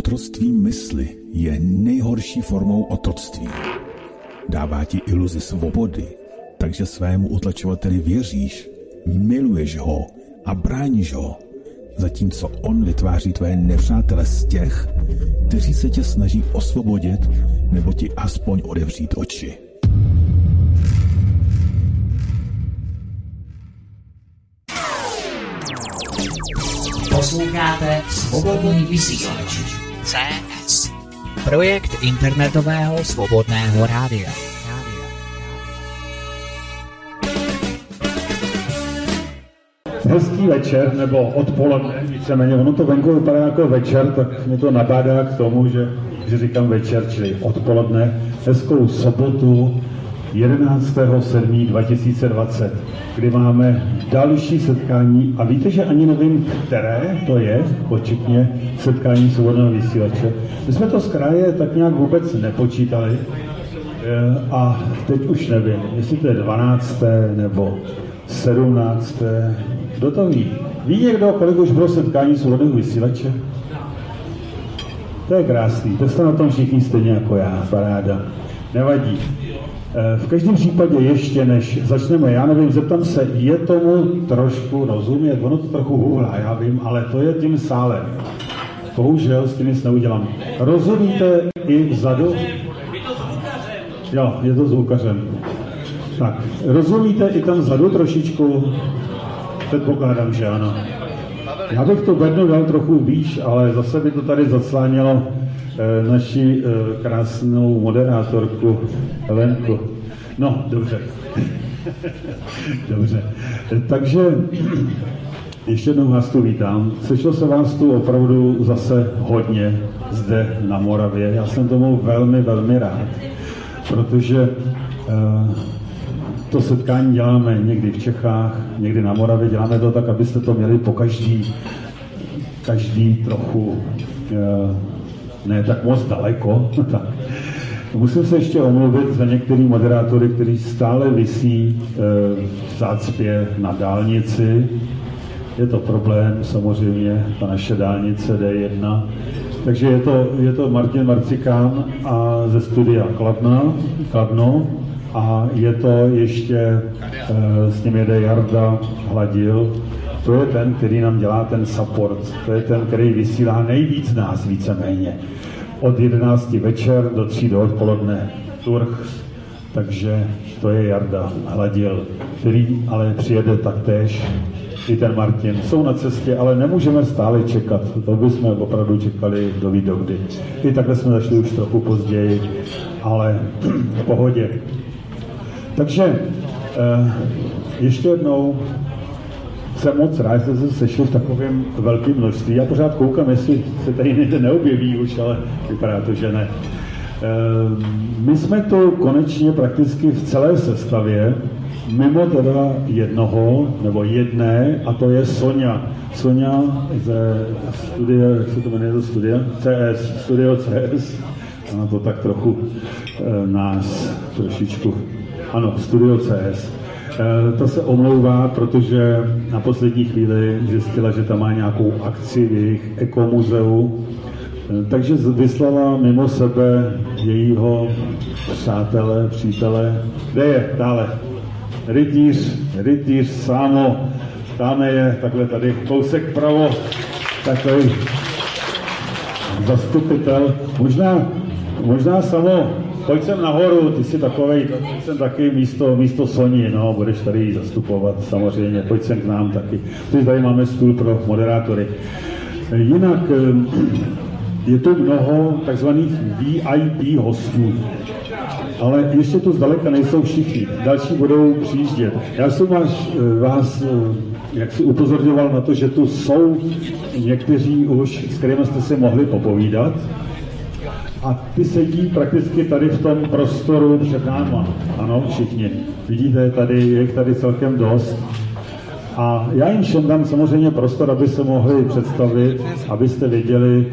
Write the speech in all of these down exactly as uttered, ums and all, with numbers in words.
Otroctví mysli je nejhorší formou otroctví. Dává ti iluzi svobody, takže svému utlačovateli věříš, miluješ ho a bráníš ho, zatímco on vytváří tvé nepřátele z těch, kteří se tě snaží osvobodit nebo ti aspoň odevřít oči. Posloucháte Svobodný vysílač C S, projekt internetového svobodného rádia. Hezký večer, nebo odpoledne, víceméně, ono to venku vypadá jako večer, tak mě to nabádá k tomu, že, že říkám večer, čili odpoledne, hezkou sobotu jedenáctého sedmého dva tisíce dvacet, kdy máme další setkání a víte, že ani nevím, které to je, početně setkání svobodného vysílače. My jsme to z kraje tak nějak vůbec nepočítali a teď už nevím, jestli to je dvanácté nebo sedmnácté Kdo to ví? Ví někdo, kolik už bylo setkání svobodného vysílače? To je krásný, to jste na tom všichni stejně jako já, paráda. Nevadí. V každém případě ještě, než začneme, já nevím, zeptám se, je tomu trošku rozumět? Ono to trochu hůlá, já vím, ale to je tím sálem. Bohužel s tím nic neudělám. Rozumíte i vzadu? Jo, je to zvukařem. Tak, rozumíte i tam vzadu trošičku? Předpokládám, že ano. Já bych to bednu dal trochu výš, ale zase by to tady zaclánilo e, naši e, krásnou moderátorku Helenku. No, dobře. Dobře. Takže ještě jednou vás tu vítám. Sešlo se vás tu opravdu zase hodně zde na Moravě. Já jsem tomu velmi, velmi rád, protože e, to setkání děláme někdy v Čechách, někdy na Moravě, děláme to tak, abyste to měli po každý, každý trochu, ne tak moc daleko. Tak. Musím se ještě omluvit za některý moderátory, kteří stále visí v zácpě na dálnici. Je to problém, samozřejmě, ta naše dálnice D jedna. Takže je to, je to Martin Marcikán a ze studia Kladna, Kladno. A je to ještě, e, s ním jede Jarda Hladil, to je ten, který nám dělá ten support, to je ten, který vysílá nejvíc nás víceméně. Od jedenácti večer do tří do odpoledne Turh, takže to je Jarda Hladil, který ale přijede taktéž, i ten Martin. Jsou na cestě, ale nemůžeme stále čekat, to bychom opravdu čekali do ví dokdy. I takhle jsme zašli už trochu později, ale v pohodě. Takže eh, ještě jednou jsem moc rád, že jste se sešli v takovém velkém množství. Já pořád koukám, jestli se tady někde neobjeví už, ale vypadá to, že ne. Eh, my jsme tu konečně prakticky v celé sestavě, mimo teda jednoho, nebo jedné, a to je Sonja. Sonja ze studia, jak se to jmenuje to studia? C S, Studio C S. Ona to tak trochu eh, nás trošičku... Ano, Studio C S. E, to se omlouvá, protože na poslední chvíli zjistila, že tam má nějakou akci v jejich ekomuzeu. E, takže vyslala mimo sebe jejího přátele, přítele. Kde je? Dále. Rytíř, rytíř, Sámo. Tam je, takhle tady, kousek vpravo. Takový zastupitel. Možná, možná Samo, pojď sem nahoru, ty jsi takovej, pojď sem taky místo, místo Soni, no, budeš tady zastupovat samozřejmě, pojď sem k nám taky. Teď tady máme stůl pro moderátory. Jinak je tu mnoho takzvaných V I P hostů, ale ještě tu zdaleka nejsou všichni, další budou přijíždět. Já jsem vás, vás jak si upozorňoval na to, že tu jsou někteří už, s kterými jste si mohli popovídat, a ty sedí prakticky tady v tom prostoru před náma. Ano, všichni. Vidíte, tady je jich tady celkem dost. A já jim všem dám samozřejmě prostor, aby se mohli představit, abyste věděli,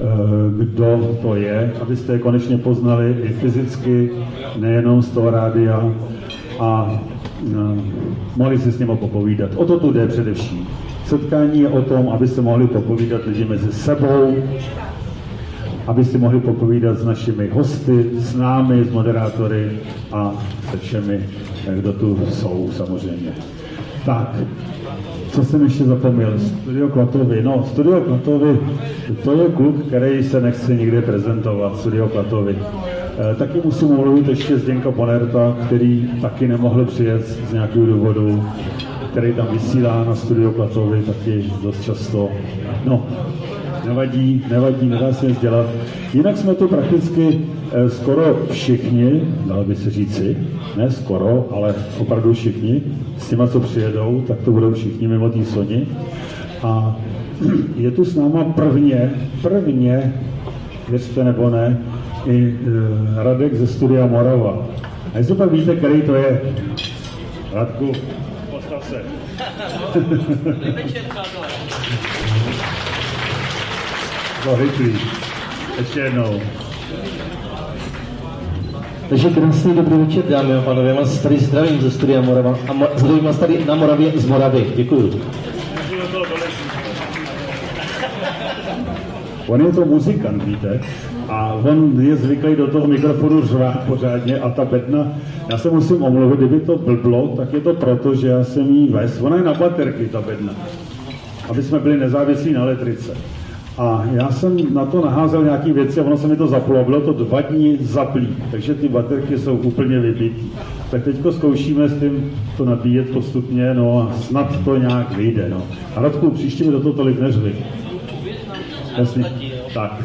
kdo to je, abyste je konečně poznali i fyzicky, nejenom z toho rádia, a mohli si s nimi popovídat. O to tu jde především. Setkání je o tom, aby se mohli popovídat lidi mezi sebou, aby si mohli popovídat s našimi hosty, s námi, s moderátory a se všemi, kdo tu jsou samozřejmě. Tak, co jsem ještě zapomněl? Studio Klatovy. No, Studio Klatovy, to je kluk, který se nechce nikde prezentovat, Studio Klatovy. E, taky musím mluvit ještě Zdenka Ponerta, který taky nemohl přijet z nějakého důvodu, který tam vysílá na Studio Klatovy taky dost často. No, nevadí, nevadí, nedá se nic dělat. Jinak jsme tu prakticky eh, skoro všichni, dalo by se říci, ne skoro, ale opravdu všichni, s těma, co přijedou, tak to budou všichni mimo tý Soni. A je tu s náma prvně, prvně, věřte nebo ne, i eh, Radek ze Studia Morava. A jestli pak víte, který to je? Radku, postav se. No, rychlý. Ještě jednou. Takže krásný dobrý večer, dámy a pánové. Já vás tady zdravím ze Studia Morava. A mo- zdravím vás tady na Moravě z Moravy. Děkuju. On je to muzikant, víte? A on je zvyklý do toho mikrofonu řvát pořádně a ta bedna, já se musím omluvit, kdyby to blblo, tak je to proto, že já jsem jí vez. Ona je na baterky, ta bedna. Aby jsme byli nezávislí na elektrice. A já jsem na to naházel nějaké věci a ono se mi to zaplo. Bylo to dva dní zaplý, takže ty baterky jsou úplně vybitý. Tak teďko zkoušíme s tím to nabíjet postupně, no a snad to nějak vyjde, no. A Radku, příště mi do toho tolik neřvi. Jasně. Tak.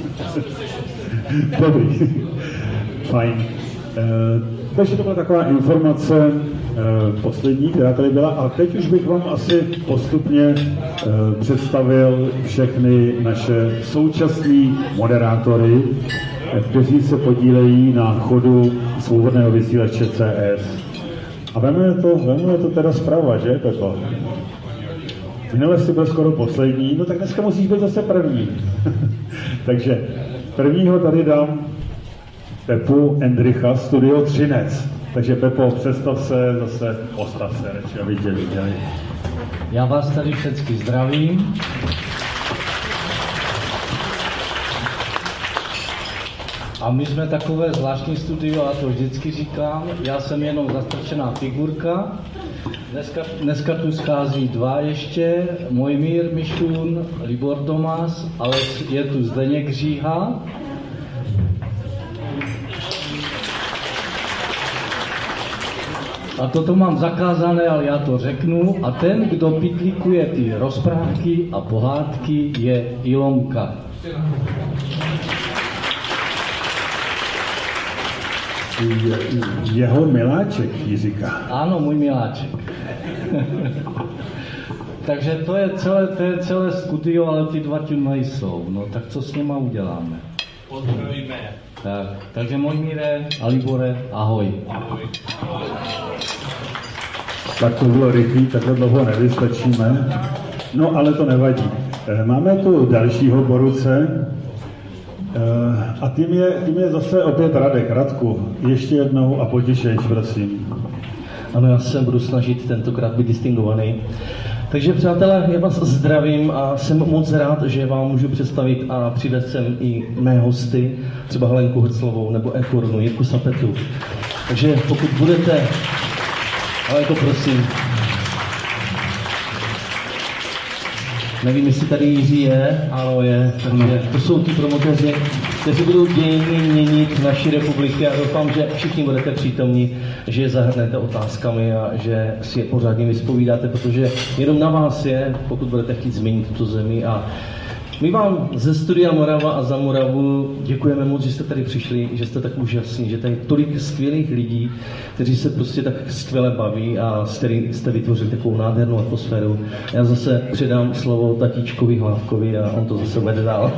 Dobrý. Fajn. E, takže to byla taková informace e, poslední, která tady byla. A teď už bych vám asi postupně e, představil všechny naše současné moderátory, e, kteří se podílejí na chodu svobodného vysílače C S. A vememe to, vememe to teda zprava, že, Pepo? Minule jsi byl skoro poslední, no tak dneska musíš být zase první. Takže prvního tady dám Pepu Endricha, Studio Třinec. Takže Pepo, představ se, zase postav se, radši, aby tě viděli. Já vás tady všechny zdravím. A my jsme takové zvláštní studio, a to vždycky říkám, já jsem jenom zastrčená figurka. Dneska, dneska tu schází dva ještě, Mojmír Mišun, Libor Domas, ale je tu Zdeněk Říha. A toto mám zakázané, ale já to řeknu. A ten, kdo pytlíkuje ty rozprávky a pohádky, je Ilonka. Jeho miláček jí říká. Ano, můj miláček. Takže to je celé, to je celé studio, ale ty dva tu nejsou. No tak co s nima uděláme? Pozdravíme. Tak, takže Mojmíre a Libore, ahoj. Ahoj. Tak to bylo rychlý, takhle dlouho nevystačíme. No, ale to nevadí. Máme tu dalšího po ruce. A tím je, tím je zase opět Radek. Radku, ještě jednou a potěšejš, prosím. Ano, já se budu snažit tentokrát být distingovaný. Takže přátelé, já vás zdravím a jsem moc rád, že vám můžu představit a přivést sem i mé hosty, třeba Helenku Hrclovou nebo Ekornu, Jirku Sapetu. Takže pokud budete, ale to prosím. Nevím, jestli tady Jiří je, ano je, takže to jsou ty promotéři, kteří budou dějiny měnit naší republiky a doufám, že všichni budete přítomní, že je zahrnete otázkami a že si je pořádně vyspovídáte, protože jenom na vás je, pokud budete chtít změnit tuto zemi. A my vám ze Studia Morava a za Moravu děkujeme moc, že jste tady přišli, že jste tak úžasní, že tady je tolik skvělých lidí, kteří se prostě tak skvěle baví a s kterým jste vytvořili takovou nádhernou atmosféru. Já zase předám slovo tatíčkovi Hlávkovi a on to zase vede dál.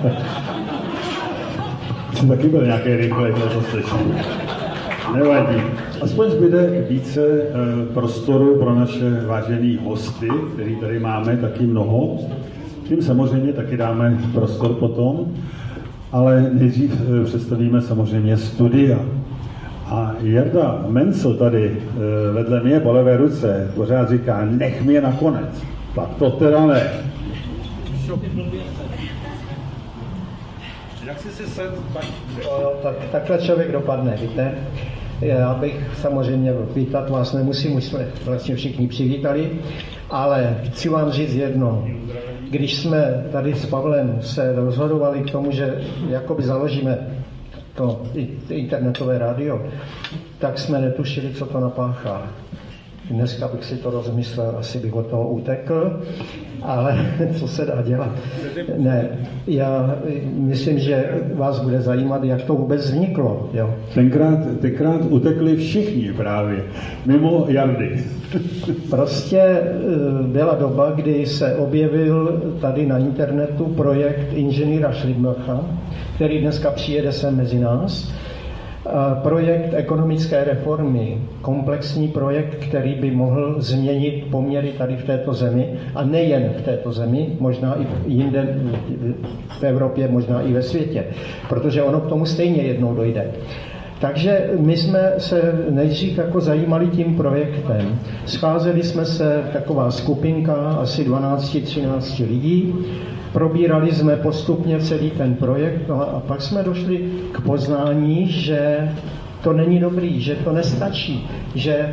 Jsem taky byl nějaký rychlej, to slyším. Nevadí. Aspoň zbyde více e, prostoru pro naše vážený hosty, který tady máme taky mnoho. Tím samozřejmě taky dáme prostor potom, ale nejdřív e, představíme samozřejmě studia. A Jarda Mencel tady e, vedle mě po levé ruce pořád říká, nech mě nakonec. Tak to teda ne. Jak jsi si sedl, tak... tak... Takhle člověk dopadne, víte. Já bych samozřejmě vítat vás nemusím, už jsme vlastně všichni přivítali, ale chci vám říct jedno. Když jsme tady s Pavlem se rozhodovali k tomu, že jakoby založíme to internetové rádio, tak jsme netušili, co to napáchá. Dneska bych si to rozmyslel, asi bych od toho utekl, ale co se dá dělat? Ne, já myslím, že vás bude zajímat, jak to vůbec vzniklo. Jo. Tenkrát, tenkrát utekli všichni právě, mimo Jardy. Prostě byla doba, kdy se objevil tady na internetu projekt inženýra Šlidmacha, který dneska přijede sem mezi nás. Projekt ekonomické reformy, komplexní projekt, který by mohl změnit poměry tady v této zemi, a nejen v této zemi, možná i jinde v Evropě, možná i ve světě, protože ono k tomu stejně jednou dojde. Takže my jsme se nejdřív jako zajímali tím projektem. Scházeli jsme se, taková skupinka, asi dvanáct třináct lidí, probírali jsme postupně celý ten projekt, no a pak jsme došli k poznání, že to není dobrý, že to nestačí, že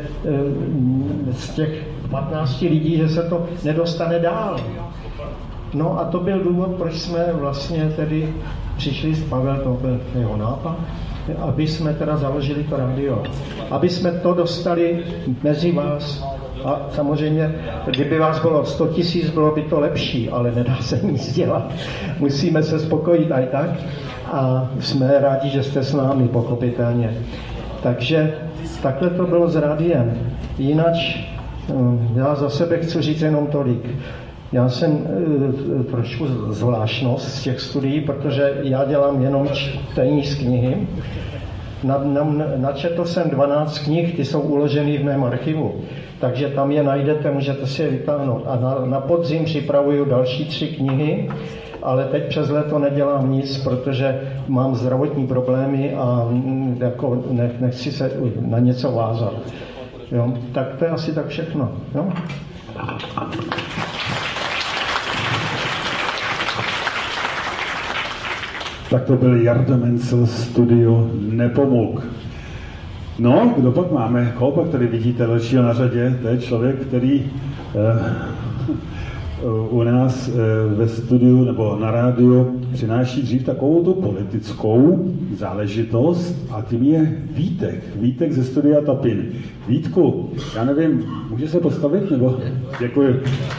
z těch patnácti lidí, že se to nedostane dál. No a to byl důvod, proč jsme vlastně tedy přišli s Pavel, to byl jeho nápad, aby jsme teda založili to rádio. Aby jsme to dostali mezi vás. A samozřejmě, kdyby vás bylo sto tisíc, bylo by to lepší, ale nedá se nic dělat. Musíme se spokojit i tak. A jsme rádi, že jste s námi, pochopitelně. Takže takhle to bylo s rádiem. Jinak já za sebe chci říct jenom tolik. Já jsem e, trošku zvláštnost z těch studií, protože já dělám jenom čtení z knihy. Na, na, načetl jsem dvanáct knih, ty jsou uloženy v mém archivu, takže tam je najdete, můžete si je vytáhnout. A na, na podzim připravuju další tři knihy, ale teď přes léto nedělám nic, protože mám zdravotní problémy a jako ne, nechci se na něco vázat. Jo? Tak to je asi tak všechno. Jo? Tak to byl Jarda Mencel, studio Nepomuk. No, kdo pak máme? Koho pak tady vidíte dalšího na řadě? To je člověk, který eh, u nás eh, ve studiu nebo na rádiu přináší dřív takovou tu politickou záležitost a tím je Vítek. Vítek ze studia Tapin. Vítku, já nevím, může se postavit? Nebo? Děkuji.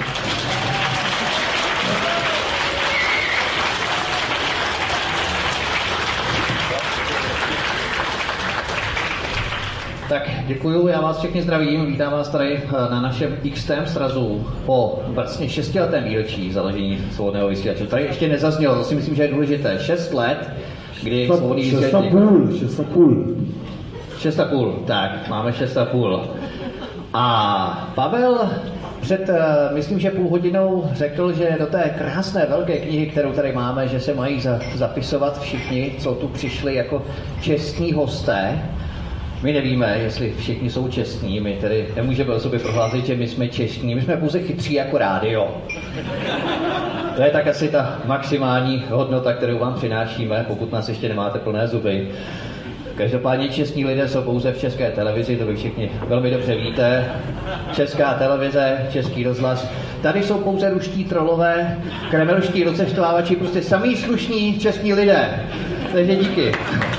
Tak děkuju, já vás všechny zdravím, vítám vás tady na našem X tém srazu po vlastně šestiletém výročí založení Svobodného vysílače. Tady ještě nezaznělo, to si myslím, že je důležité. Šest let, kdy Svobodný vysílač... Šest a půl, šest a půl. Šest a půl, tak, máme šest a půl. A Pavel před, myslím, že půl hodinou řekl, že do té krásné velké knihy, kterou tady máme, že se mají zapisovat všichni, co tu přišli jako čestní hosté. My nevíme, jestli všichni jsou čestní, my tedy nemůžeme o sobě prohlásit, že my jsme čestní, my jsme pouze chytří jako rádio. To je tak asi ta maximální hodnota, kterou vám přinášíme, pokud nás ještě nemáte plné zuby. Každopádně čestní lidé jsou pouze v České televizi, to vy všichni velmi dobře víte. Česká televize, Český rozhlas. Tady jsou pouze ruští trolové, kremelští rozeštovávači, prostě samý slušní čestní lidé. Takže díky.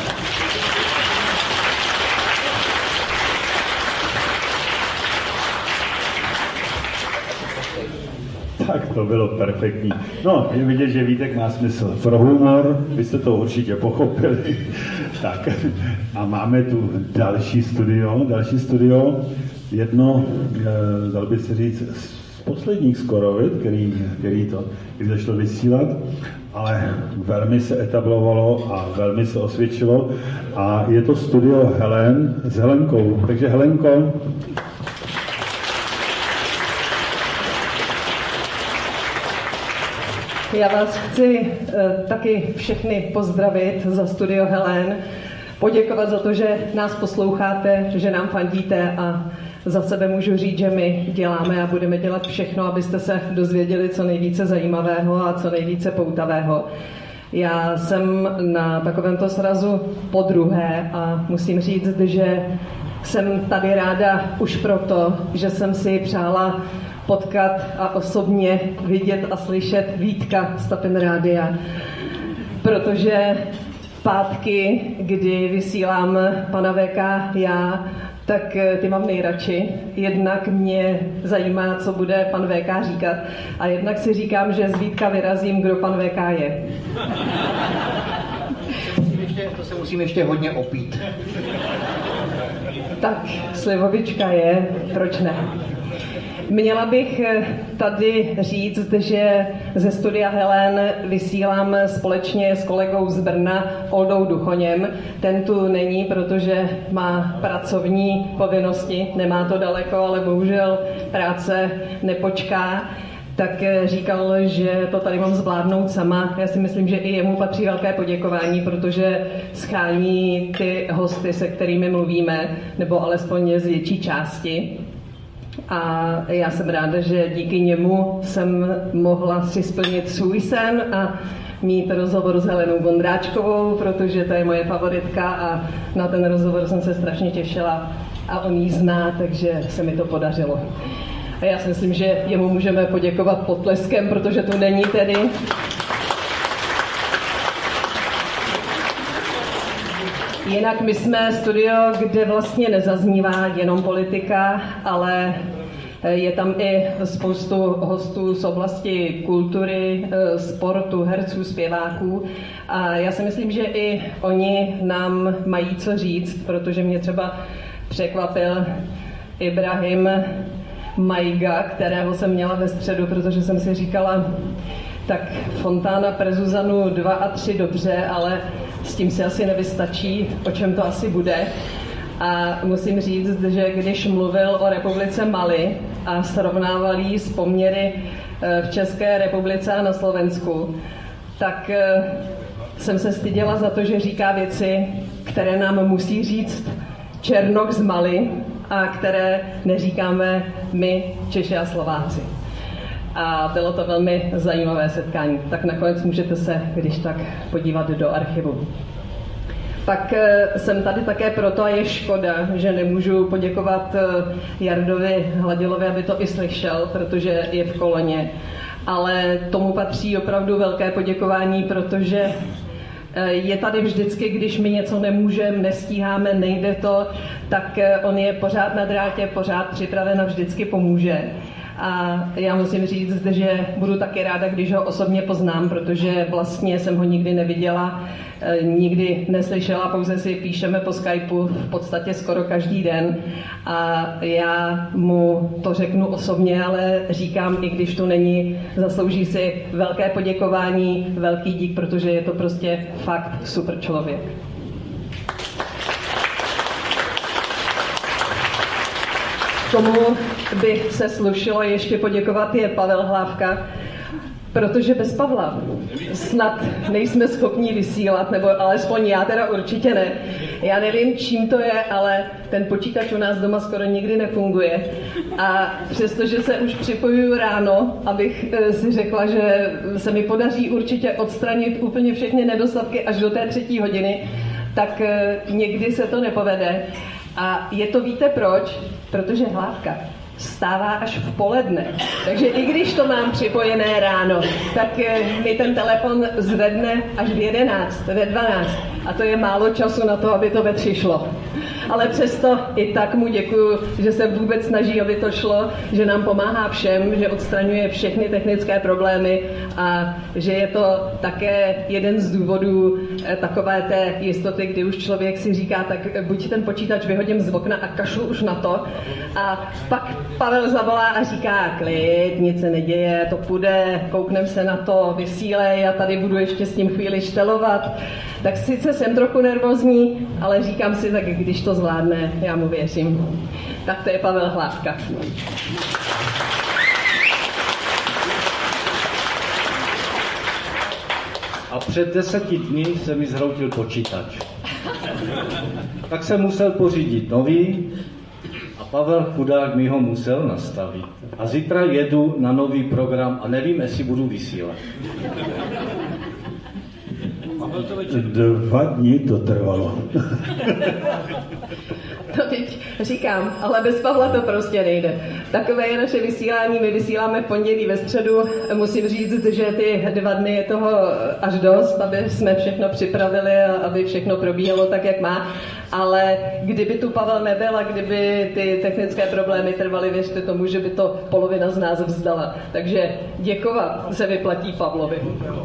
Tak to bylo perfektní. No, je vidět, že Vítek má smysl pro humor, vy jste to určitě pochopili. Tak a máme tu další studio, další studio, jedno, e, dal by se říct, z posledních skoro, který, který to, když začalo vysílat, ale velmi se etablovalo a velmi se osvědčilo a je to studio Helen s Helenkou. Takže Helenko, já vás chci uh, taky všechny pozdravit za studio Helen, poděkovat za to, že nás posloucháte, že nám fandíte a za sebe můžu říct, že my děláme a budeme dělat všechno, abyste se dozvěděli co nejvíce zajímavého a co nejvíce poutavého. Já jsem na takovémto srazu podruhé a musím říct, že jsem tady ráda už proto, že jsem si přála potkat a osobně vidět a slyšet Vítka z Tapin Rádia, protože pátky, kdy vysílám pana V K já, tak ty mám nejradši. Jednak mě zajímá, co bude pan V K říkat, a jednak si říkám, že z Vítka vyrazím, kdo pan V K je. To se musím ještě hodně opít. Tak, slivovička je, proč ne? Měla bych tady říct, že ze studia Helen vysílám společně s kolegou z Brna Oldou Duchoněm. Ten tu není, protože má pracovní povinnosti, nemá to daleko, ale bohužel práce nepočká. Tak říkal, že to tady mám zvládnout sama. Já si myslím, že i jemu patří velké poděkování, protože schání ty hosty, se kterými mluvíme, nebo alespoň z větší části. A já jsem ráda, že díky němu jsem mohla si splnit svůj sen a mít rozhovor s Helenou Vondráčkovou, protože to je moje favoritka a na ten rozhovor jsem se strašně těšila a on ji zná, takže se mi to podařilo. A já si myslím, že jemu můžeme poděkovat potleskem, protože tu není tedy. Jinak my jsme studio, kde vlastně nezaznívá jenom politika, ale je tam i spoustu hostů z oblasti kultury, sportu, herců, zpěváků. A já si myslím, že i oni nám mají co říct, protože mě třeba překvapil Ibrahim Majga, kterého jsem měla ve středu, protože jsem si říkala, tak Fontána per Zuzanu dva a tři dobře, ale s tím si asi nevystačí, o čem to asi bude. A musím říct, že když mluvil o republice Mali a srovnával ji s poměry v České republice a na Slovensku, tak jsem se styděla za to, že říká věci, které nám musí říct Černok z Mali a které neříkáme my, Češi a Slováci. A bylo to velmi zajímavé setkání. Tak nakonec můžete se, když tak, podívat do archivu. Pak jsem tady také proto, a je škoda, že nemůžu poděkovat Jardovi Hladilovi, aby to i slyšel, protože je v koloně. Ale tomu patří opravdu velké poděkování, protože je tady vždycky, když my něco nemůžeme, nestíháme, nejde to, tak on je pořád na drátě, pořád připraven a vždycky pomůže. A já musím říct, že budu taky ráda, když ho osobně poznám, protože vlastně jsem ho nikdy neviděla, nikdy neslyšela, pouze si píšeme po Skypeu v podstatě skoro každý den. A já mu to řeknu osobně, ale říkám, i když to není, zaslouží si velké poděkování, velký dík, protože je to prostě fakt super člověk. Komu by se slušilo ještě poděkovat, je Pavel Hlávka, protože bez Pavla snad nejsme schopni vysílat, nebo alespoň já teda určitě ne. Já nevím, čím to je, ale ten počítač u nás doma skoro nikdy nefunguje. A přestože se už připojuju ráno, abych si řekla, že se mi podaří určitě odstranit úplně všechny nedostatky až do té třetí hodiny, tak někdy se to nepovede. A je to, víte proč? Protože Hlávka vstává až v poledne. Takže i když to mám připojené ráno, tak mi ten telefon zvedne až v jedenáct, ve dvanáct. A to je málo času na to, aby to ve tři šlo. Ale přesto i tak mu děkuju, že se vůbec snaží, aby to šlo, že nám pomáhá všem, že odstraňuje všechny technické problémy a že je to také jeden z důvodů takové té jistoty, kdy už člověk si říká, tak buď ten počítač vyhodím z okna a kašlu už na to. A pak Pavel zavolá a říká, klid, nic se neděje, to půjde, kouknem se na to, vysílej, já tady budu ještě s tím chvíli štelovat. Tak sice jsem trochu nervózní, ale říkám si, tak když to zvládne, já mu věřím. Tak to je Pavel Hlávka. A před deseti dny se mi zhroutil počítač. Tak jsem musel pořídit nový a Pavel chudák mi ho musel nastavit. A zítra jedu na nový program a nevím, jestli budu vysílat. Dva dny to trvalo. No teď říkám, ale bez Pavla to prostě nejde. Takové je naše vysílání, my vysíláme v pondělí, ve středu. Musím říct, že ty dva dny je toho až dost, aby jsme všechno připravili a aby všechno probíhalo tak, jak má. Ale kdyby tu Pavel nebyl a kdyby ty technické problémy trvaly, věřte tomu, že by to polovina z nás vzdala. Takže děkovat se vyplatí Pavlovi.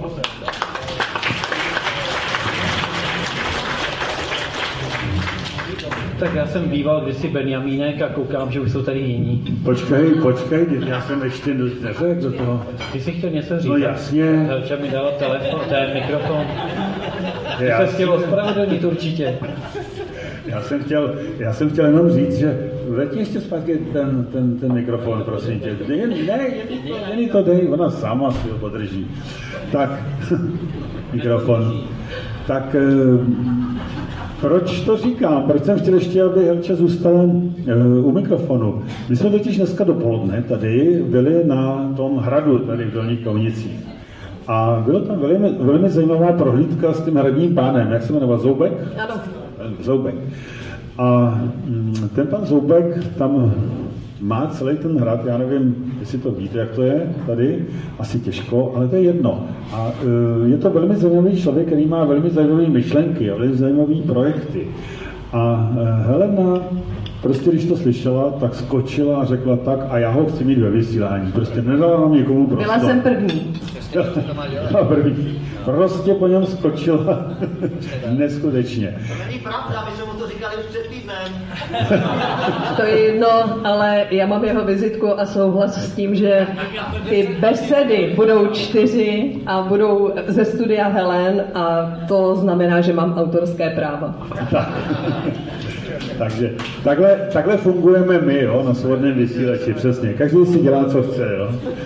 Tak já jsem býval kdysi Benjamínek a koukám, že už jsou tady jiní. Počkej, počkej, já jsem ještě neřekl do toho. Ty jsi chtěl něco říct? No jasně. Helča mi dala telefon, ten mikrofon. Ty se chtěl ospravedlnit určitě. Já jsem chtěl, já jsem chtěl jenom říct, že vrátí ještě zpátky ten, ten, ten mikrofon, prosím tě. Ne, ne, jen to dej, ona sama si ho podrží. Tak, mikrofon. Tak, proč to říkám? Proč jsem chtěl ještě, aby Helča zůstala u mikrofonu? My jsme totiž dneska dopoledne tady byli na tom hradu, tady v Dolních Kounicích. A bylo tam velmi, velmi zajímavá prohlídka s tím hradním pánem. Jak se jmenoval? Zoubek? Ano. Zoubek. A ten pan Zoubek tam má celý ten hrad, já nevím, jestli to víte, jak to je tady, asi těžko, ale to je jedno. A je to velmi zajímavý člověk, který má velmi zajímavé myšlenky a velmi zajímavé projekty. A Helena, prostě když to slyšela, tak skočila a řekla tak a já ho chci mít ve vysílání. Prostě nedala nám někomu prostor. Byla jsem první. Byla první. Prostě po něm skočila neskutečně. To není pravda, my jsme mu to říkali už před týdnem. To je jedno, ale já mám jeho vizitku a souhlas s tím, že ty besedy budou čtyři a budou ze studia Helen a to znamená, že mám autorské práva. Tak. Takže takhle, takhle fungujeme my, jo, na svobodném vysílači, přesně. Každý si dělá, co chce, jo.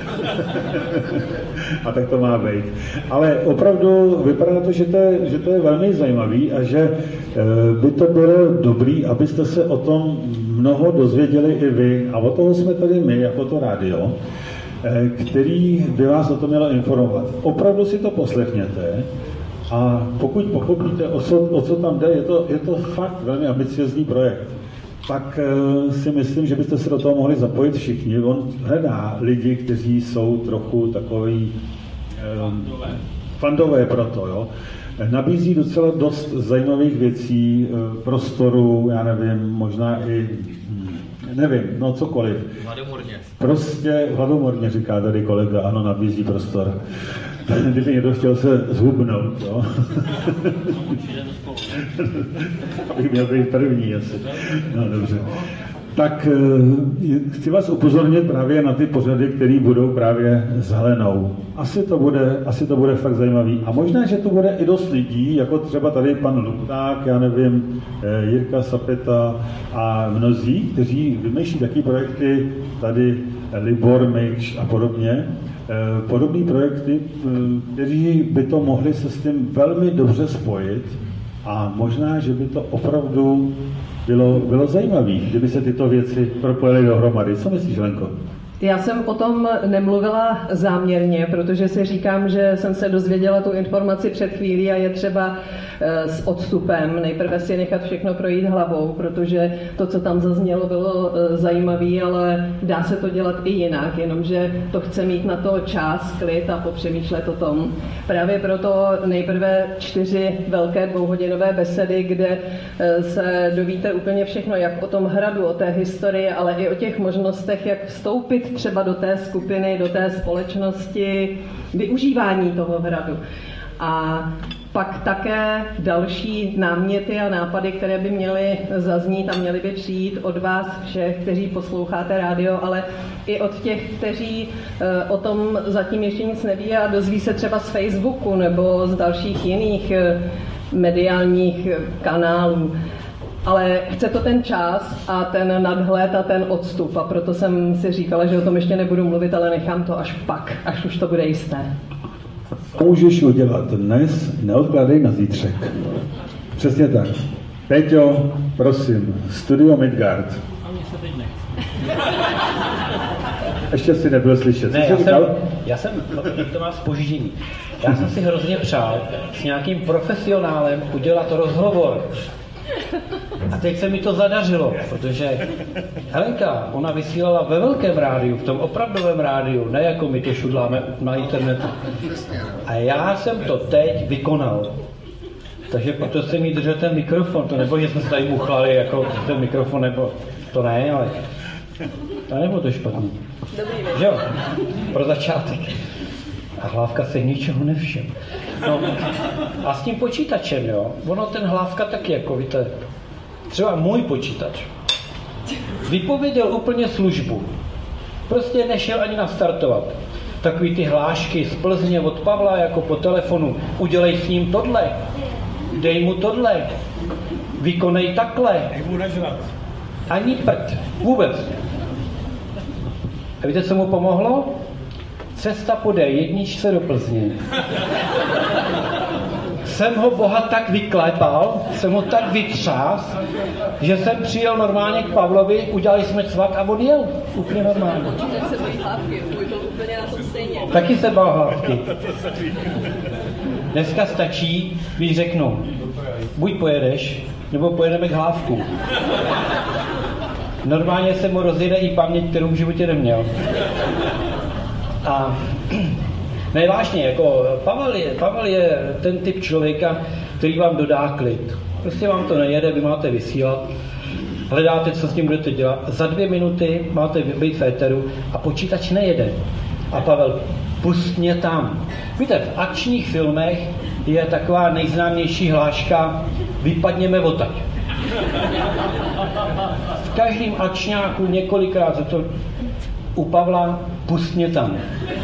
A tak to má být. Ale opravdu vypadá to, že to je, že to je velmi zajímavý a že e, by to bylo dobrý, abyste se o tom mnoho dozvěděli i vy. A o toho jsme tady my, jako to rádio, e, který by vás o tom mělo informovat. Opravdu si to poslechněte. A pokud pochopíte, o co, o co tam jde, je to, je to fakt velmi ambiciozní projekt, tak e, si myslím, že byste se do toho mohli zapojit všichni. On hledá lidi, kteří jsou trochu takový e, fandové pro to, jo. Nabízí docela dost zajímavých věcí, e, prostoru, já nevím, možná i, nevím, no cokoliv. Hladomorně. Prostě hladomorně, říká tady kolega, ano, nabízí prostor. Kdyby někdo chtěl se zhubnout, jo. Abych měl být první asi. No dobře. Tak chci vás upozornit právě na ty pořady, které budou právě s Helenou. Asi to bude, asi to bude fakt zajímavý. A možná, že to bude i dost lidí, jako třeba tady pan Lupták, já nevím, Jirka Sapeta a mnozí, kteří vymýšlí taky projekty, tady Libor Mikš a podobně. Podobné projekty, kteří by to mohli se s tím velmi dobře spojit a možná, že by to opravdu bylo, bylo zajímavé, kdyby se tyto věci propojily dohromady. Co myslíš, Lenko? Já jsem o tom nemluvila záměrně, protože si říkám, že jsem se dozvěděla tu informaci před chvílí a je třeba s odstupem nejprve si nechat všechno projít hlavou, protože to, co tam zaznělo, bylo zajímavé, ale dá se to dělat i jinak, jenomže to chce mít na to čas, klid a popřemýšlet o tom. Právě proto nejprve čtyři velké dvouhodinové besedy, kde se dovíte úplně všechno, jak o tom hradu, o té historii, ale i o těch možnostech, jak vstoupit třeba do té skupiny, do té společnosti, využívání toho hradu. A pak také další náměty a nápady, které by měly zaznít a měly by přijít od vás všech, kteří posloucháte rádio, ale i od těch, kteří o tom zatím ještě nic neví a dozví se třeba z Facebooku nebo z dalších jiných mediálních kanálů. Ale chce to ten čas a ten nadhled a ten odstup a proto jsem si říkala, že o tom ještě nebudu mluvit, ale nechám to až pak, až už to bude jisté. Můžeš udělat dnes, neodkládej na zítřek. Přesně tak. Peťo, prosím, Studio Midgard. A mě se teď nechce. Ještě si nebyl slyšet. Ne, já jsem, já jsem, to má zpoždění. Já jsem si hrozně přál s nějakým profesionálem udělat rozhovor. A teď se mi to zadařilo, protože Helenka, ona vysílala ve velkém rádiu, v tom opravdovém rádiu, ne jako my to šudláme na internetu. A já jsem to teď vykonal. Takže proto jsem jí držel ten mikrofon, to nebo že jsme se tady muchlali jako ten mikrofon, nebo to ne, ale to nebylo to špatný. Že jo? Pro začátek. A Hlávka se ničeho nevšel. No, a s tím počítačem, jo, ono ten Hlávka taky, jako víte, třeba můj počítač vypověděl úplně službu. Prostě nešel ani nastartovat. Takový ty hlášky z Plzně od Pavla, jako po telefonu, udělej s ním tohle, dej mu tohle, vykonej takhle. Ani prd, vůbec. A víte, co mu pomohlo? Cesta po dé jedničce do Plzně. Jsem ho Boha tak vyklepal, jsem ho tak vytřás, že jsem přijel normálně k Pavlovi, udělali jsme cvak a on jel. Úplně normálně. Tak se bojí Hlávky, to úplně na tom stejně. Taky se bál Hlávky. Dneska stačí, když řeknu, buď pojedeš, nebo pojedeme k Hlávku. Normálně se mu rozjede i paměť, kterou v životě neměl. A ne, vážně, jako Pavel je, Pavel je ten typ člověka, který vám dodá klid. Prostě vám to nejede, vy máte vysílat, hledáte, co s tím budete dělat. Za dvě minuty máte být v éteru a počítač nejede. A Pavel, pust mě tam. Víte, v akčních filmech je taková nejznámější hláška vypadněme odtaď. V každém akčňáku několikrát za to u Pavla pust mě tam.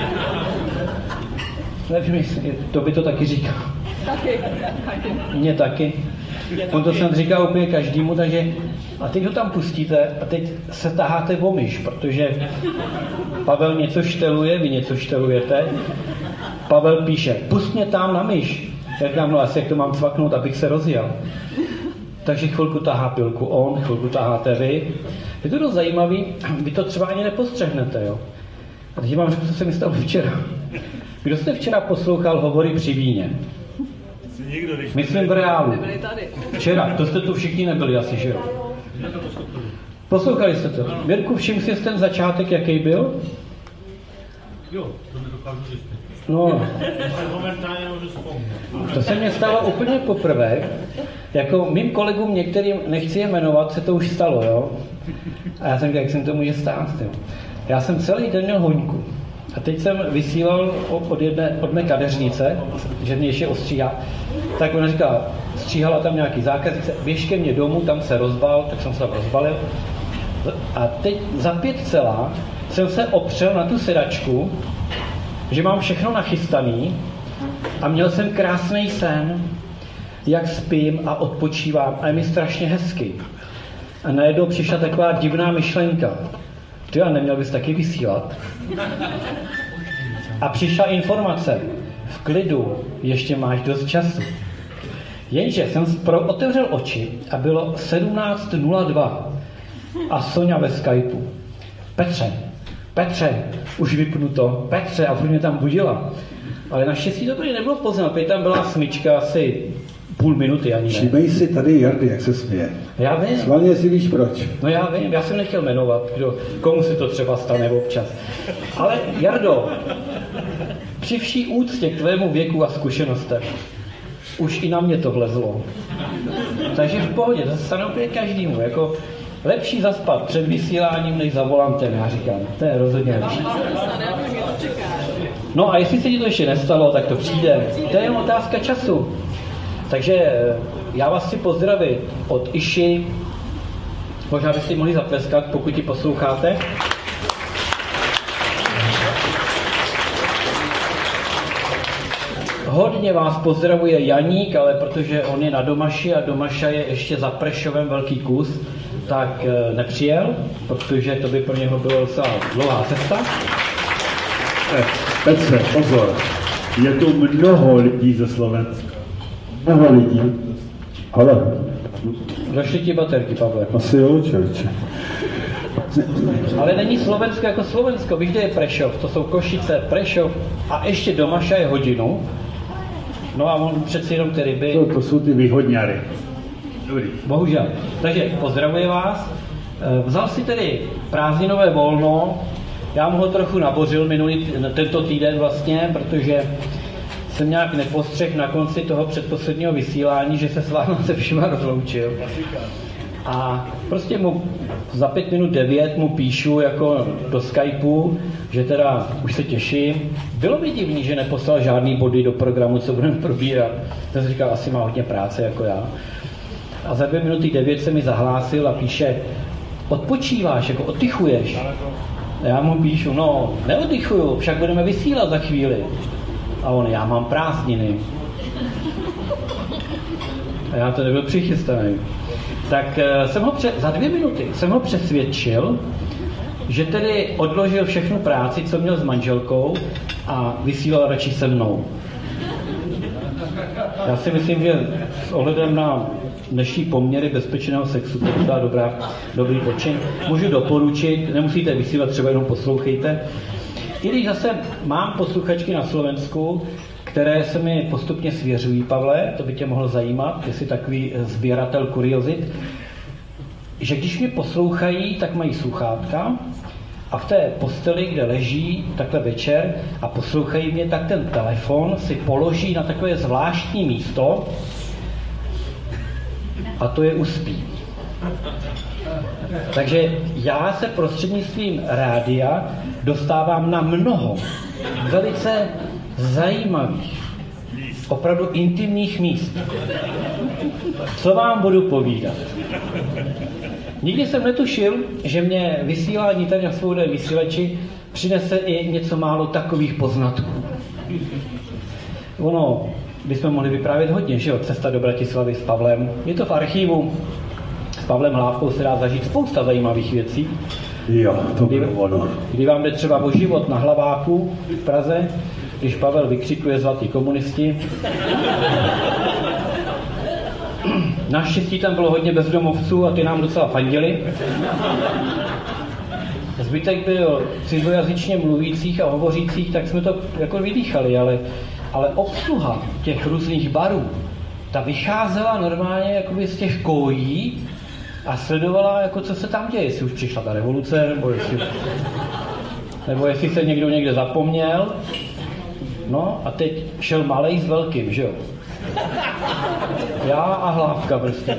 Nevím, to by to taky říkal. Taky. Mně taky. On to jsem říkal úplně každému, takže a teď ho tam pustíte a teď se taháte o myš, protože Pavel něco šteluje, vy něco štelujete. Pavel píše, pust mě tam na myš. Já říkám, no asi jak to mám cvaknout, abych se rozjel. Takže chvilku tahá pilku on, chvilku taháte vy. Je to dost zajímavý, vy to třeba ani nepostřehnete, jo. A teď vám řeknu, co se mi stalo včera. Kdo jste včera poslouchal Hovory při víně? Myslím v reálu. Včera, to jste tu všichni nebyli asi, že jo? Poslouchali jste to. Věrku, všim si ten začátek, jaký byl? Jo, to nedokážu zjistit. No, to se mně stalo úplně poprvé. Jako mým kolegům některým, nechci je jmenovat, se to už stalo, jo? A já jsem říkal, jak se to může stát, jo? Já jsem celý den měl hoňku. A teď jsem vysílal od jedné, od mé kadeřnice, že mě ještě ostříhá, tak ona říkala, stříhala tam nějaký zákaznice, běž ke mně domů, tam se rozbal, tak jsem se tam rozbalil. A teď za pět celá jsem se opřel na tu sedačku, že mám všechno nachystaný a měl jsem krásný sen, jak spím a odpočívám a je mi strašně hezky. A najednou přišla taková divná myšlenka. Ty a neměl bys taky vysílat? A přišla informace. V klidu, ještě máš dost času. Jenže jsem pro otevřel oči a bylo sedmnáct nula dva a Soňa ve Skypeu. Petře, Petře, už vypnu to, Petře, a furt mě tam budila. Ale naštěstí to tady nebylo poznat, protože tam byla smyčka asi půl minuty ani ne. Všimej si tady Jardy, jak se směje. Já vím. Svalně si víš proč. No já vím, já jsem nechtěl jmenovat, kdo, komu se to třeba stane občas. Ale Jardo, při vší úctě k tvému věku a zkušenostem, už i na mě to vlezlo. Takže v pohodě, to se stane úplně každému, jako lepší zaspat před vysíláním, než za volantem, já říkám. To je rozhodně lepší. No a jestli se ti to ještě nestalo, tak to přijde. To je jen otázka času. Takže já vás chci pozdravit od Iši. Možná byste mohli zatleskat, pokud ji posloucháte. Hodně vás pozdravuje Janík, ale protože on je na Domaši a Domaša je ještě za Prešovem velký kus, tak nepřijel, protože to by pro něho byla docela dlouhá cesta. Eh, Petře, pozor, je tu mnoho lidí ze Slovenska. Mnoho lidí. Ale. Došly ti baterky, Pavle. Asi jo, čerče. Ale není Slovensko jako Slovensko. Víš, kde je Prešov? To jsou Košice, Prešov a ještě do Maša je hodinu. No a on přeci jenom ty ryby... To, to jsou ty výhodňary. Dobrý. Bohužel. Takže pozdravuji vás. Vzal si tedy prázdninové volno. Já mu ho trochu nabořil minulý, tento týden vlastně, protože jsem nějak nepostřeh na konci toho předposledního vysílání, že se s vámi se všema rozloučil. A prostě mu za pět minut devět mu píšu jako do Skypeu, že teda už se těším. Bylo mi divný, že neposlal žádný body do programu, co budeme probírat. Ten si říkal, asi má hodně práce jako já. A za dvě minuty devět se mi zahlásil a píše, odpočíváš, jako oddychuješ. A já mu píšu, no neoddychuju, však budeme vysílat za chvíli. A on, já mám prázdniny. A já to nebyl přichystaný. Tak jsem ho pře- za dvě minuty jsem ho přesvědčil, že tedy odložil všechnu práci, co měl s manželkou a vysílal radši se mnou. Já si myslím, že s ohledem na dnešní poměry bezpečného sexu to byla dobrá, dobrý počin. Můžu doporučit, nemusíte vysílat, třeba jenom poslouchejte. I když zase mám posluchačky na Slovensku, které se mi postupně svěřují, Pavle, to by tě mohlo zajímat, jestli takový sběratel kuriozit, že když mě poslouchají, tak mají sluchátka a v té posteli, kde leží takhle večer a poslouchají mě, tak ten telefon si položí na takové zvláštní místo a to je uspí. Takže já se prostřednictvím rádia dostávám na mnoho velice zajímavých, opravdu intimních míst. Co vám budu povídat? Nikdy jsem netušil, že mě vysílání tady na svobodném vysílači přinese i něco málo takových poznatků. Ono, bychom mohli vyprávět hodně, že jo? Cesta do Bratislavy s Pavlem. Je to v archivu. S Pavlem Hlávkou se dá zažít spousta zajímavých věcí. Jo, to bylo ono. Kdy vám jde třeba o život na Hlaváku v Praze, když Pavel vykřikuje zlatý komunisti. Naštěstí tam bylo hodně bezdomovců a ty nám docela fandili. Zbytek byl cizojazyčně mluvících a hovořících, tak jsme to jako vydýchali, ale, ale obsluha těch různých barů, ta vycházela normálně jakoby z těch kojí a sledovala, jako co se tam děje, jestli už přišla ta revoluce, nebo jestli, nebo jestli se někdo někde zapomněl. No a teď šel malej s velkým, že jo? Já a Hlávka prostě.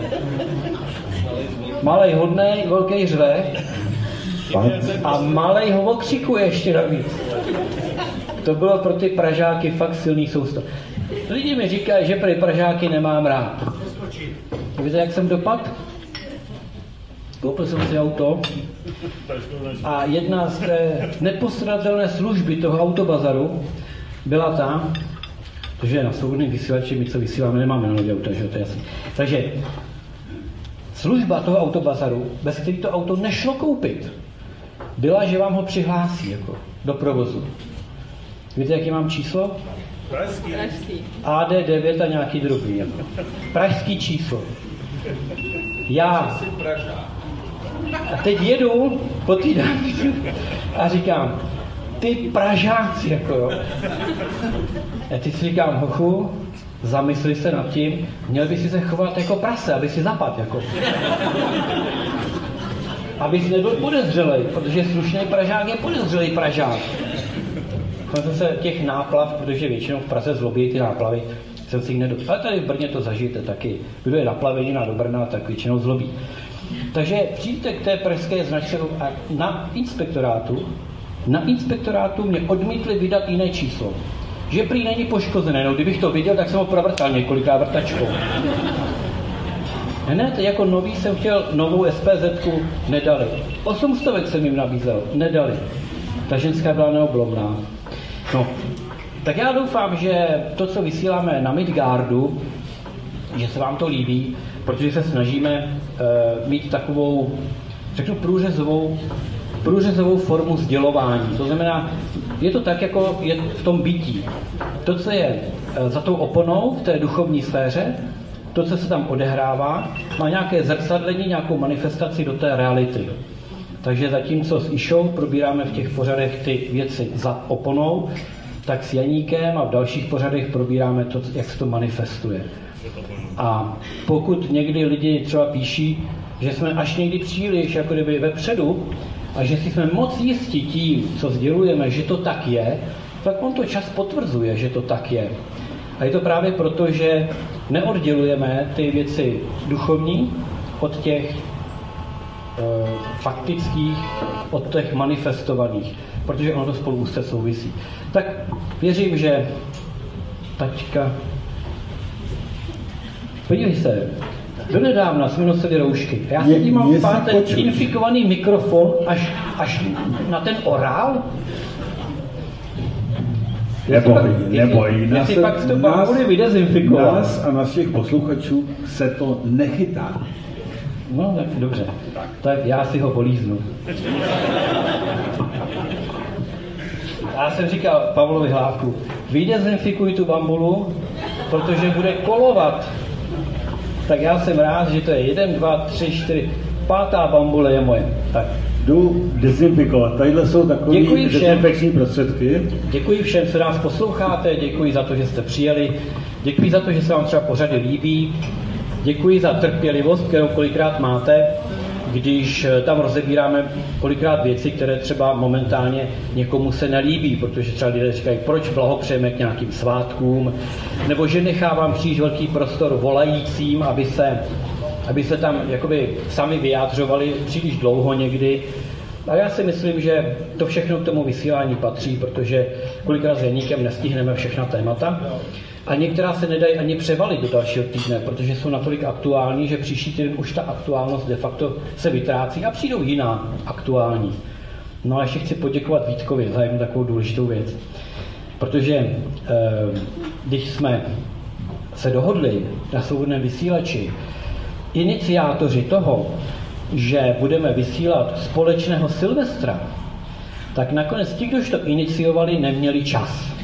Malej hodnej, velký řve a malej ho okřikuje ještě navíc. To bylo pro ty Pražáky fakt silný soustav. Lidi mi říkají, že pro Pražáky nemám rád. Víte, jak jsem dopadl? Koupil jsem si auto a jedna z té nepostradatelné služby toho autobazaru byla ta, protože na svobodném vysílači my co vysíláme, nemáme na lodi auta, že to je jasný. Takže služba toho autobazaru, bez který to auto nešlo koupit, byla, že vám ho přihlásí jako do provozu. Víte, jaký mám číslo? Pražský. A D devět a nějaký druhý. Jako. Pražský číslo. Já. A teď jedu po té dálnici a říkám, ty Pražáci, jako jo. A teď si říkám, hochu, zamysli se nad tím, měl by si se chovat jako prase, aby si zapadl, jako. Abys nebyl podezřelej, protože slušný Pražák je podezřelej Pražák. Jsem se těch náplav, protože většinou v Praze zlobí ty náplavy, jsem si jich nedotkl. Ale tady v Brně to zažijete taky. Kdo je naplavenina do Brna, tak většinou zlobí. Takže přijďte k té pražské značce a na inspektorátu, na inspektorátu mě odmítli vydat jiné číslo. Že prý není poškozené, no kdybych to viděl, tak jsem ho provrtal několikrát vrtačkou. Ne, teď jako nový jsem chtěl novou S P Z ku, nedali. Osmstovek jsem jim nabízel, nedali. Ta ženská byla neoblomná. No, tak já doufám, že to, co vysíláme na Midgardu, že se vám to líbí, protože se snažíme uh, mít takovou, řeknu, průřezovou, průřezovou formu sdělování. To znamená, je to tak, jako je v tom bytí. To, co je uh, za tou oponou v té duchovní sféře, to, co se tam odehrává, má nějaké zrcadlení, nějakou manifestaci do té reality. Takže zatímco s Išou probíráme v těch pořadech ty věci za oponou, tak s Janíkem a v dalších pořadech probíráme to, jak se to manifestuje. A pokud někdy lidi třeba píší, že jsme až někdy příliš jako kdyby vepředu a že si jsme moc jistí tím, co sdělujeme, že to tak je, tak on to čas potvrzuje, že to tak je. A je to právě proto, že neoddělujeme ty věci duchovní od těch e, faktických, od těch manifestovaných, protože ono to spolu úzce souvisí. Tak věřím, že taťka... Podívej se, donedávna jsme nosili roušky. Já si tím mám pár ten infikovaný mikrofon až, až na ten orál. Neboj, neboj. Nás, si pak to nás, nás a našich posluchačů se to nechytá. No, tak dobře. Tak, tak já si ho políznu. Já jsem říkal Pavlovi Hlávku, vydezinfikuj tu bambulu, protože bude kolovat. Tak já jsem rád, že to je jeden, dva, tři, čtyři, pátá bambule je moje. Tak. Jdu dezinfikovat. Tadyhle jsou takové dezinfekční prostředky. Děkuji všem, co nás posloucháte, děkuji za to, že jste přijeli, děkuji za to, že se vám třeba pořady líbí, děkuji za trpělivost, kterou kolikrát máte, když tam rozebíráme kolikrát věci, které třeba momentálně někomu se nelíbí, protože třeba lidé říkají, proč blahopřejeme k nějakým svátkům, nebo že nechávám příliš velký prostor volajícím, aby se, aby se tam jakoby sami vyjádřovali příliš dlouho někdy. A já si myslím, že to všechno k tomu vysílání patří, protože kolikrát s Janíkem nestihneme všechna témata. A některá se nedají ani převalit do dalšího týdne, protože jsou natolik aktuální, že příští týden už ta aktuálnost de facto se vytrácí a přijdou jiná aktuální. No a ještě chci poděkovat Vítkovi za jednu takovou důležitou věc. Protože eh, když jsme se dohodli na svobodném vysílači, iniciátoři toho, že budeme vysílat společného Silvestra, tak nakonec ti, kdož to iniciovali, neměli čas.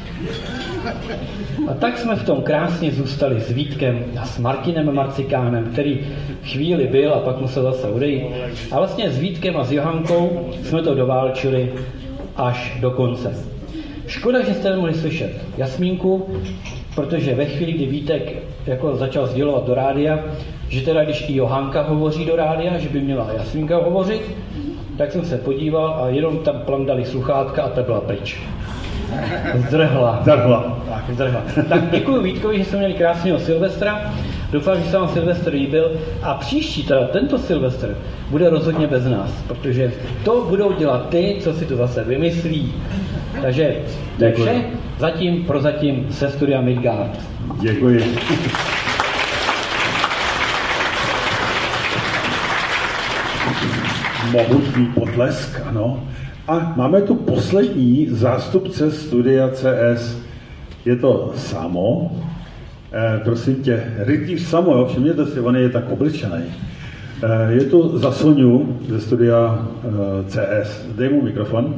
A tak jsme v tom krásně zůstali s Vítkem a s Martinem Marcikánem, který chvíli byl a pak musel zase odejít. A vlastně s Vítkem a s Johankou jsme to doválčili až do konce. Škoda, že jste nemohli slyšet Jasmínku, protože ve chvíli, kdy Vítek jako začal sdělovat do rádia, že teda když i Johanka hovoří do rádia, že by měla Jasmínka hovořit, tak jsem se podíval a jenom tam plamdali sluchátka a ta byla pryč. Zdrhla. Zdrhla. Tak, zdrhla. Tak děkuji Vítkovi, že jsme měli krásného Silvestra. Doufám, že se vám Silvestr líbil. A příští, teda tento Silvestr, bude rozhodně bez nás, protože to budou dělat ty, co si to zase vymyslí. Takže to je vše. Zatím, prozatím se studia Midgard. Děkuji. Mohutný potlesk, ano. A máme tu poslední zástupce studia C S. Je to Samo. Eh, prosím tě, rytíř Samo, jo, všimněte si, on je tak obličený. Eh, je to za Soňu ze studia eh, C S. Dej mu mikrofon.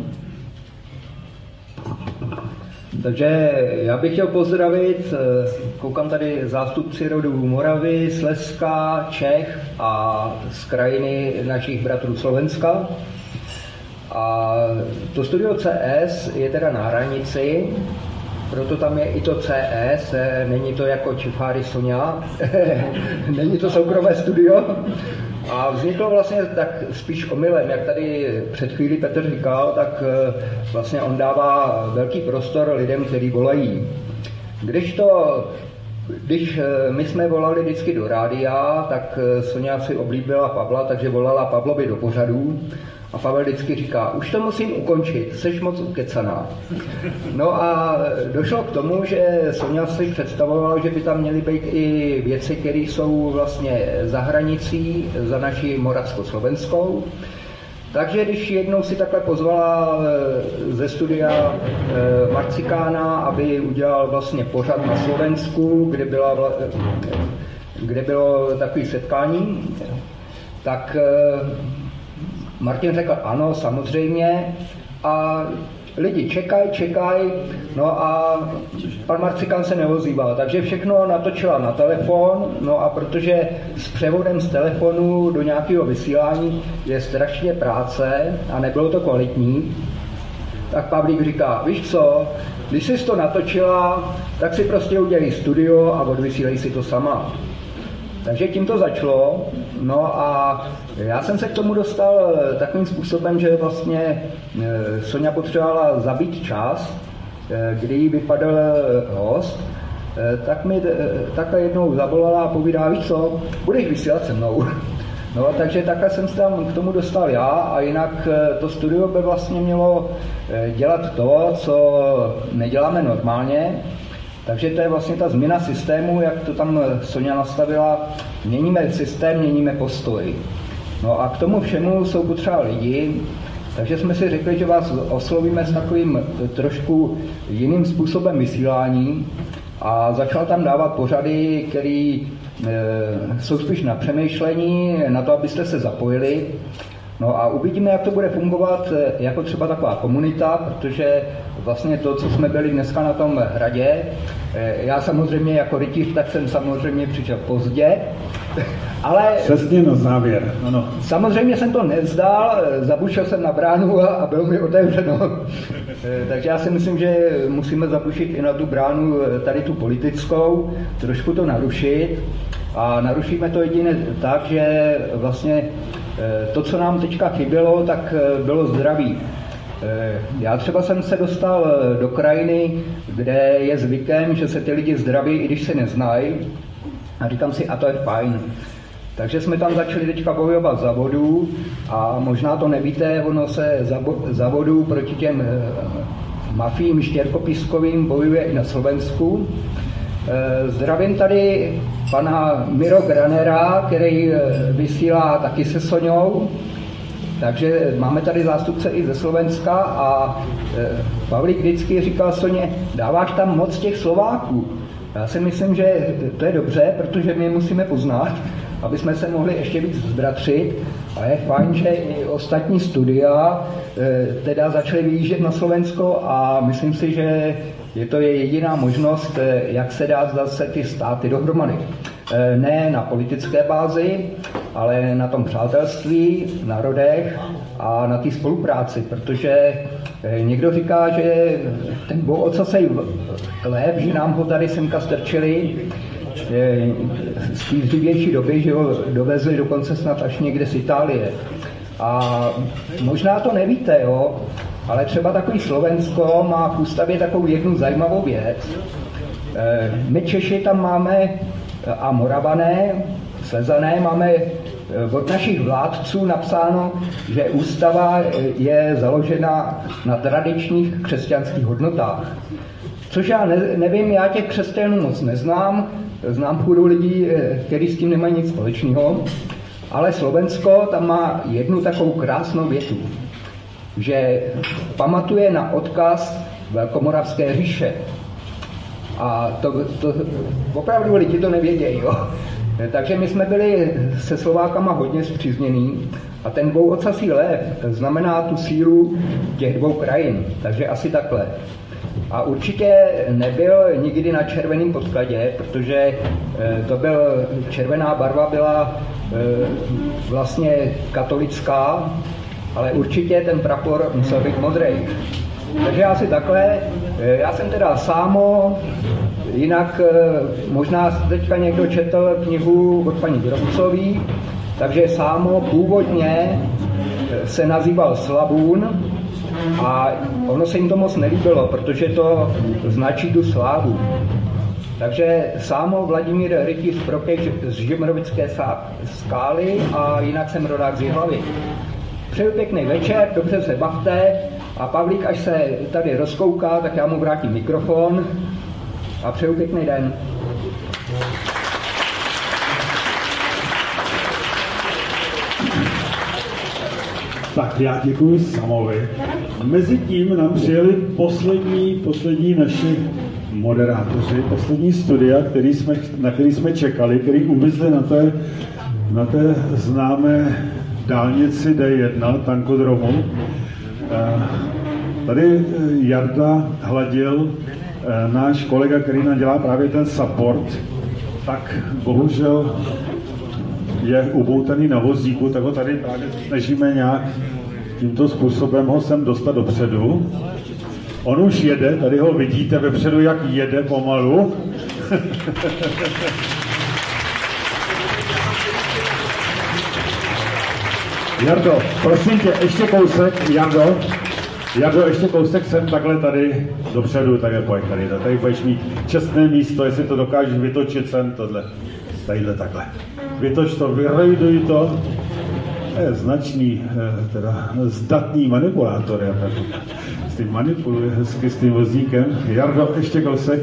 Takže já bych chtěl pozdravit, koukám tady zástupci rodu Moravy, Slezska, Čech a z krajiny našich bratrů Slovenska. A to studio C S je teda na hranici, proto tam je i to C S, není to jako Čifáry Soňa, není to soukromé studio. A vzniklo vlastně tak spíš omylem, jak tady před chvílí Petr říkal, tak vlastně on dává velký prostor lidem, kteří volají. Když to, když my jsme volali vždycky do rádia, tak Soňa si oblíbila Pavla, takže volala Pavlovi do pořadů. A Pavel vždycky říká, už to musím ukončit, seš moc ukecaná. No a došlo k tomu, že Soňa si představovala, že by tam měly být i věci, které jsou vlastně za hranicí, za naší Moravsko-Slovenskou. Takže když jednou si takhle pozvala ze studia Marcikána, aby udělal vlastně pořad na Slovensku, kde, byla, kde bylo takové setkání, tak Martin řekl ano, samozřejmě, a lidi čekají, čekají, no a pan Marcikán se neozýval, takže všechno natočila na telefon, no a protože s převodem z telefonu do nějakého vysílání je strašně práce a nebylo to kvalitní, tak Pavlík říká, víš co, když jsi to natočila, tak si prostě udělej studio a odvysílej si to sama. Takže tím to začalo, no a já jsem se k tomu dostal takovým způsobem, že vlastně Sonja potřebovala zabít čas, kdy jí vypadl host, tak mi takhle jednou zavolala a povídá, víš co, budeš vysílat se mnou. No, takže takhle jsem se tam k tomu dostal já a jinak to studio by vlastně mělo dělat to, co neděláme normálně. Takže to je vlastně ta změna systému, jak to tam Sonja nastavila. Měníme systém, měníme postoj. No a k tomu všemu jsou potřeba lidi, takže jsme si řekli, že vás oslovíme s takovým trošku jiným způsobem vysílání a začal tam dávat pořady, které jsou spíš na přemýšlení, na to, abyste se zapojili. No a uvidíme, jak to bude fungovat jako třeba taková komunita, protože vlastně to, co jsme byli dneska na tom hradě, já samozřejmě jako rytíř, tak jsem samozřejmě přišel pozdě, ale... Přesně na závěr, ano. Samozřejmě jsem to nevzdal, zabušil jsem na bránu a bylo mi otevřeno. Takže já si myslím, že musíme zabušit i na tu bránu tady tu politickou, trošku to narušit. A narušíme to jedině tak, že vlastně to, co nám teďka chybělo, tak bylo zdraví. Já třeba jsem se dostal do krajiny, kde je zvykem, že se ty lidi zdraví, i když se neznají. A říkám si, a to je fajn. Takže jsme tam začali teďka bojovat za vodu a možná to nevíte, ono se za, za vodu proti těm mafím štěrkopískovým bojuje i na Slovensku. Zdravím tady pana Miro Granera, který vysílá taky se Soňou. Takže máme tady zástupce i ze Slovenska a Pavlík vždycky říkal Soně, dáváš tam moc těch Slováků. Já si myslím, že to je dobře, protože my je musíme poznat, aby jsme se mohli ještě víc zbratřit. A je fajn, že i ostatní studia teda začaly vyjíždět na Slovensko a myslím si, že je to je jediná možnost, jak se dá zase ty státy dohromady. Ne na politické bázi, ale na tom přátelství, národech a na té spolupráci, protože někdo říká, že ten ocasej léb, že nám ho tady semka strčili z té dřívější doby, že ho dovezli dokonce snad až někde z Itálie. A možná to nevíte, jo, ale třeba takový Slovensko má v ústavě takovou jednu zajímavou věc. My Češi tam máme a Moravané, Slezané, máme od našich vládců napsáno, že ústava je založena na tradičních křesťanských hodnotách. Což já ne, nevím, já těch křesťanů moc neznám, znám půdu lidí, kteří s tím nemají nic společného, ale Slovensko tam má jednu takovou krásnou větu, že pamatuje na odkaz Velkomoravské říše. A to, to opravdu lidi to nevědějí, jo. Takže my jsme byli se Slovákama hodně spříznění a ten dvouocasý lev znamená tu sílu těch dvou krajin, takže asi takhle. A určitě nebyl nikdy na červeném podkladě, protože to byl, červená barva byla vlastně katolická, ale určitě ten prapor musel být modrý. Takže asi takhle, já jsem teda Sámo, jinak možná teďka někdo četl knihu od paní Grobcový, takže Sámo původně se nazýval Slavůn a ono se jim to moc nelíbilo, protože to značí tu slávu. Takže Sámo Vladimír Rytíř Prokej z Žimrovické skály a jinak jsem rodák z Jihlavy. Přeju pěkný večer, dobře se bavte a Pavlík, až se tady rozkouká, tak já mu vrátím mikrofon a přeju pěkný den. Tak já děkuji Samovi. Mezitím nám přijeli poslední, poslední naši moderátoři, poslední studia, který jsme, na který jsme čekali, který uvízli na té, na té známé dálnici D jedna, tankodromu. Tady Jarda Hladil, náš kolega, který nám dělá právě ten support, tak bohužel je uboutaný na vozíku, tak ho tady právě snažíme nějak tímto způsobem ho sem dostat dopředu. On už jede, tady ho vidíte vepředu, jak jede pomalu. Jardo, prosím tě, ještě kousek, Jardo. Jardo, ještě kousek sem takhle tady dopředu, takhle pojď tady, tady budeš mít čestné místo, jestli to dokážeš vytočit sem, tohle, tadyhle takhle. Vytoč to, vyrejduj to. To je značný, teda zdatný manipulátor, Jardo. S tím manipuluje hezky s tím vozíkem. Jardo, ještě kousek.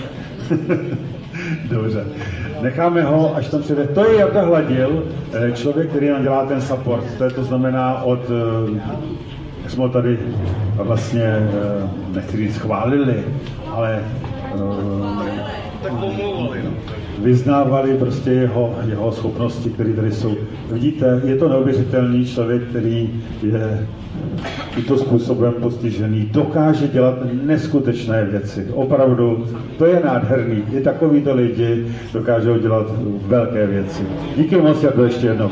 Dobře. Necháme ho, až tam přijde. To je Jarda Hladil, člověk, který nám dělá ten support. To, je, to znamená od, jak jsme ho tady vlastně, nechci říct chválili, ale tak pomluvali, no. Vyznávali prostě jeho, jeho schopnosti, které tady jsou. Vidíte, je to neuvěřitelný člověk, který je tímto způsobem postižený, dokáže dělat neskutečné věci. Opravdu, to je nádherný. I takovýto lidi dokážou dělat velké věci. Díky moc, Jardo, ještě jednou.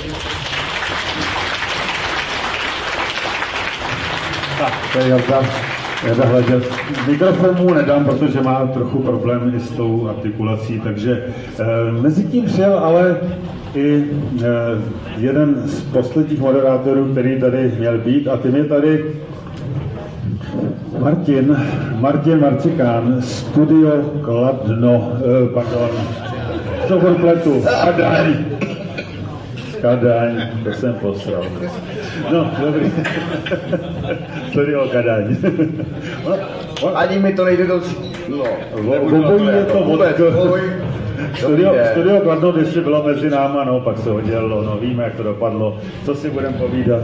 Tak, to je Jarda. Jarda Hladil. Mikrofon mu nedám, protože má trochu problém i s tou artikulací, takže e, mezi tím přijel ale i e, jeden z posledních moderátorů, který tady měl být, a tím je tady Martin, Martin Marcikán, Studio Kladno, e, pardon, co kompletu, Kadaň. Kadaň, to jsem posral. No, dobrý. Studio Kadaň. Ani mi to nejde do... No, obojí je to vodko. Studio, studio Kladno ještě bylo mezi náma, no, pak se oddělilo, no, víme, jak to dopadlo. Co si budeme povídat?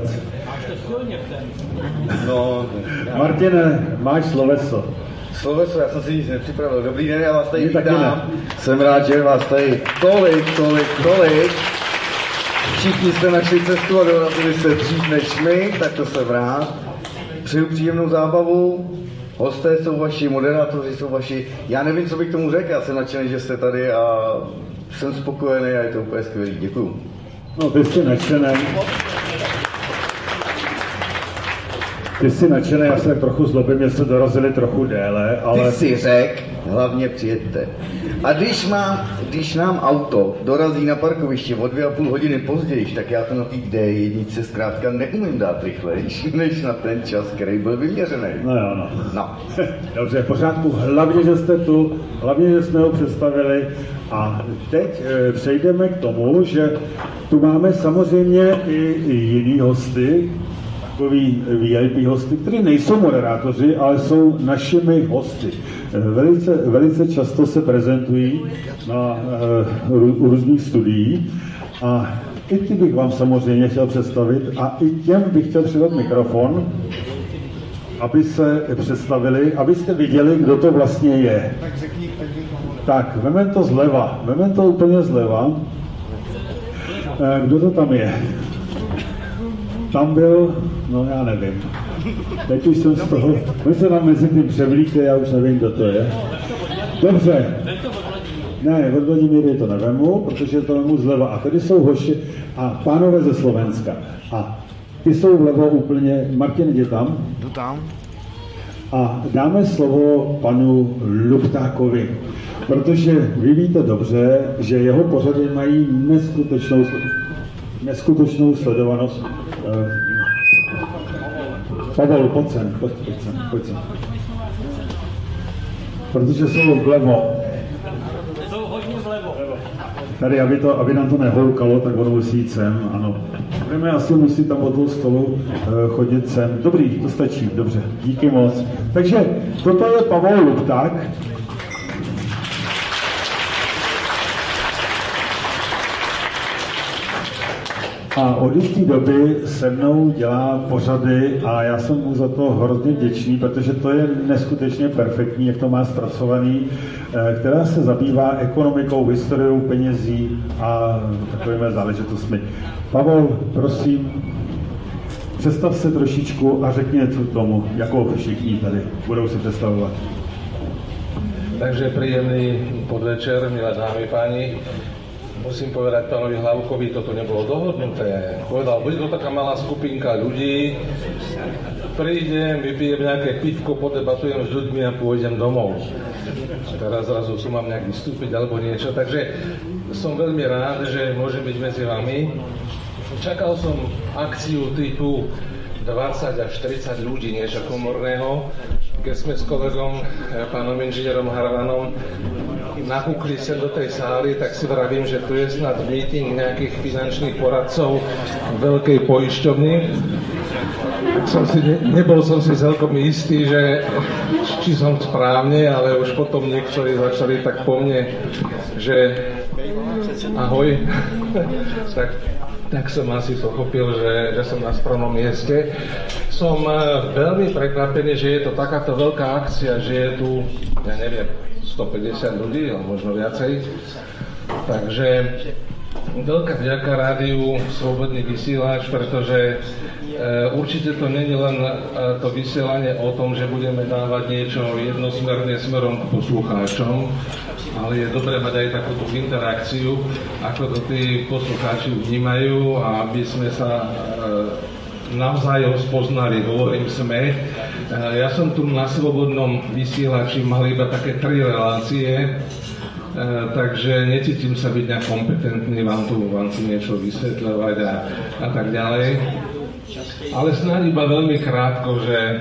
No, Martine, máš sloveso. Sloveso, já jsem si nic nepřipravil. Dobrý den, já vás tady vítám. Jsem rád, že vás tady tolik, tolik, tolik. Všichni jste našli cestu a dorazili se dřív než my, tak to jsem rád. Přeju příjemnou zábavu. Hosté jsou vaši, moderátoři jsou vaši. Já nevím, co bych tomu řekl, já jsem nadšený, že jste tady a jsem spokojený a je to úplně skvělý. Děkuju. No, ty jsi nadšený. Ty jsi nadšený, já se tak trochu zlobím, že se dorazili trochu déle, ale... Ty si řek, hlavně přijeďte. A když, má, když nám auto dorazí na parkoviště o dvě a půl hodiny později, tak já to na té D jedničce zkrátka neumím dát rychlejš, než na ten čas, který byl vyměřený. No jo, no. no. Dobře, v pořádku. Hlavně, že jste tu, hlavně, že jsme ho představili. A teď e, přejdeme k tomu, že tu máme samozřejmě i, i jiný hosty, takový V I P hosty, kteří nejsou moderátoři, ale jsou našimi hosty. Velice, velice často se prezentují na uh, různých studiích a i ty bych vám samozřejmě chtěl představit a i těm bych chtěl předat mikrofon, aby se představili, abyste viděli, kdo to vlastně je. Tak, vemem to zleva, vemem to úplně zleva. Kdo to tam je? Tam byl, no já nevím. Teď už jsem z toho, my se nám mezi tím převlíkli, já už nevím, kdo to je. Dobře. Ne, od Vladimíry to nevemu, protože to vemu zleva. A tady jsou hoši a pánové ze Slovenska. A ty jsou vlevo úplně, Martin, jde tam? Jdu tam. A dáme slovo panu Luptákovi, protože vy víte dobře, že jeho pořady mají neskutečnou, neskutečnou sledovanost. Pavel, pojď sem, pojď, pojď sem, pojď sem. Protože jsou vlevo. Jsou hodně zlevo. Tady, aby, to, aby nám to nehoukalo, tak on musí jít sem, ano. Budeme asi musí tam od toho stolu uh, chodit sem. Dobrý, to stačí, dobře, díky moc. Takže toto je Pavel Lupták. A od jisté doby se mnou dělá pořady a já jsem mu za to hrozně vděčný, protože to je neskutečně perfektní, jak to má zpracovaný, která se zabývá ekonomikou, historiou, penězí a takovými záležitostmi. Pavel, prosím. představ se trošičku a řekni něco k tomu, jako všichni tady budou si představovat. Takže príjemný podvečer, milé dámy, páni. Musím povedať pánovi Hlavkovi, toto nebolo dohodnuté. Povedal, bude to taká malá skupinka ľudí, prídem, vypijem nejaké pivko, podebatujem s ľuďmi a pôjdem domov. Teraz zrazu som mám nejak vystúpiť alebo niečo, takže som veľmi rád, že môžem byť medzi vami. Čakal som akciu typu dvadsať až tridsať ľudí, niečo komorného. Keď sme s kolegom, pánom inžinierom Harvanom, nakúkli sem do tej sály, tak si vravím, že tu je snad meeting nejakých finančných poradcov veľkej poisťovny. Som si, ne, nebol som si celkom istý, že či som správne, ale už potom niektorí začali tak po mne, že ahoj, tak, tak som asi pochopil, že, že som na správnom mieste. Som veľmi prekvapený, že je to takáto veľká akcia, že je tu, ja neviem, stopäťdesiat ľudí, alebo možno viacej. Takže veľká vďaka rádiu Slobodný vysielač, pretože e, určite to nie je len e, to vysielanie o tom, že budeme dávať niečo jednosmerne smerom k poslucháčom, ale je dobré mať aj takúto interakciu, ako to tí poslucháči vnímajú, a aby sme sa e, navzájom spoznali, hovorím sme. Ja som tu na Slobodnom vysielači mal iba také tri relácie, takže necítim sa byť nejak kompetentný vám tu, vám tu niečo vysvetľovať a, a tak ďalej. Ale snáď iba veľmi krátko, že e,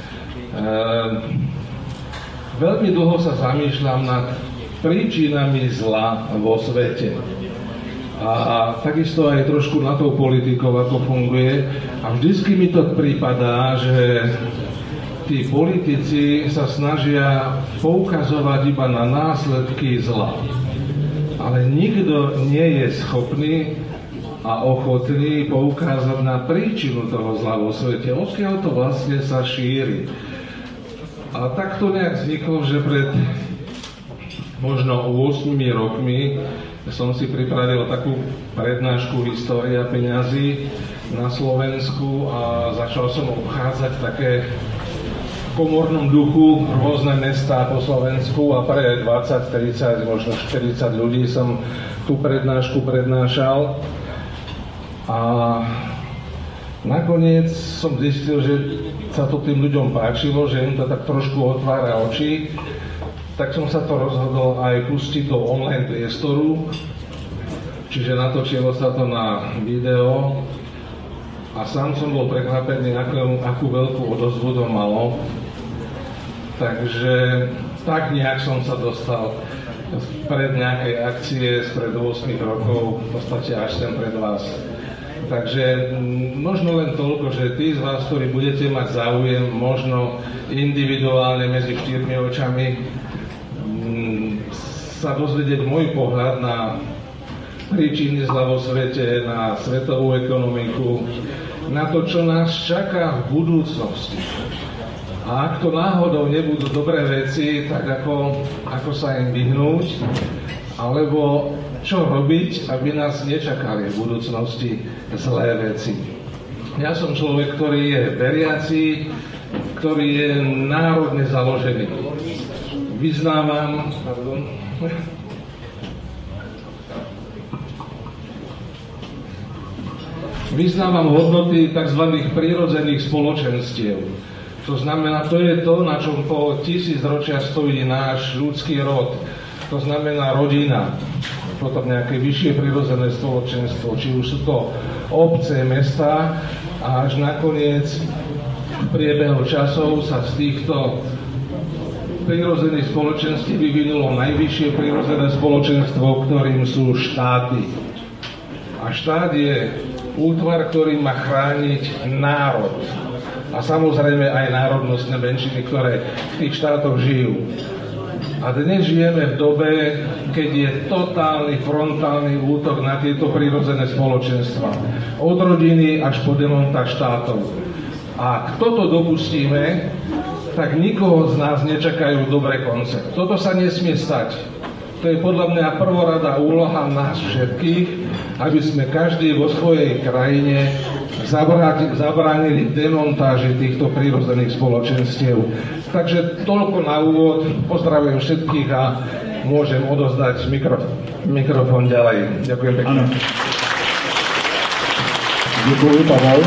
veľmi dlho sa zamýšľam nad príčinami zla vo svete. A, a takisto aj trošku na tou politikou, ako funguje. A vždycky mi to prípadá, že tí politici sa snažia poukazovať iba na následky zla. Ale nikto nie je schopný a ochotný poukázať na príčinu toho zla vo svete. Odkiaľ to vlastne sa šíri. A tak to nejak vzniklo, že pred možno ôsmimi rokmi som si pripravil takú prednášku História peňazí na Slovensku a začal som obchádzať také v komornom duchu rôzne mestá po Slovensku a pre dvadsať, tridsať, možno štyridsať ľudí som tú prednášku prednášal. A nakoniec som zistil, že sa to tým ľuďom páčilo, že im to tak trošku otvára oči. Tak som sa to rozhodol aj pustiť do online priestoru, čiže natočilo sa to na video a sám som bol prekvapený, akú, akú veľkú odozvu to malo. Takže tak nejak som sa dostal pred nejakej akcie spred ôsmich rokov, v podstate až sem pred vás. Takže možno len toľko, že tí z vás, ktorí budete mať záujem, možno individuálne medzi štyrmi očami, sa dozvedieť môj pohľad na príčiny zla vo svete, na svetovú ekonomiku, na to, čo nás čaká v budúcnosti. A ak to náhodou nebudú dobré veci, tak ako, ako sa im vyhnúť, alebo čo robiť, aby nás nečakali v budúcnosti zlé veci. Ja som človek, ktorý je veriaci, ktorý je národne založený. Vyznávam, pardon, vyznávam hodnoty tzv. Prírodzených spoločenstiev. To znamená, to je to, na čom po tisícročia stojí náš ľudský rod. To znamená rodina, potom nejaké vyššie prírodzené spoločenstvo, či už sú to obce, mestá, a až nakoniec v priebehu časov sa z týchto prírodzených spoločenství vyvinulo najvyššie prírodzené spoločenstvo, ktorým sú štáty. A štát je útvar, ktorý má chrániť národ. A samozrejme aj národnostné menšiny, ktoré v tých štátoch žijú. A dnes žijeme v dobe, keď je totálny frontálny útok na tieto prírodzené spoločenstva. Od rodiny až po demontáž štátov. A ak toto dopustíme, tak nikoho z nás nečakajú dobré konce. Toto sa nesmie stať. To je podľa mňa prvoradá úloha nás všetkých, aby sme každý vo svojej krajine zabránili demontáži týchto prírodzených spoločenstiev. Takže toľko na úvod. Pozdravujem všetkých a môžem odozdať mikrof- mikrofón ďalej. Ďakujem pekne. Děkuji, Pavel.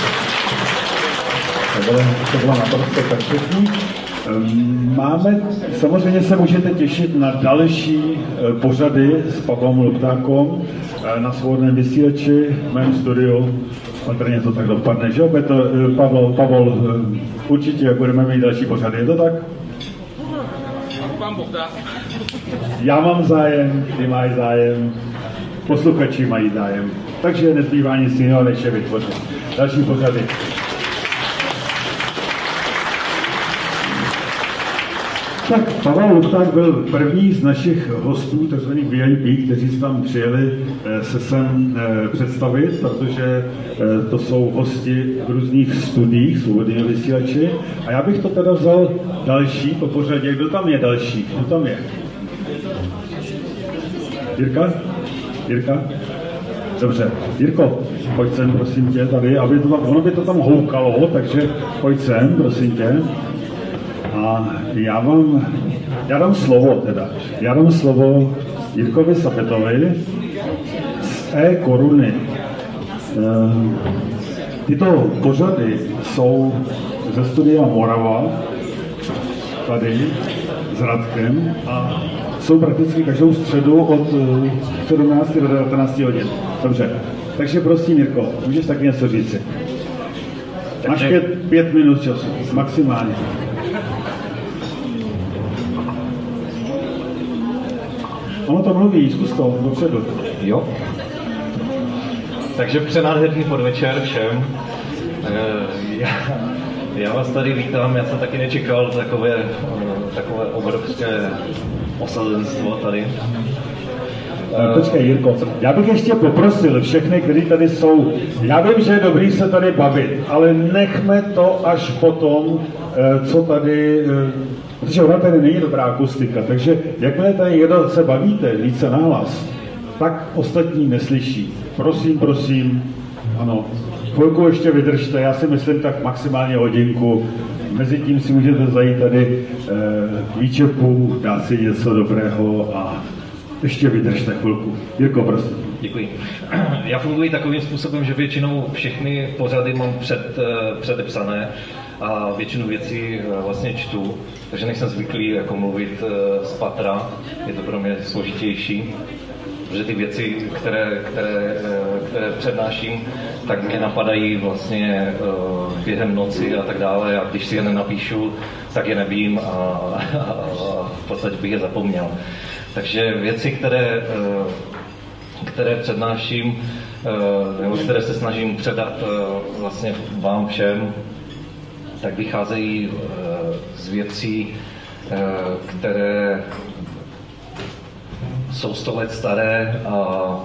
To bylo naprosto perfektní. Máme, samozřejmě se můžete těšit na další pořady s Pavlem Luptákom na Svobodném vysílači, v mém studiu. Patrně to tak dopadne, že opět Pavel, Pavel, určitě budeme mít další pořady, je to tak? Já mám zájem, ty máš zájem, posluchači mají zájem, takže nezbývá nic jiného, než je vytvořit další pořady. Tak Pavel Lupták byl první z našich hostů, takzvaných V I P, kteří se tam přijeli se sem představit, protože to jsou hosti v různých studiích, svobodného vysílači. A já bych to teda vzal další po pořadě. Kdo tam je další? Kdo tam je? Jirka? Jirka? Dobře. Jirko, pojď sem, prosím tě, tady, aby to tam, ono by to tam houkalo, takže pojď sem, prosím tě. A já vám, já dám slovo teda, já dám slovo Jirkovi Sapetovi z E-koruny. Tyto pořady jsou ze studia Morava, tady s Radkem a jsou prakticky každou středu od sedmnácti do devatenácti hodin. Dobře, takže prosím Jirko, můžeš taky něco říci? Máš pět, pět minut času, maximálně. Ono to mluví, zkus to dopředu. Jo. Takže přenádherný podvečer všem. Já, já vás tady vítám, já jsem taky nečekal takové, takové obrovské osazenstvo tady. Počkej, Jirko, já bych ještě poprosil všechny, kteří tady jsou, já vím, že je dobrý se tady bavit, ale nechme to až potom, co tady, protože ona tady není dobrá akustika, takže jakmile tady jedno se bavíte více nahlas, tak ostatní neslyší. Prosím, prosím, ano, chvilku ještě vydržte, já si myslím tak maximálně hodinku, mezi tím si můžete zajít tady k výčepu, dát si něco dobrého a ještě vydržte chvilku. Jirko, prosím. Děkuji. Já funguji takovým způsobem, že většinou všechny pořady mám před, předepsané a většinu věcí vlastně čtu, takže nejsem zvyklý jako mluvit z patra, je to pro mě složitější, protože ty věci, které, které, které přednáším, tak mě napadají vlastně během noci a tak dále a když si je nenapíšu, tak je nevím a, a, a v podstatě bych je zapomněl. Takže věci, které, které přednáším, nebo které se snažím předat vlastně vám všem, tak vycházejí z věcí, které jsou sto let staré a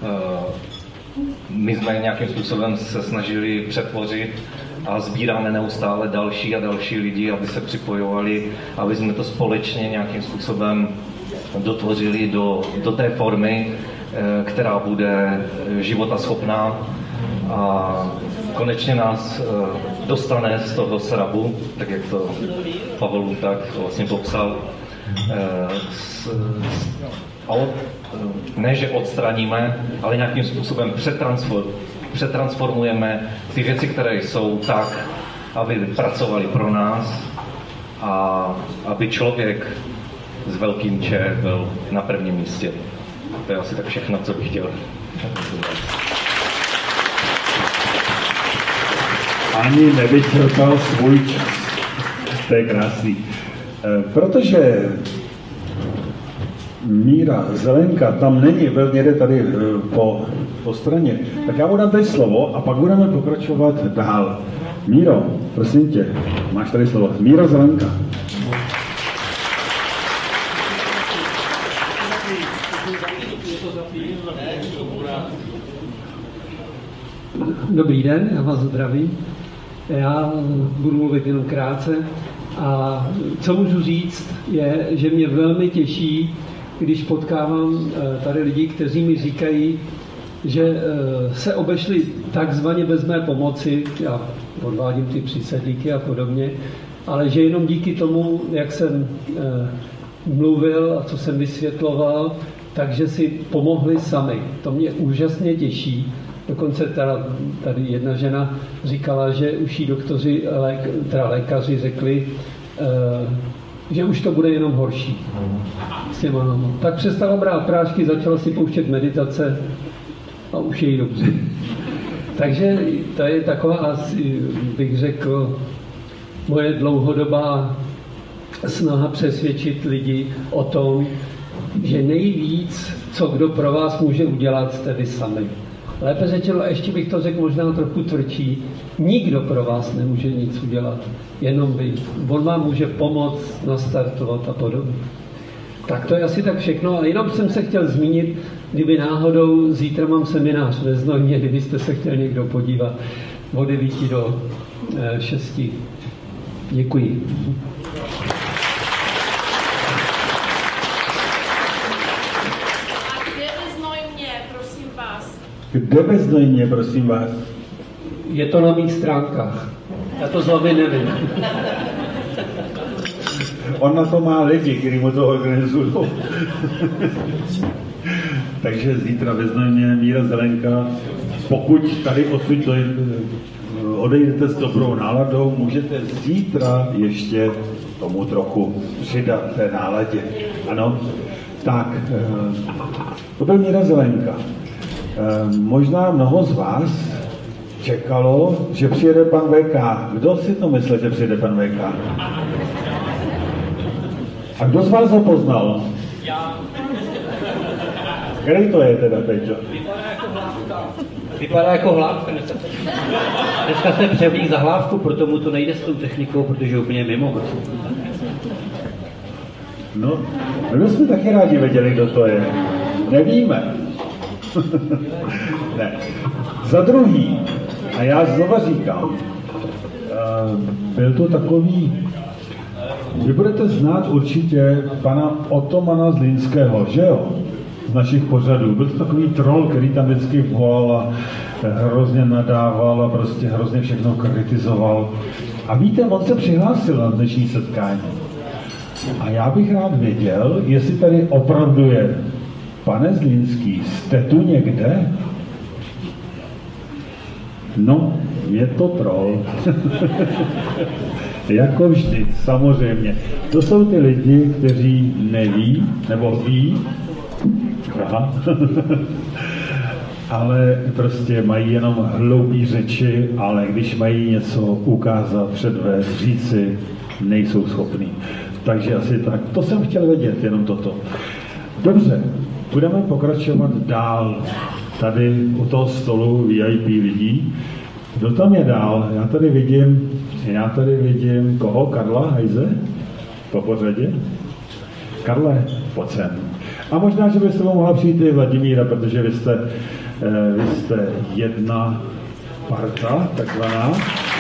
my jsme nějakým způsobem se snažili přetvořit a sbíráme neustále další a další lidi, aby se připojovali, aby jsme to společně nějakým způsobem dotvořili do, do té formy, která bude životaschopná a konečně nás dostane z toho srabu, tak jak to Pavel Lupták vlastně popsal. A od, ne, že odstraníme, ale nějakým způsobem přetransform, přetransformujeme ty věci, které jsou tak, aby pracovaly pro nás a aby člověk s velkým Č byl na prvním místě. To je asi tak všechno, co bych chtěl. Ani nevyčerpal svůj čas. To je krásný. Protože Míra Zelenka tam není, byl někde tady po, po straně, tak já mu dám teď slovo a pak budeme pokračovat dál. Míro, prosím tě, máš tady slovo. Míra Zelenka. Dobrý den, já vás zdravím. Já budu mluvit jenom krátce a co můžu říct je, že mě velmi těší když potkávám tady lidi, kteří mi říkají, že se obešli takzvaně bez mé pomoci, já odvádím ty přísedlíky a podobně, ale že jenom díky tomu, jak jsem mluvil a co jsem vysvětloval, takže si pomohli sami. To mě úžasně těší. Dokonce teda, tady jedna žena říkala, že už jí doktoři, lék, teda lékaři řekli, že už to bude jenom horší. Tak přestala brát prášky, začala si pouštět meditace a už je jí dobře. Takže to je taková, asi bych řekl, moje dlouhodobá snaha přesvědčit lidi o tom, že nejvíc, co kdo pro vás může udělat, jste vy sami. Lépe řečeno, a ještě bych to řekl možná trochu tvrdší, nikdo pro vás nemůže nic udělat, jenom vy. On vám může pomoct, nastartovat a podobně. Tak to je asi tak všechno, ale jenom jsem se chtěl zmínit, kdyby náhodou, zítra mám seminář ve Znojmě, kdybyste se chtěl někdo podívat od devíti do šesti. Děkuji. Kde ve Znojmě, prosím vás? Je to na mých stránkách. Já to zlobě nevím. On na to má lidi, kteří mu to organizují. Takže zítra ve Znojmě Míra Zelenka. Pokud tady odsud odejdete s dobrou náladou, můžete zítra ještě tomu trochu přidat té náladě. Ano, tak, to byl Míra Zelenka. Možná mnoho z vás čekalo, že přijede pan V K. Kdo si to myslel, že přijede pan V K? A kdo z vás ho poznal? Já. Který to je teda, Peťo? Vypadá jako hlávka. Dneska se převlík za hlávku, proto mu to nejde s tou technikou, protože je úplně mimo. No, my bychom taky rádi věděli, kdo to je. Nevíme. Ne. Za druhý, a já znova říkám, byl to takový, vy budete znát určitě pana Otomana Zlínského, že jo? Z našich pořadů. Byl to takový troll, který tam vždycky volal a hrozně nadával a prostě hrozně všechno kritizoval. A víte, on se přihlásil na dnešní setkání. A já bych rád věděl, jestli tady opravdu je. Pane Zlínský, jste tu někde? No, je to troll. Jako vždy, samozřejmě. To jsou ty lidi, kteří neví, nebo ví, aha, ale prostě mají jenom hloupý řeči, ale když mají něco ukázat, předvést, říci, nejsou schopní. Takže asi tak. To jsem chtěl vědět, jenom toto. Dobře, budeme pokračovat dál. Tady u toho stolu V I P lidí. Kdo tam je dál? Já tady vidím, já tady vidím koho? Karla Hajze? Po pořadě? Karle, pojď sem. A možná, že byste mohla přijít i Vladimíra, protože vy jste, eh, vy jste jedna parta, takzvaná.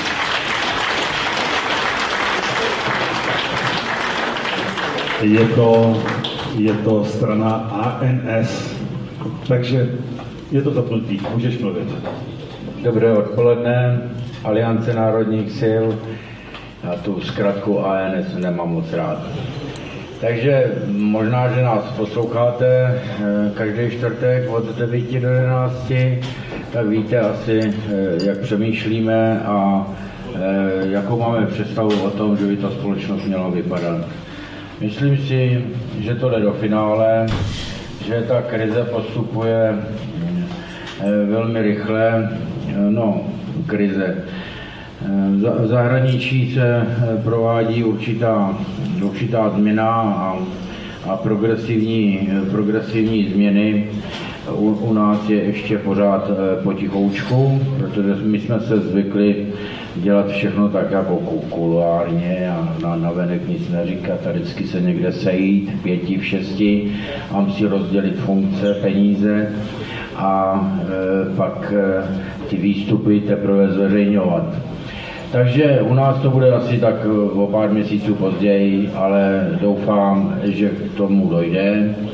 Je to, je to strana A N S, takže je to zapnutý, můžeš mluvit. Dobré odpoledne, Aliance národních sil, já tu zkratku A N S nemám moc rád. Takže možná, že nás posloucháte každý čtvrtek od devíti do jedenácti, tak víte asi, jak přemýšlíme a jakou máme představu o tom, že by ta společnost měla vypadat. Myslím si, že to jde do finále, že ta krize postupuje velmi rychle, no, krize. V zahraničí se provádí určitá, určitá změna a, a progresivní, progresivní změny. U, u nás je ještě pořád potichoučku, protože my jsme se zvykli dělat všechno tak jako kuloárně a na, na venek nic neříkat a vždycky se někde sejít v pěti, v šesti a si rozdělit funkce, peníze a e, pak e, ty výstupy teprve zveřejňovat. Takže u nás to bude asi tak o pár měsíců později, ale doufám, že k tomu dojde.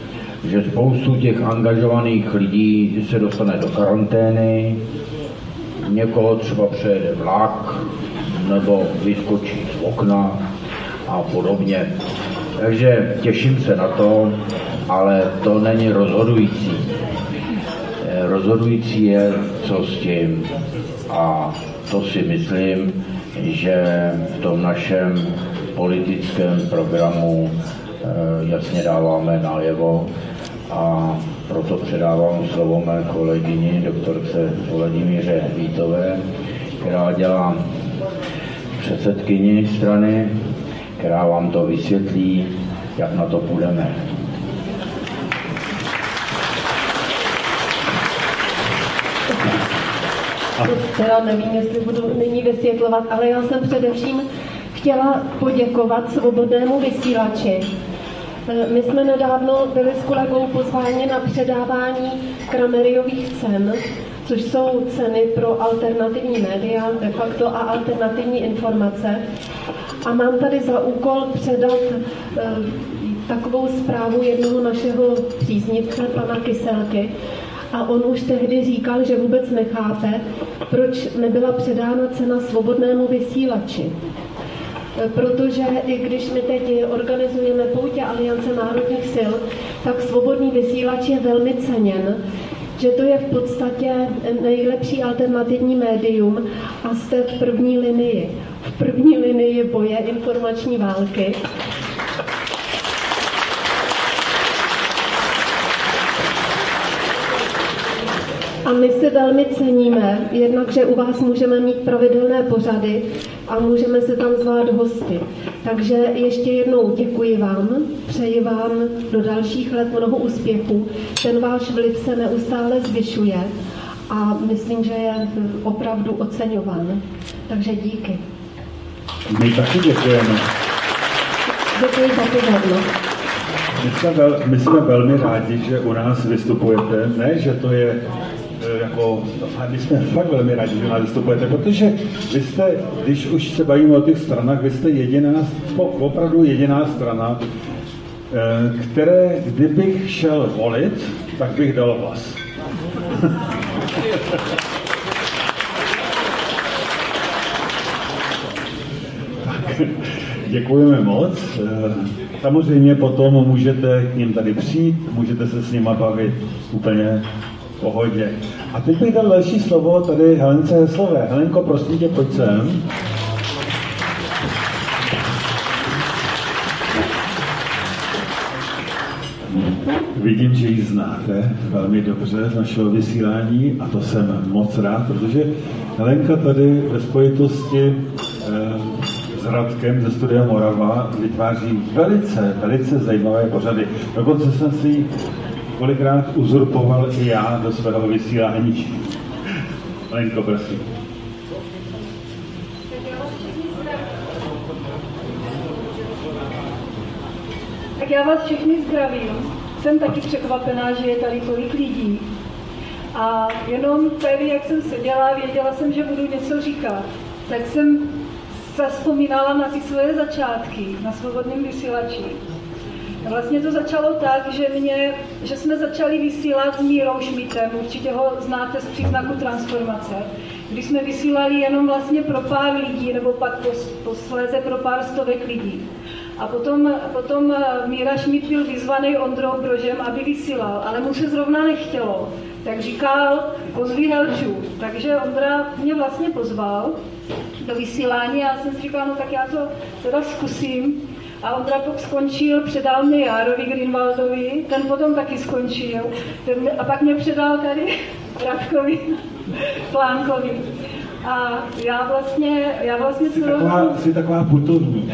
že spoustu těch angažovaných lidí se dostane do karantény, někoho třeba přejede vlak, nebo vyskočí z okna a podobně. Takže těším se na to, ale to není rozhodující. Rozhodující je, co s tím. A to si myslím, že v tom našem politickém programu jasně dáváme najevo a proto předávám slovo mé kolegyni, doktorce Vladimíře Vítové, která dělá předsedkyni strany, která vám to vysvětlí, jak na to půjdeme. Teda nevím, jestli budu nyní vysvětlovat, ale já jsem především chtěla poděkovat Svobodnému vysílači. My jsme nedávno byli s kolegou pozváni na předávání Krameriových cen, což jsou ceny pro alternativní média, de facto a alternativní informace. A mám tady za úkol předat e, takovou zprávu jednoho našeho příznivce, pana Kyselky. A on už tehdy říkal, že vůbec nechápe, proč nebyla předána cena Svobodnému vysílači. Protože i když my teď organizujeme poutě Aliance národních sil, tak Svobodný vysílač je velmi ceněn, že to je v podstatě nejlepší alternativní médium a jste v první linii. V první linii boje informační války. A my si velmi ceníme, jednak, že u vás můžeme mít pravidelné pořady a můžeme se tam zvát hosty. Takže ještě jednou děkuji vám, přeji vám do dalších let mnoho úspěchů. Ten váš vliv se neustále zvyšuje a myslím, že je opravdu oceňován. Takže díky. My taky děkujeme. Děkuji za pozornost. My jsme, vel, my jsme velmi rádi, že u nás vystupujete. Ne, že to je jako, my jsme fakt velmi rádi, že u nás vystupujete, protože vy jste, když už se bavíme o těch stranách, vy jste jediná, opravdu jediná strana, které, kdybych šel volit, tak bych dal hlas. Děkujeme moc. Samozřejmě potom můžete k ním tady přijít, můžete se s nima bavit úplně v pohodě. A teď bych dal další slovo tady Helence Heslové. Helenko, prosím tě, pojď sem. Vidím, že ji znáte velmi dobře z našeho vysílání a to jsem moc rád, protože Helenka tady ve spojitosti eh, s Radkem ze Studia Morava vytváří velice, velice zajímavé pořady. Dokonce jsem si ji kolikrát uzurpoval i já do svého vysílání. Helenko, prosím. Tak já vás všechny zdravím. Jsem taky překvapená, že je tady tolik lidí. A jenom tady, jak jsem seděla, věděla jsem, že budu něco říkat. Tak jsem zazpomínala na ty svoje začátky na Svobodném vysílači. A vlastně to začalo tak, že, mě, že jsme začali vysílat s Mírou Šmitem, určitě ho znáte z Příznaku transformace, když jsme vysílali jenom vlastně pro pár lidí, nebo pak posléze pro pár stovek lidí. A potom, potom Míra Šmit byl vyzvaný Ondrou Brožem, aby vysílal, ale mu se zrovna nechtělo. Tak říkal, pozví Helču. Takže Ondra mě vlastně pozval do vysílání a já jsem si říkala, no tak já to teda zkusím. A Ondra pak skončil, předal mě Járovi Greenwaldovi, ten potom taky skončil. Ten, a pak mě předal tady Radkovi Plánkovi. A já vlastně, já vlastně jsi taková, jsi taková putovní.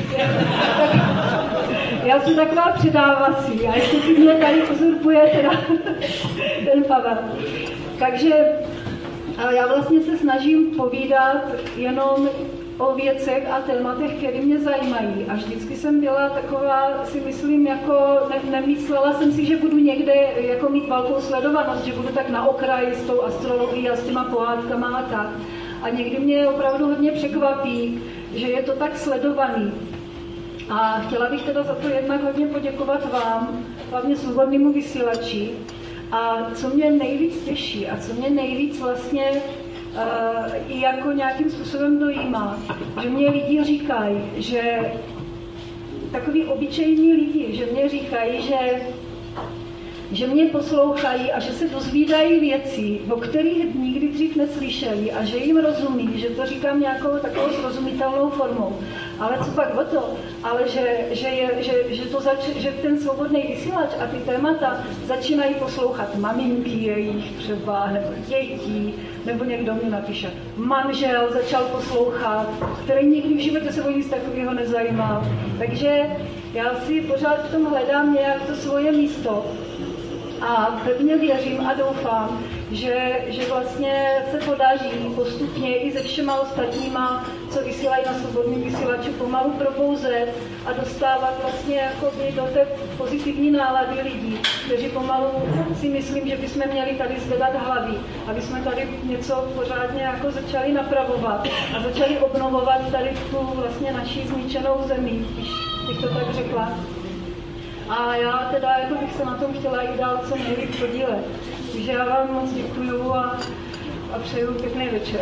Já jsem taková předávací a ještě si mě tady uzurpuje teda ten Pavel. Takže já vlastně se snažím povídat jenom o věcech a tématech, které mě zajímají. A vždycky jsem byla taková, si myslím, jako ne, nemyslela jsem si, že budu někde jako mít velkou sledovanost, že budu tak na okraji s tou astrologií a s těma pohádkama a tak. A někdy mě opravdu hodně překvapí, že je to tak sledovaný. A chtěla bych teda za to jednak hodně poděkovat vám, hlavně svobodnému vysílači. A co mě nejvíc těší a co mě nejvíc vlastně uh, i jako nějakým způsobem dojímá, že mě lidi říkají, že takový obyčejní lidi, že mě říkají, že že mě poslouchají a že se dozvídají věci, o kterých nikdy dřív neslyšeli a že jim rozumí, že to říkám nějakou takovou srozumitelnou formou. Ale co pak o to? Ale že, že, je, že, že, to zač, že ten svobodný vysílač a ty témata začínají poslouchat maminky jejich třeba, nebo děti, nebo někdo mi napíše, manžel začal poslouchat, který nikdy v životě se o nic takového nezajímal. Takže já si pořád v tom hledám nějak to svoje místo. A pevně věřím a doufám, že, že vlastně se podaří postupně i se všema ostatníma, co vysílají na svobodným vysílači, pomalu probouzet a dostávat vlastně jakoby do té pozitivní nálady lidí, kteří pomalu si myslím, že bychom měli tady zvedat hlavy, aby jsme tady něco pořádně jako začali napravovat a začali obnovovat tady tu vlastně naší zničenou zemi, když bych to tak řekla. A já teda jako bych se na tom chtěla i dál co nejvíc podílet. Takže já vám moc děkuju a, a přeju pěkný večer.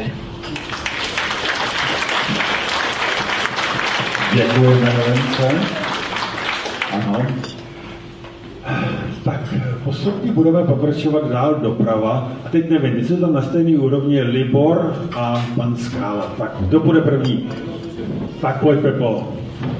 Děkujeme, Helence. Ano. Tak postupně budeme pokračovat dál doprava. A teď nevím, jestli tam na stejné úrovni Libor a pan Skála. Tak kdo bude první? Tak pojď, Pepo.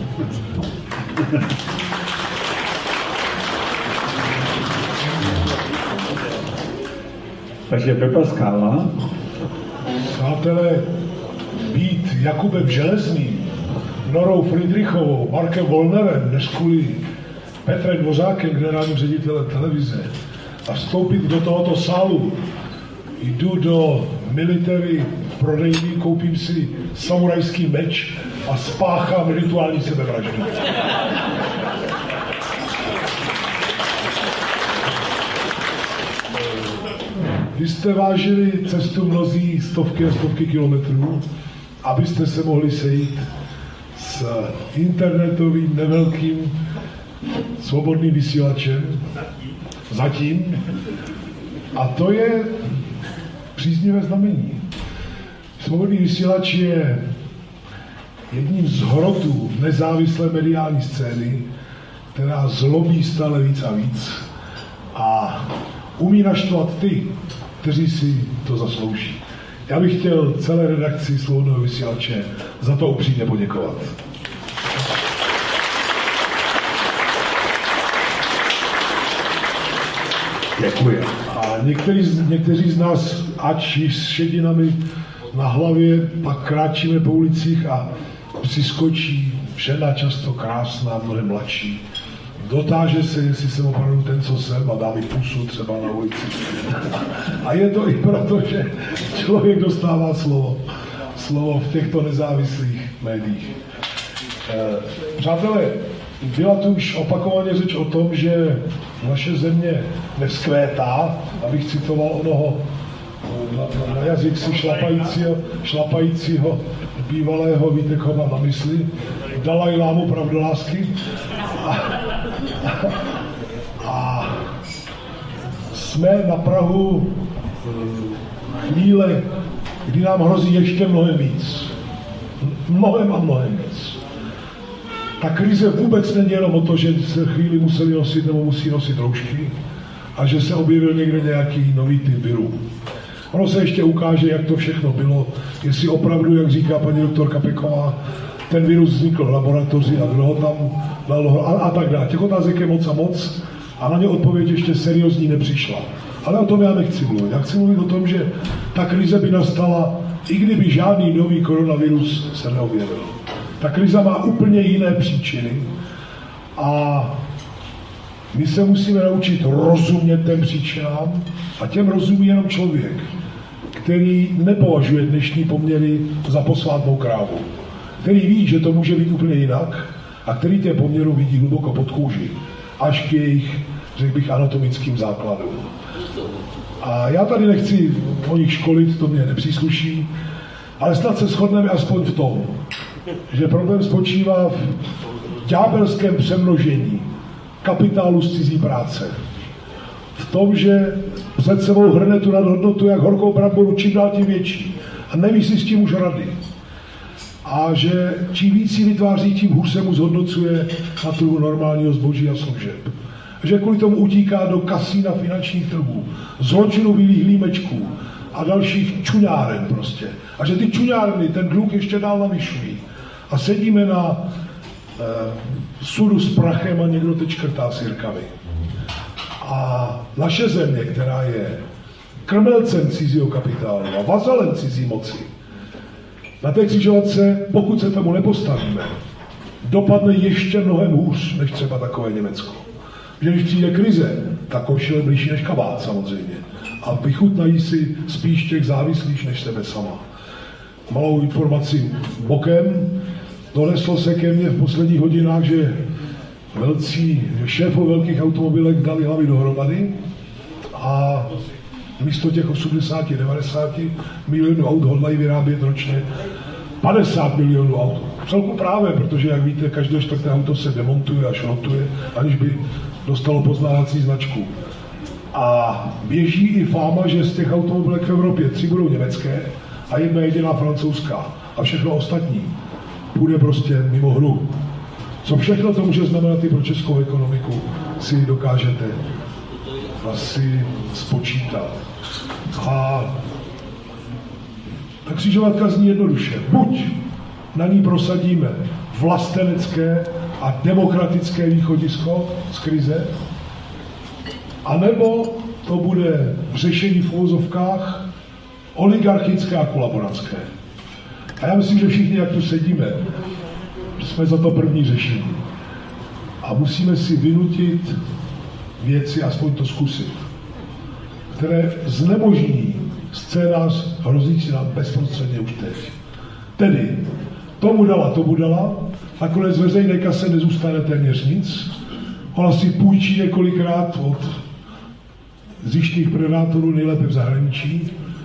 Takže Pepa Skála. Přátelé, být Jakubem Železným, Norou Friedrichovou, Markem Wollnerem, než kvůli Petrem Dvořákem, generálním ředitelem televize, a vstoupit do tohoto sálu, jdu do military prodejny, koupím si samurajský meč a spáchám rituální sebevraždu. Vy jste vážili cestu mnozí stovky a stovky kilometrů, abyste se mohli sejít s internetovým nevelkým svobodným vysílačem. Zatím. A to je příznivé znamení. Svobodný vysílač je jedním z hrotů nezávislé mediální scény, která zlobí stále víc a víc a umí naštvat ty, kteří si to zaslouží. Já bych chtěl celé redakci Svobodného vysílače za to upřímně poděkovat. Děkuji. A někteří z, někteří z nás, ať s šedinami na hlavě, pak kráčíme po ulicích a přiskočí žena často krásná, mnohem mladší. Dotáže se, jestli jsem opravdu ten, co jsem, a dá mi pusu třeba na ulici. A je to i proto, že člověk dostává slovo. Slovo v těchto nezávislých médiích. Přátelé, byla tu už opakovaně řeč o tom, že naše země nevzkvétá, abych citoval onoho na, na jazyk si šlapajícího, šlapajícího bývalého Vítekova na mysli, Dalaj Lámu pravdolásky. A, a jsme na prahu chvíle, kdy nám hrozí ještě mnohem víc. Mnohem a mnohem víc. Ta krize vůbec není jenom o to, že se chvíli museli nosit nebo musí nosit roušky a že se objevil někde nějaký nový typ viru. Ono se ještě ukáže, jak to všechno bylo, jestli opravdu, jak říká paní doktorka Peková, ten virus vznikl v laboratoři a kdo ho tam dal a, a tak dále. Těch otázek je moc a moc a na ně odpověď ještě seriózní nepřišla. Ale o tom já nechci mluvit. Já chci mluvit o tom, že ta krize by nastala, i kdyby žádný nový koronavirus se neobjevil. Ta krize má úplně jiné příčiny a my se musíme naučit rozumět těm příčinám a těm rozumí jenom člověk, který nepovažuje dnešní poměry za posvátnou krávu, který ví, že to může být úplně jinak a který tě poměru vidí hluboko pod kůži, až k jejich, řekl bych, anatomickým základům. A já tady nechci o nich školit, to mě nepřísluší, ale snad se shodneme aspoň v tom, že problém spočívá v ďábelském přemnožení kapitálu z cizí práce. V tom, že před sebou hrne tu nadhodnotu jak horkou bramboru, čím dál tím větší. A neví si s tím už rady. A že čím víc si vytváří, tím hůř se mu zhodnocuje na trhu normálního zboží a služeb. Že kvůli tomu utíká do kasína finančních trhů, zločinu bílých límečků a dalších čuňáren prostě. A že ty čuňárny ten dluh ještě dál navyšují. A sedíme na eh, sudu s prachem a někdo teď škrtá sirkami. A naše země, která je krmelcem cizího kapitálu a vazalem cizí moci, na té křižovatce, pokud se tomu nepostavíme, dopadne ještě mnohem hůř, než třeba takové Německo. Že když přijde krize, tak košile blížší než kabát samozřejmě. A vychutnají si spíš těch závislých než sebe sama. Malou informaci bokem. Doneslo se ke mně v posledních hodinách, že velcí, že šéfové velkých automobilek dali hlavy dohromady a místo těch osmdesát devadesát milionů aut hodlají vyrábět ročně padesát milionů aut. Celku právě, protože, jak víte, každé čtvrté auto se demontuje a šrotuje, aniž by dostalo poznávací značku. A běží i fáma, že z těch automobilek v Evropě tři budou německé a jedna jediná francouzská. A všechno ostatní bude prostě mimo hru. Co všechno to může znamenat i pro českou ekonomiku, si dokážete asi spočítat. A ta křižovatka zní jednoduše. Buď na ní prosadíme vlastenecké a demokratické východisko z krize, anebo to bude řešení v uvozovkách oligarchické a kolaborantské. A já myslím, že všichni, jak tu sedíme, jsme za to první řešení. A musíme si vynutit věci, aspoň to zkusit, které znemožní scénář hrozící nám bezprostředně už teď. Tedy tomu dala, tomu dala, nakonec veřejné kase nezůstane téměř nic, ona si půjčí několikrát od zjištných predátorů, nejlépe v zahraničí,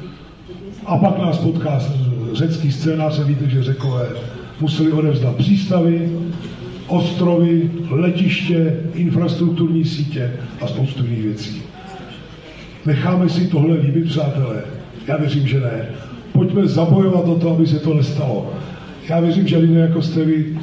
a pak nás potká řecký scénář a víte, že Řekové museli odevzdat přístavy, ostrovy, letiště, infrastrukturní sítě a spoustu jiných věcí. Necháme si tohle líbit, přátelé? Já věřím, že ne. Pojďme zabojovat o to, aby se to nestalo. Já věřím, že lidé jako jste vy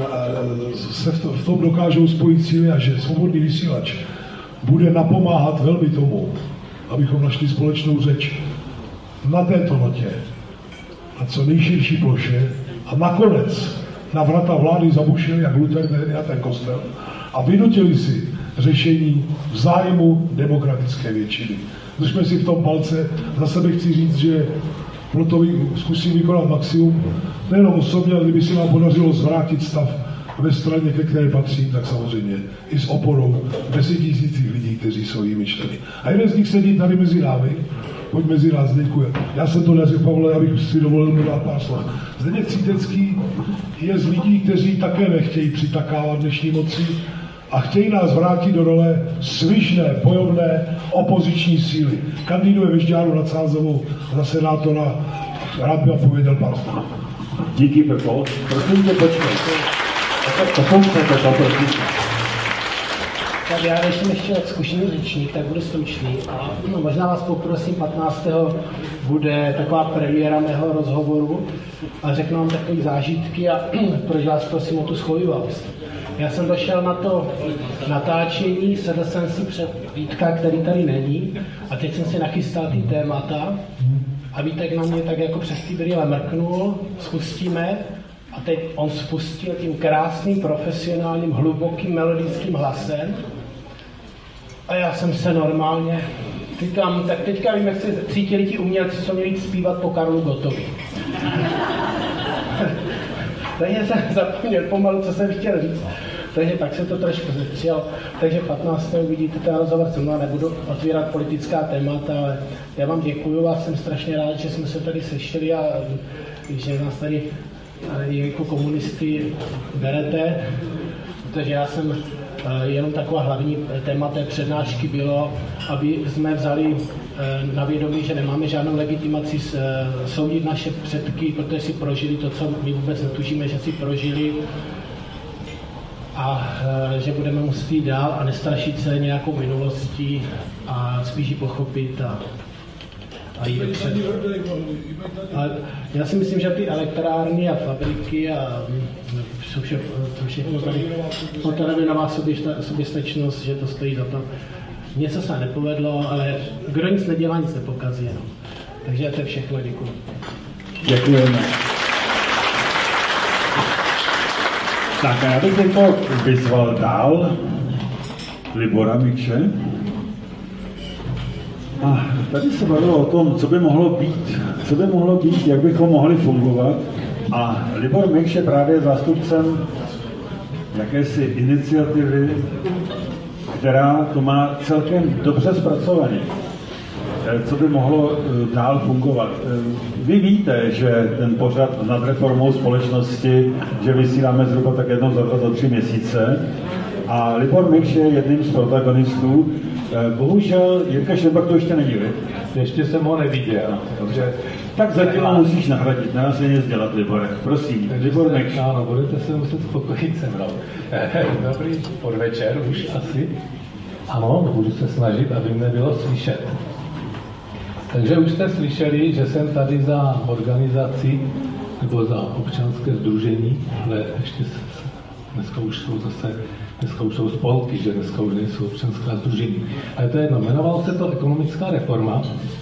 se v tom dokážou spojit síly a že svobodný vysílač bude napomáhat velmi tomu, abychom našli společnou řeč na této notě, na co nejširší ploše a nakonec na vrata vlády zabušili jak Luther a ten kostel a vynutili si řešení v zájmu demokratické většiny. Držme si v tom palce. Za sebe chci říct, že proto zkusím vykonat maximum, nejenom osobně, ale kdyby se nám podařilo zvrátit stav ve straně, ke které patřím, tak samozřejmě i s oporou desetitisících lidí, kteří jsou jimi členy. A jeden z nich sedí tady mezi námi. Pojď mezi nás, děkuji. Já jsem to neřekl, Pavle, abych si dovolil mu dát pár slov. Zdeněk Cítecký je z lidí, kteří také nechtějí přitakávat dnešní moci a chtějí nás vrátit do role svižné, bojovné opoziční síly. Kandiduje ve Žďáru nad Sázovou za senátora. Rád by odpověděl pár slov. Díky, Pepo. Prosím tě, počkej. Poslouchejte to, prosím. Tak já, když jsem ještě zkušený řečník, tak budu stručný a no, možná vás poprosím, patnáctého bude taková premiéra mého rozhovoru a řeknu vám takové zážitky a proč vás prosím o tu schovývalost. Já jsem došel na to natáčení, sedl jsem si před Vítka, který tady není a teď jsem si nachystal ty témata a Vítek na mě tak jako přes ty brýle mrknul, spustíme a teď on spustil tím krásným, profesionálním, hlubokým, melodickým hlasem. A já jsem se normálně říkám, tak teďka vím, jak se cítili ti umělci, co měli zpívat po Karlu Gottovi. Takže jsem zapomněl pomalu, co jsem chtěl říct. Takže tak se to trošku zetřel. Takže patnáctého vidíte ten rozhovor se mnou, nebudu otvírat politická témata, ale já vám děkuju a jsem strašně rád, že jsme se tady sešli a že nás tady jako komunisty berete, protože já jsem jenom taková hlavní téma té přednášky bylo, aby jsme vzali na vědomí, že nemáme žádnou legitimaci soudit naše předky, protože si prožili to, co my vůbec netužíme, že si prožili. a e, že budeme muset jít dál a nestrašit se nějakou minulostí a spíš ji pochopit a, a jít dopředu. A já si myslím, že ty elektrárny a fabriky a vše, vše, všechno tady potravinová soběstačnost, že to stojí za to. Něco se nepovedlo, ale kdo nic nedělá, nic nepokazí. No. Takže to je všechno, děkuji. Děkujeme. Tak a já bych teď vyzval dál Libora Mikše. A tady se bavilo o tom, co by mohlo být, co by mohlo být, jak bychom mohli fungovat. A Libor Mikš je právě zástupcem jakési iniciativy, která to má celkem dobře zpracovaně. Co by mohlo dál fungovat. Vy víte, že ten pořad nad reformou společnosti, že vysíláme zhruba tak jednou za dva, za tři měsíce. A Libor Mikš je jedním z protagonistů. Bohužel Jirka Šebak to ještě není, vy? Ještě jsem ho neviděl. Dobře. Tak zatím ho musíš nahradit, nedá se nic dělat, Libore. Prosím, Libor Mikš. Ano, budete se muset spokojit se mnou. Dobrý podvečer už asi. Ano, budu se snažit, aby mě bylo slyšet. Takže už jste slyšeli, že jsem tady za organizaci nebo za občanské sdružení, ale ještě dneska už jsou zase, dneska už jsou spolky, že dneska už nejsou občanská sdružení. Ale to je jedno, jmenovalo se to Ekonomická reforma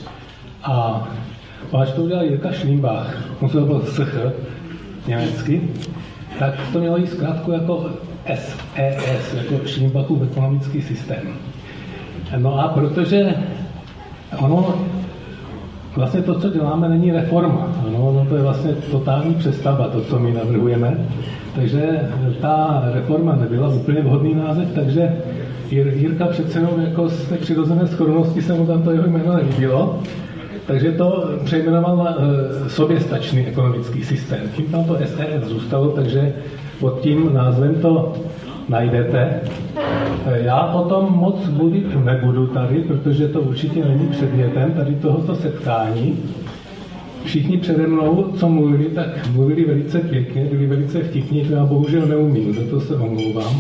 a až to udělal Jirka Schlimbach, on se to byl S H německy, tak to mělo jít zkrátku jako S E S, jako Schlimbachův ekonomický systém. No a protože ono, vlastně to, co děláme, není reforma. Ano, no to je vlastně totální přestavba, to, co my navrhujeme. Takže ta reforma nebyla úplně vhodný název, takže Jirka přece jenom jako z té přirozené skromnosti se mu tam to jeho jméno nelíbilo. Takže to přejmenoval na e, soběstačný ekonomický systém. Tím tam to S E S zůstalo, takže pod tím názvem to najdete. Já o tom moc mluvit nebudu tady, protože to určitě není předmětem tady tohoto setkání. Všichni přede mnou, co mluvili, tak mluvili velice pěkně, byli velice vtipní, to já bohužel neumím, za to se omlouvám.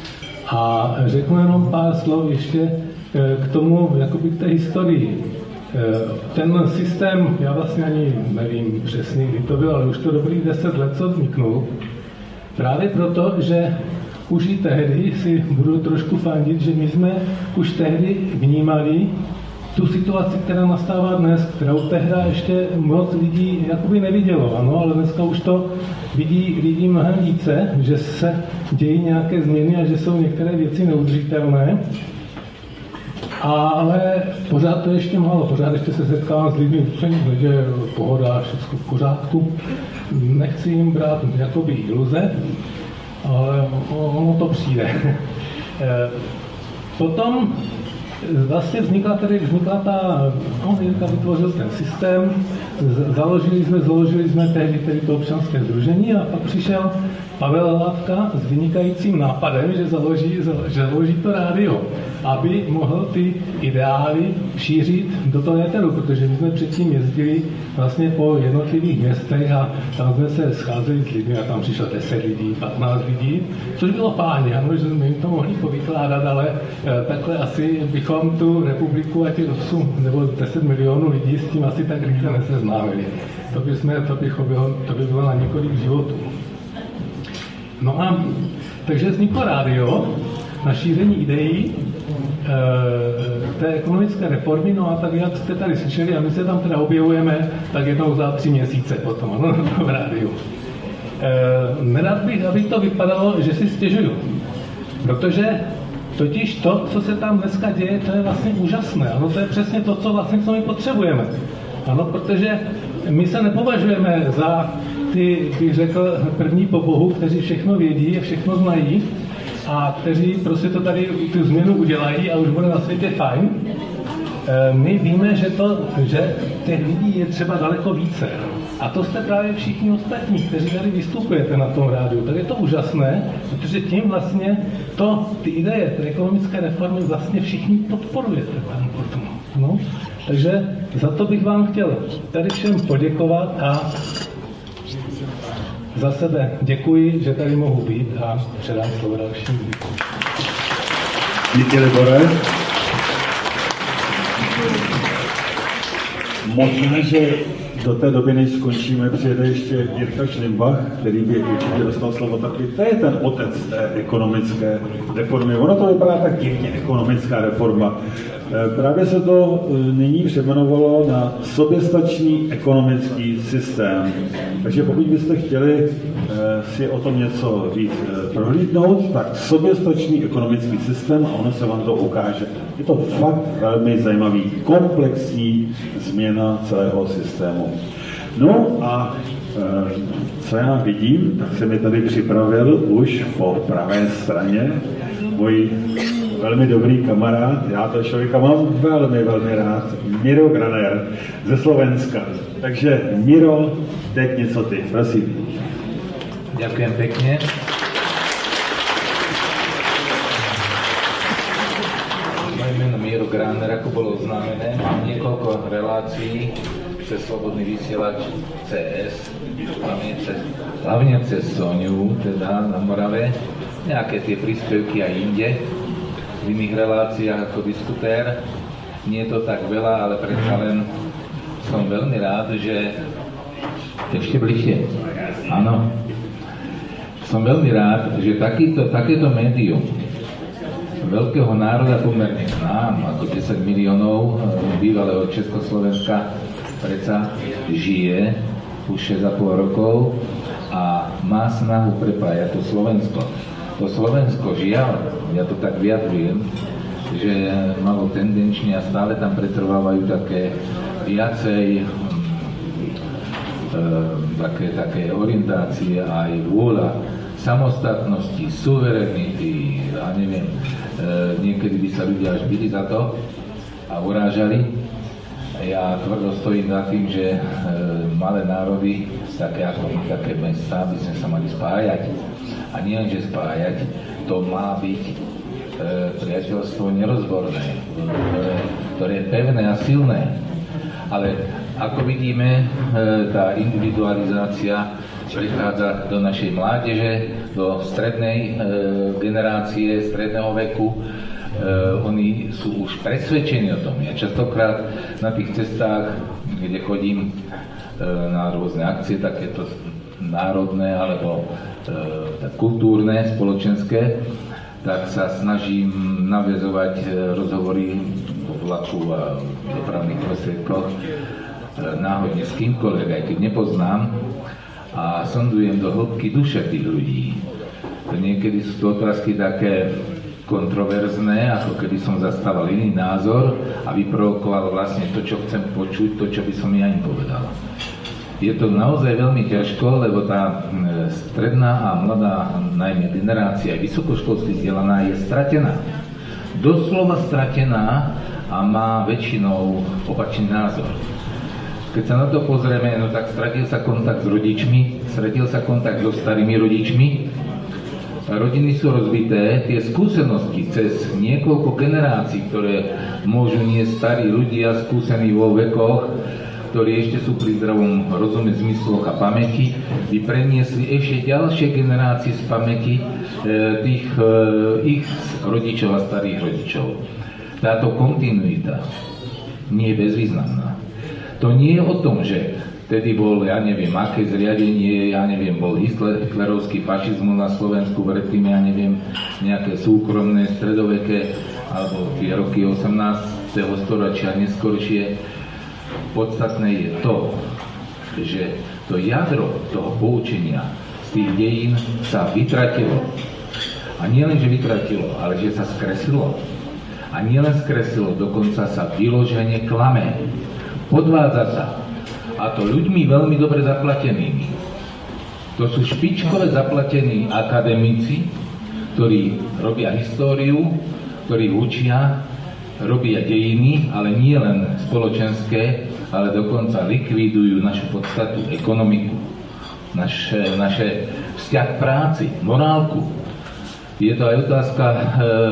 A řeknu jenom pár slov ještě k tomu, jakoby k té historii. Ten systém, já vlastně ani nevím přesně, kdy to bylo, ale už to dobrých deset let, co vzniknul. Právě proto, že už i tehdy si budu trošku fandit, že my jsme už tehdy vnímali tu situaci, která nastává dnes, kterou tehdy ještě moc lidí jakoby nevidělo, ano, ale dneska už to vidí lidi mnohem více, že se dějí nějaké změny a že jsou některé věci neudržitelné. Ale pořád to ještě málo, pořád ještě se setkávám s lidmi, co nic neděje, pohoda, všechno v pořádku. Nechci jim brát jakoby iluze, ale ono to přijde. Potom vlastně vznikla, tady, vznikla ta, no, Jirka vytvořil ten systém, založili jsme, založili jsme tehdy, tehdy to občanské sdružení a pak přišel Pavel Hlávka s vynikajícím nápadem, že založí, že založí to rádio, aby mohl ty ideály šířit do toho éteru, protože my jsme předtím jezdili vlastně po jednotlivých městech a tam jsme se scházeli s lidmi a tam přišlo deset lidí, patnáct lidí, což bylo fajn, ano, že jsme jim to mohli povykládat, ale takhle asi bychom tu republiku a těch osm nebo deset milionů lidí s tím asi tak rychle neseznámili. To by, jsme, to, bychom bylo, to by bylo na několik životů. No a takže vzniklo rádio na šíření ideí e, té ekonomické reformy, no a tak jak jste tady slyšeli, a my se tam teda objevujeme tak jednou za tři měsíce potom, no, v rádiu. E, nerad bych, aby to vypadalo, že si stěžuju, protože totiž to, co se tam dneska děje, to je vlastně úžasné, ano, to je přesně to, co vlastně co my potřebujeme, ano, protože my se nepovažujeme za ty, bych řekl, první po Bohu, kteří všechno vědí a všechno znají a kteří prostě to tady tu změnu udělají a už bude na světě fajn. My víme, že, to, že těch lidí je třeba daleko více. A to jste právě všichni ostatní, kteří tady vystupujete na tom rádiu. Tak je to úžasné, protože tím vlastně to, ty ideje, ty ekonomické reformy vlastně všichni podporujete tam potom. No? Takže za to bych vám chtěl tady všem poděkovat a za sebe děkuji, že tady mohu být a předám slovo dalším. Díky, Libore. Možná, že do té doby, než skončíme, přijede ještě Jirka Šlimbach, který by určitě dostal slovo taky. To je ten otec té ekonomické reformy. Ono to vypadá tak divně, ekonomická reforma. Právě se to nyní přejmenovalo na soběstačný ekonomický systém. Takže pokud byste chtěli si o tom něco víc prohlídnout, tak soběstačný ekonomický systém a ono se vám to ukáže. Je to fakt velmi zajímavý, komplexní změna celého systému. No a co já vidím, tak se mi tady připravil už po pravé straně můj velmi dobrý kamarád, já toho člověka mám velmi, velmi rád, Miro Graner ze Slovenska. Takže Miro, teď něco ty, prosím. Ďakujem pekne. Moje meno Miro Graner, ako bolo oznámené, mám niekoľko relácií cez Slobodný vysielač cé es, hlavne cez, hlavne cez Soniu, teda na Morave, nejaké tie príspevky aj inde. V iných reláciách ako diskutér. Nie je to tak veľa, ale predsa len som veľmi rád, že ešte bližšie. Áno. Som veľmi rád, že takýto, takéto médium veľkého národa pomerne k nám, ako desať miliónov bývalého Československa, predsa žije už šesť a pol rokov a má snahu prepájať to Slovensko. To Slovensko, žiaľ, ja to tak vyjadrujem, že malo tendenčne a stále tam pretrvávajú také viacej e, také, také orientácie aj vôľa samostatnosti, suverenity a neviem, e, niekedy by sa ľudia až byli za to a urážali. Ja tvrdo stojím za tým, že e, malé národy, také ako my, také mestá, by sme sa mali spájať. A nie len, že spájať, to má byť e, priateľstvo nerozborné, ktoré, ktoré je pevné a silné. Ale ako vidíme, e, tá individualizácia prichádza do našej mládeže, do strednej e, generácie, stredného veku. E, oni sú už presvedčení o tom. Ja častokrát na tých cestách, kde chodím e, na rôzne akcie, takéto národné alebo e, kultúrne, spoločenské, tak sa snažím naväzovať e, rozhovory vo vlaku a v dopravných prostriedkoch e, náhodne s kýmkoľvek, aj keď nepoznám, a sondujem do hĺbky duše tých ľudí. To niekedy sú to otázky také kontroverzné, ako keby som zastával iný názor a vyprovokoval vlastne to, čo chcem počuť, to, čo by som ja im povedal. Je to naozaj veľmi ťažko, lebo tá stredná a mladá najmä generácia, vysokoškolsky vzdelaná, je stratená. Doslova stratená a má väčšinou opačný názor. Keď sa na to pozrieme, no tak stratil sa kontakt s rodičmi, stratil sa kontakt so starými rodičmi, rodiny sú rozbité, tie skúsenosti cez niekoľko generácií, ktoré môžu niesť starí ľudia, skúsení vo vekoch, ktorí ešte sú pri zdravom rozume, zmysloch a pamäti, by preniesli ešte ďalšie generácie z pamäti e, tých e, ich rodičov a starých rodičov. Táto kontinuita nie je bezvýznamná. To nie je o tom, že vtedy bol, ja neviem, aké zriadenie, ja neviem, bol Hitler, hitlerovský fašizmus na Slovensku, predtým, ja neviem, nejaké súkromné, stredoveké, alebo tie roky osemnásteho storočia, neskoršie. Podstatné je to, že to jadro toho poučenia z tých dejín sa vytratilo. A nie len, že vytratilo, ale že sa skreslilo. A nie len skreslilo, dokonca sa vyložene klame. Podvádza sa. A to ľuďmi veľmi dobre zaplatenými. To sú špičkové zaplatení akademici, ktorí robia históriu, ktorí učia, robia dejiny, ale nie len spoločenské, ale dokonca likvidujú našu podstatu, ekonomiku, naše, naše vzťah k práci, morálku. Je to aj otázka, e,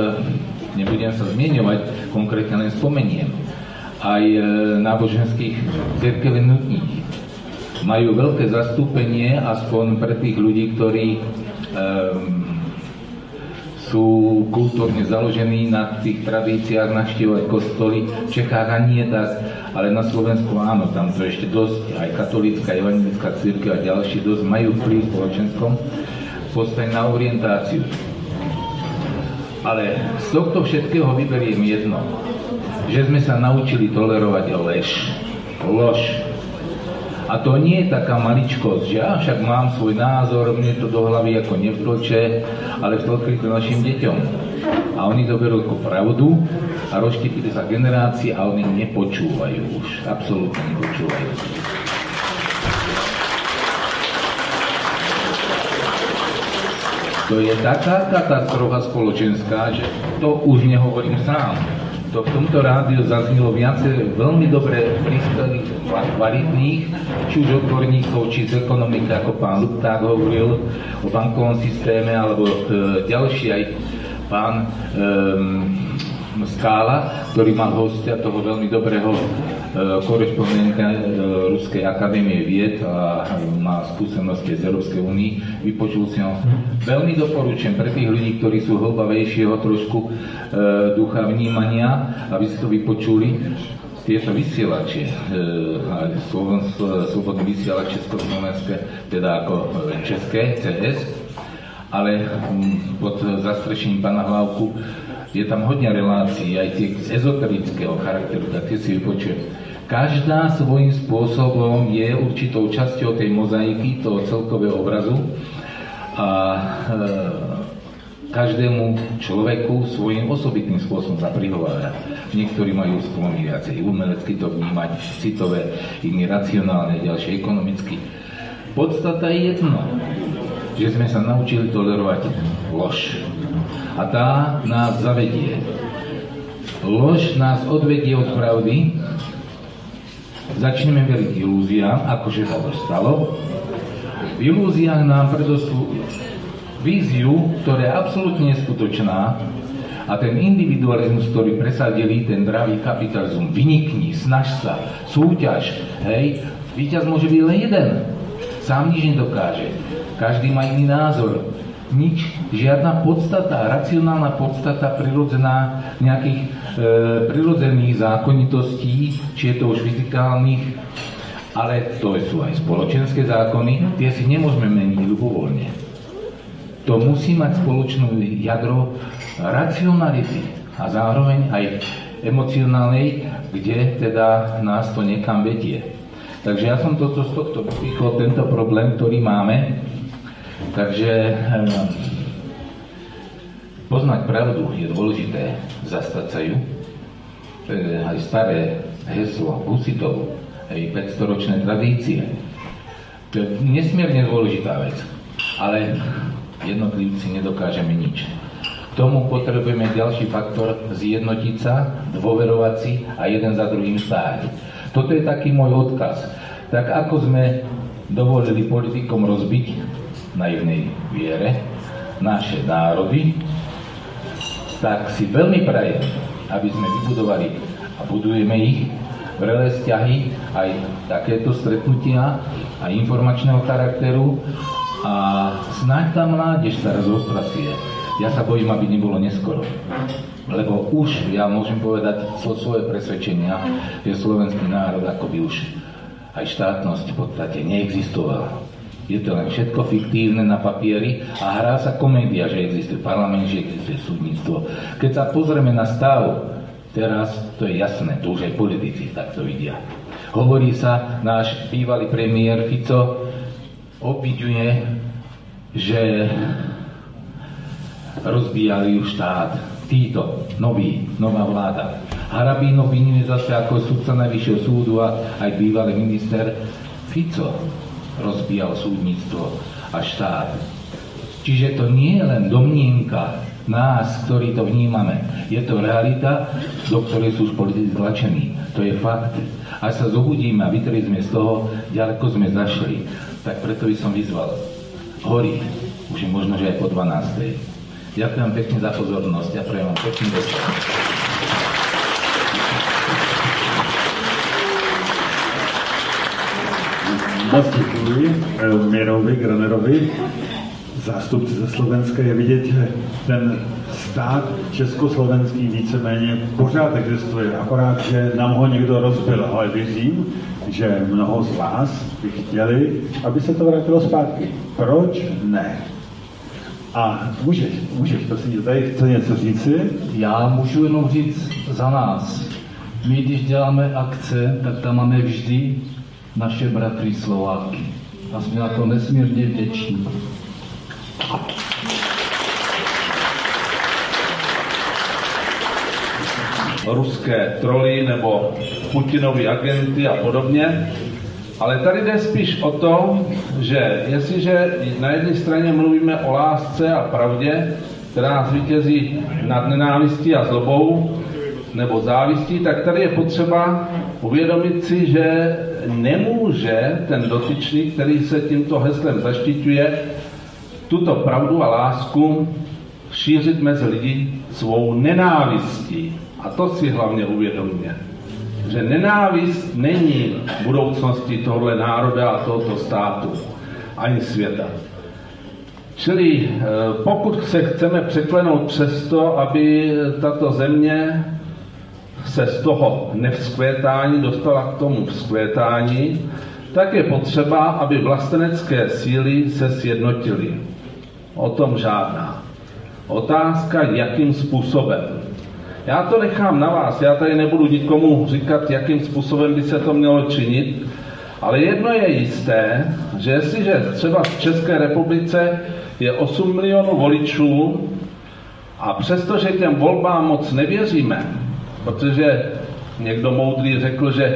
nebudem sa zmieňovať, konkrétne len spomeniem, aj e, náboženských cirkevných nutní. majú veľké zastúpenie, aspoň pre tých ľudí, ktorí um, sú kultúrne založení na tých tradíciách, navštívovať kostoly. V Čechách ani nie tak, ale na Slovensku áno, tam to ešte dosť, aj katolícka, evangelická cirkev a ďalšie dosť majú vplyv v spoločenskom postaví na orientáciu. Ale z tohto všetkého vyberiem jedno, že sme sa naučili tolerovať lež. Lož. A to nie je taká maličkosť, že ja však mám svoj názor, mne to do hlavy ako nevtloče, ale vtlkli to našim deťom. A oni to berú ako pravdu a rozštipili sa generácie a oni nepočúvajú už. Absolútne nepočúvajú. To je taká katastrofa spoločenská, že to už nehovorím sám. To v tomto rádiu zaznelo viacej veľmi dobré príspevky kvalitných, či už odborníkov, či z ekonomiky, ako pán Lupták hovoril o bankovom systéme, alebo e, ďalší aj pán e, Skála, ktorý mal hostia toho veľmi dobrého e, korešpondenta e, Ruskej akadémie vied a má skúsenosti z Európskej únii. Vypočul si ho. Veľmi doporučujem pre tých ľudí, ktorí sú hlbavejšieho trošku e, ducha vnímania, aby si to vypočuli. Tieto vysielače, e, slobodné vysielače československé, teda ako české, cé es, ale m, pod zastrešením pána Hlavku je tam hodne relácií, aj tie z ezoterického charakteru, tak tie si vypočujem. Každá svojím spôsobom je určitou časťou tej mozaiky, toho celkového obrazu a e, každému človeku svojím osobitným spôsobom sa prihovára. Niektorí majú sklony viacej umelecky to vnímať, citové, iní racionálne, ďalšie ekonomicky. Podstata je jedno, že sme sa naučili tolerovať lož. A tá nás zavedie. Lož nás odvedie od pravdy, začneme veriť ilúziám, akože sa to stalo. V ilúziách nám predoslú víziu, ktorá je absolútne neskutočná a ten individualizmus, ktorý presadili, ten dravý kapitalizmus, vynikni, snaž sa, súťaž, hej, víťaz môže byť len jeden, sám nič nedokáže, každý má iný názor. Nič, žiadna podstata, racionálna podstata prirodzená nejakých e, prirodzených zákonitostí, či je to už fyzikálnych, ale to sú aj spoločenské zákony, tie si nemôžeme meniť ľubovoľne. To musí mať spoločnú jadro racionality a zároveň aj emocionálnej, kde teda nás to niekam vedie. Takže ja som toto z tohto vypíchol, tento problém, ktorý máme. Takže poznať pravdu je dôležité, zastať sa ju. To je aj staré heslo Husitov, aj päťstoročné tradície. To je nesmierne dôležitá vec, ale jednotlivci nedokážeme nič. K tomu potrebujeme ďalší faktor, zjednotiť sa, dôverovať si a jeden za druhým stáť. Toto je taký môj odkaz. Tak ako sme dovolili politikom rozbiť naivnej viere naše národy, tak si veľmi prajem, aby sme vybudovali a budujeme ich vrelé vzťahy, aj takéto stretnutia a informačného charakteru a snáď tá mládež sa raz ostrasie. Ja sa bojím, aby nebolo neskoro. Lebo už, ja môžem povedať svoje presvedčenia, že slovenský národ akoby už aj štátnosť v podstate neexistovala. Je to len všetko fiktívne na papieri a hrá sa komédia, že existuje parlament, že existuje súdnictvo. Keď sa pozrieme na stav, teraz to je jasné, to už aj politici takto vidia. Hovorí sa, náš bývalý premiér Fico obviňuje, že rozbíjali už štát. Títo, noví, nová vláda. Harabín obviňuje zase ako sudca Najvyššieho súdu a aj bývalý minister Fico rozbíjal súdnictvo a štát. Čiže to nie je len domnienka nás, ktorí to vnímame. Je to realita, do ktorej sú už politici tlačení. To je fakt. Až sa zobudíme a vytreli sme z toho, ďaleko sme zašli. Tak preto by som vyzval. Horí, už je možno, že aj po dvanástej. Ďakujem pekne za pozornosť a prajem vám pekný večer. Moc děkuji Mirovi Granerovi, zástupci ze Slovenska. Je vidět, že ten stát československý víceméně pořád existuje, akorát, že nám ho někdo rozbil, ale věřím, že mnoho z vás by chtěli, aby se to vrátilo zpátky. Proč ne? A můžeš, můžeš, prosím, tady chce něco říci? Já můžu jenom říct za nás. My, když děláme akce, tak tam máme vždy naše bratry Slováky. A jsme na to nesmírně vděční. Ruské troly nebo Putinovy agenty a podobně. Ale tady jde spíš o to, že jestliže na jedné straně mluvíme o lásce a pravdě, která zvítězí nad nenávistí a zlobou nebo závistí, tak tady je potřeba uvědomit si, že nemůže ten dotyčný, který se tímto heslem zaštiťuje, tuto pravdu a lásku šířit mezi lidi svou nenávistí. A to si hlavně uvědomíme, že nenávist není budoucností tohoto národa a tohoto státu, ani světa. Čili pokud se chceme překlenout přes to, aby tato země se z toho nevzkvétání dostala k tomu vzkvétání, tak je potřeba, aby vlastenecké síly se sjednotily. O tom žádná. Otázka, jakým způsobem. Já to nechám na vás, já tady nebudu nikomu říkat, jakým způsobem by se to mělo činit, ale jedno je jisté, že jestliže třeba v České republice je osm milionů voličů a přestože těm volbám moc nevěříme, protože někdo moudrý řekl, že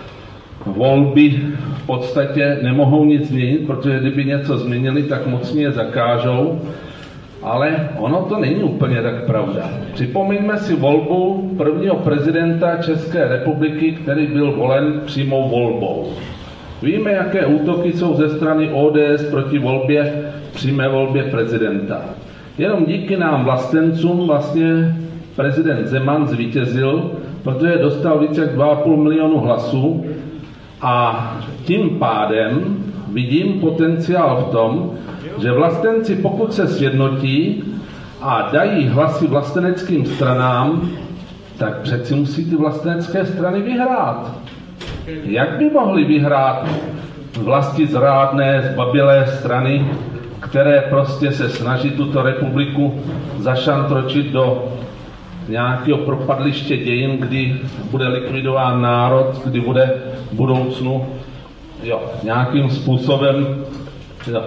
volby v podstatě nemohou nic změnit, protože kdyby něco změnili, tak mocně je zakážou, ale ono to není úplně tak pravda. Připomeňme si volbu prvního prezidenta České republiky, který byl volen přímou volbou. Víme, jaké útoky jsou ze strany O D S proti volbě, přímé volbě prezidenta. Jenom díky nám vlastencům vlastně prezident Zeman zvítězil, protože dostal více jak dva a půl milionu hlasů a tím pádem vidím potenciál v tom, že vlastenci, pokud se sjednotí a dají hlasy vlasteneckým stranám, tak přeci musí ty vlastenecké strany vyhrát. Jak by mohly vyhrát vlasti zrádné, zbabilé strany, které prostě se snaží tuto republiku zašantročit do nějakého propadliště dějin, kdy bude likvidován národ, kdy bude v budoucnu jo, nějakým způsobem jo,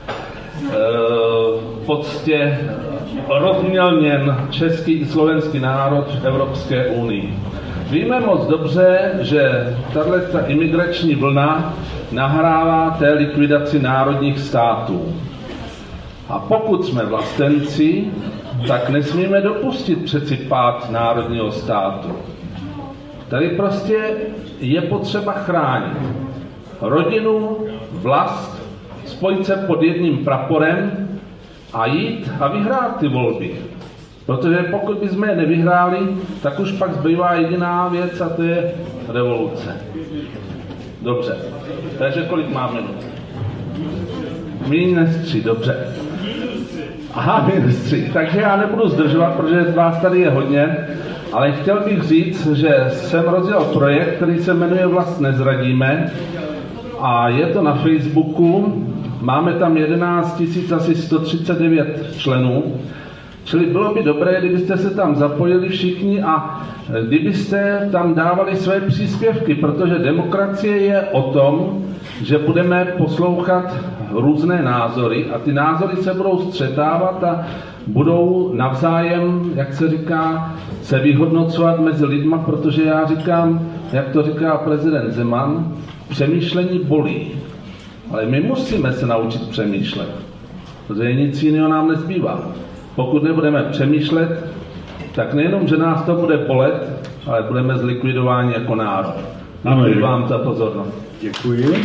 v podstatě rozmělněn český i slovenský národ v Evropské unii. Víme moc dobře, že tato imigrační vlna nahrává té likvidaci národních států. A pokud jsme vlastenci, tak nesmíme dopustit přeci pád národního státu. Tady prostě je potřeba chránit rodinu, vlast, spojit se pod jedním praporem a jít a vyhrát ty volby. Protože pokud bychom je nevyhráli, tak už pak zbývá jediná věc a to je revoluce. Dobře. Takže kolik máme minut? Minus než tři, dobře. Aha, minus tři. Takže já nebudu zdržovat, protože vás tady je hodně, ale chtěl bych říct, že jsem rozjel projekt, který se jmenuje Vlast nezradíme a je to na Facebooku. Máme tam jedenáct tisíc asi sto třicet devět členů, čili bylo by dobré, kdybyste se tam zapojili všichni a kdybyste tam dávali své příspěvky, protože demokracie je o tom, že budeme poslouchat různé názory a ty názory se budou střetávat a budou navzájem, jak se říká, se vyhodnocovat mezi lidma, protože já říkám, jak to říká prezident Zeman, přemýšlení bolí. Ale my musíme se naučit přemýšlet, protože nic jiného nám nezbývá. Pokud nebudeme přemýšlet, tak nejenom, že nás to bude bolet, ale budeme zlikvidováni jako národ. Děkuji vám za pozornost. Děkuji.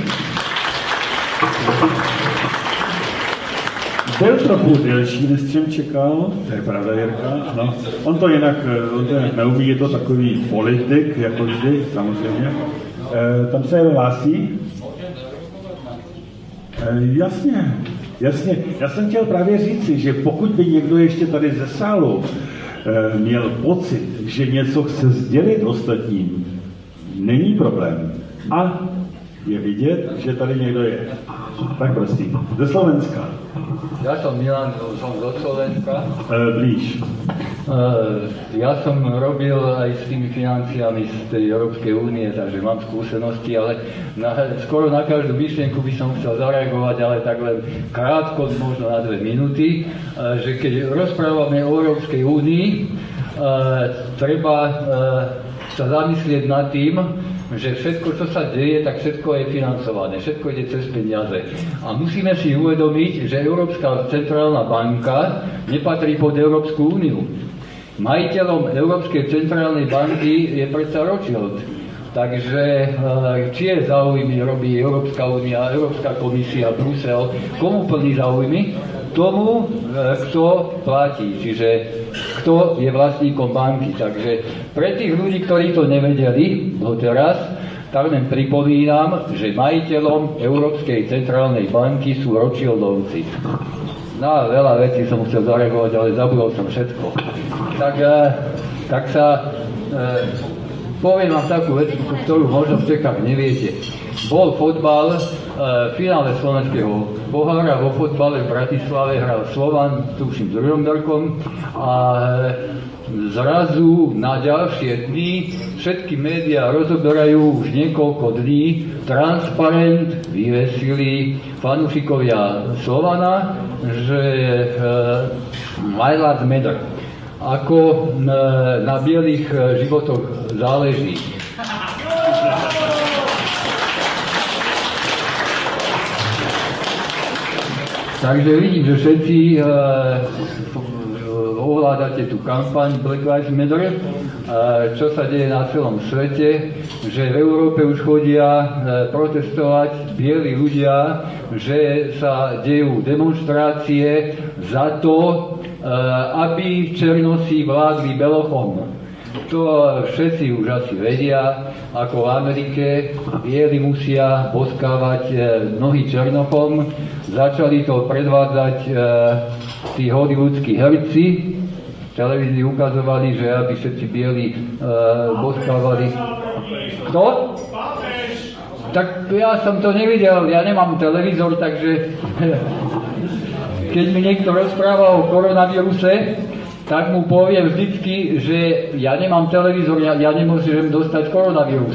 Byl trochu delší, než jsem čekal, to je pravda, Jirka. No, on to jinak, on to jinak neumí, je to takový politik, jako vždy, samozřejmě. E, tam se hlásí. Jasně, jasně. Já jsem chtěl právě říci, že pokud by někdo ještě tady ze sálu měl pocit, že něco chce sdělit ostatním, není problém. A je vidět, že tady někdo je. Tak prosím, ze Slovenska. Ja som Milan, som zo Slovenska. E, blíž. E, ja som robil aj s tými financiami z tej Európskej únie, takže mám skúsenosti, ale na, skoro na každú myšlienku by som chcel zareagovať, ale tak len krátko, možno na dve minúty, e, že keď rozprávame o Európskej únii, e, treba e, sa zamyslieť nad tým, že všetko, čo sa deje, tak všetko je financované, všetko ide cez peniaze. A musíme si uvedomiť, že Európska centrálna banka nepatrí pod Európsku úniu. Majiteľom Európskej centrálnej banky je predsa Rothschild. Takže čie záujmy robí Európska únia, Európska komisia, Brusel, komu plní záujmy? Tomu, kto platí, čiže kto je vlastníkom banky. Takže pre tých ľudí, ktorí to nevedeli doteraz, tak len pripomínam, že majiteľom Európskej centrálnej banky sú Rothschildovci. Na veľa vecí som chcel zareagovať, ale zabudol som všetko. Tak, tak sa e, poviem vám takú vec, ktorú možno v Čechách neviete. Bol fotbal, e, finále slovenského pohára, vo fotbale v Bratislave hral Slovan, tuším s Ružomberkom, a zrazu na ďalšie dni všetky médiá rozoberajú už niekoľko dní transparent, vyvesili fanúšikovia Slovana, že e, My Lives Matter. Ako na, na bielých životoch záleží. Takže vidím, že všetci e, ovládate tú kampaň Black Lives Matter, e, čo sa deje na celom svete, že v Európe už chodia e, protestovať bieli ľudia, že sa dejú demonštrácie za to, e, aby černosí vládli belochom. To všetci už asi vedia, ako v Amerike bieli musia boskávať nohy černochom. Začali to predvádzať e, tí hollywoodskí herci. V televízii ukazovali, že aby všetci bieli e, boskávali. Kto? Tak ja som to nevidel, ja nemám televízor, takže keď mi niekto rozpráva o koronavíruse, tak mu poviem vždycky, že ja nemám televízor, ja, ja nemôžem dostať koronavírus.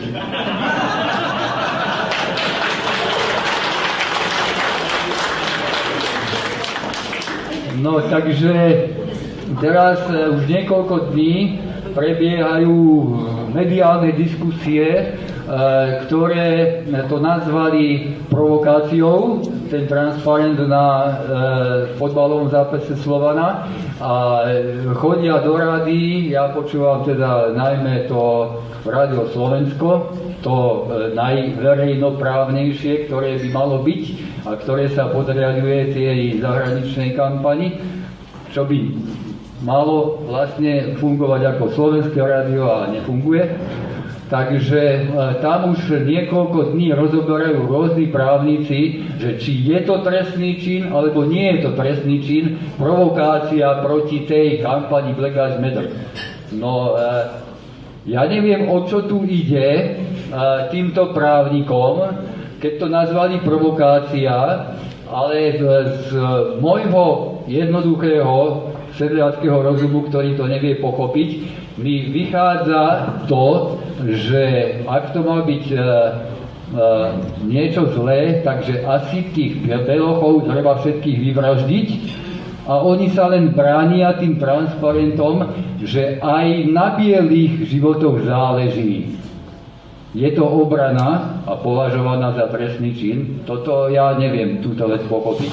No takže teraz už niekoľko dní prebiehajú mediálne diskusie, ktoré to nazvali provokáciou, ten transparent na e, fotbalovom zápase Slovana, a chodia do rády, ja počúvam teda najmä to Rádio Slovensko, to e, najverejnoprávnejšie, ktoré by malo byť a ktoré sa podriaduje tej zahraničnej kampani, čo by malo vlastne fungovať ako slovenské rádio a nefunguje. Takže e, tam už niekoľko dní rozoberajú rôzni právnici, že či je to trestný čin, alebo nie je to trestný čin, provokácia proti tej kampani Black Lives Matter. No, e, ja neviem, o čo tu ide e, týmto právnikom, keď to nazvali provokácia, ale z, z môjho jednoduchého sedliackého rozumu, ktorý to nevie pochopiť, mi vychádza to, že ak to má byť e, e, niečo zlé, takže asi tých belochov treba všetkých vyvraždiť, a oni sa len bránia tým transparentom, že aj na bielých životoch záleží. Je to obrana a považovaná za trestný čin? Toto ja neviem túto vec pochopiť.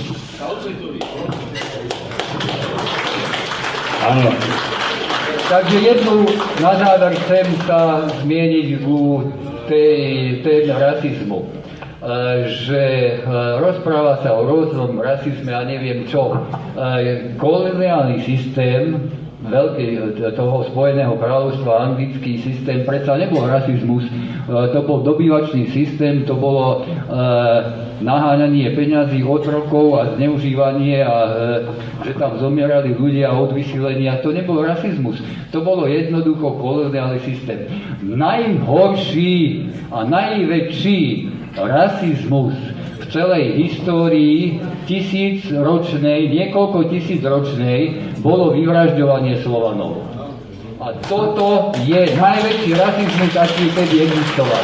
Áno. Takže jednu na záver chcem sa zmieniť u tej téme rasizmu. Že rozpráva sa o rôznom rasizme a neviem čo. Koloniálny systém veľkej, toho Spojeného kráľovstva, anglický systém, predsa nebol rasizmus, to bol dobývačný systém, to bolo e, naháňanie peňazí, otrokov a zneužívanie a e, že tam zomierali ľudia od vysílenia, to nebol rasizmus, to bolo jednoducho koloniálny systém. Najhorší a najväčší rasizmus v celej histórii tisícročnej, niekoľko tisícročnej, bolo vyvražďovanie Slovanov. A toto je najväčší rasizmus, aký vtedy existoval.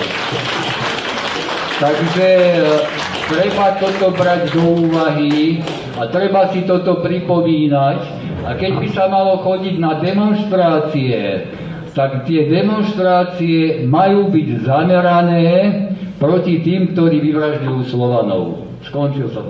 Takže treba toto brať do úvahy a treba si toto pripomínať. A keď by sa malo chodiť na demonštrácie, tak tie demonštrácie majú byť zamerané proti tým, ktorí vyvražďujú Slovanov. Skončil som.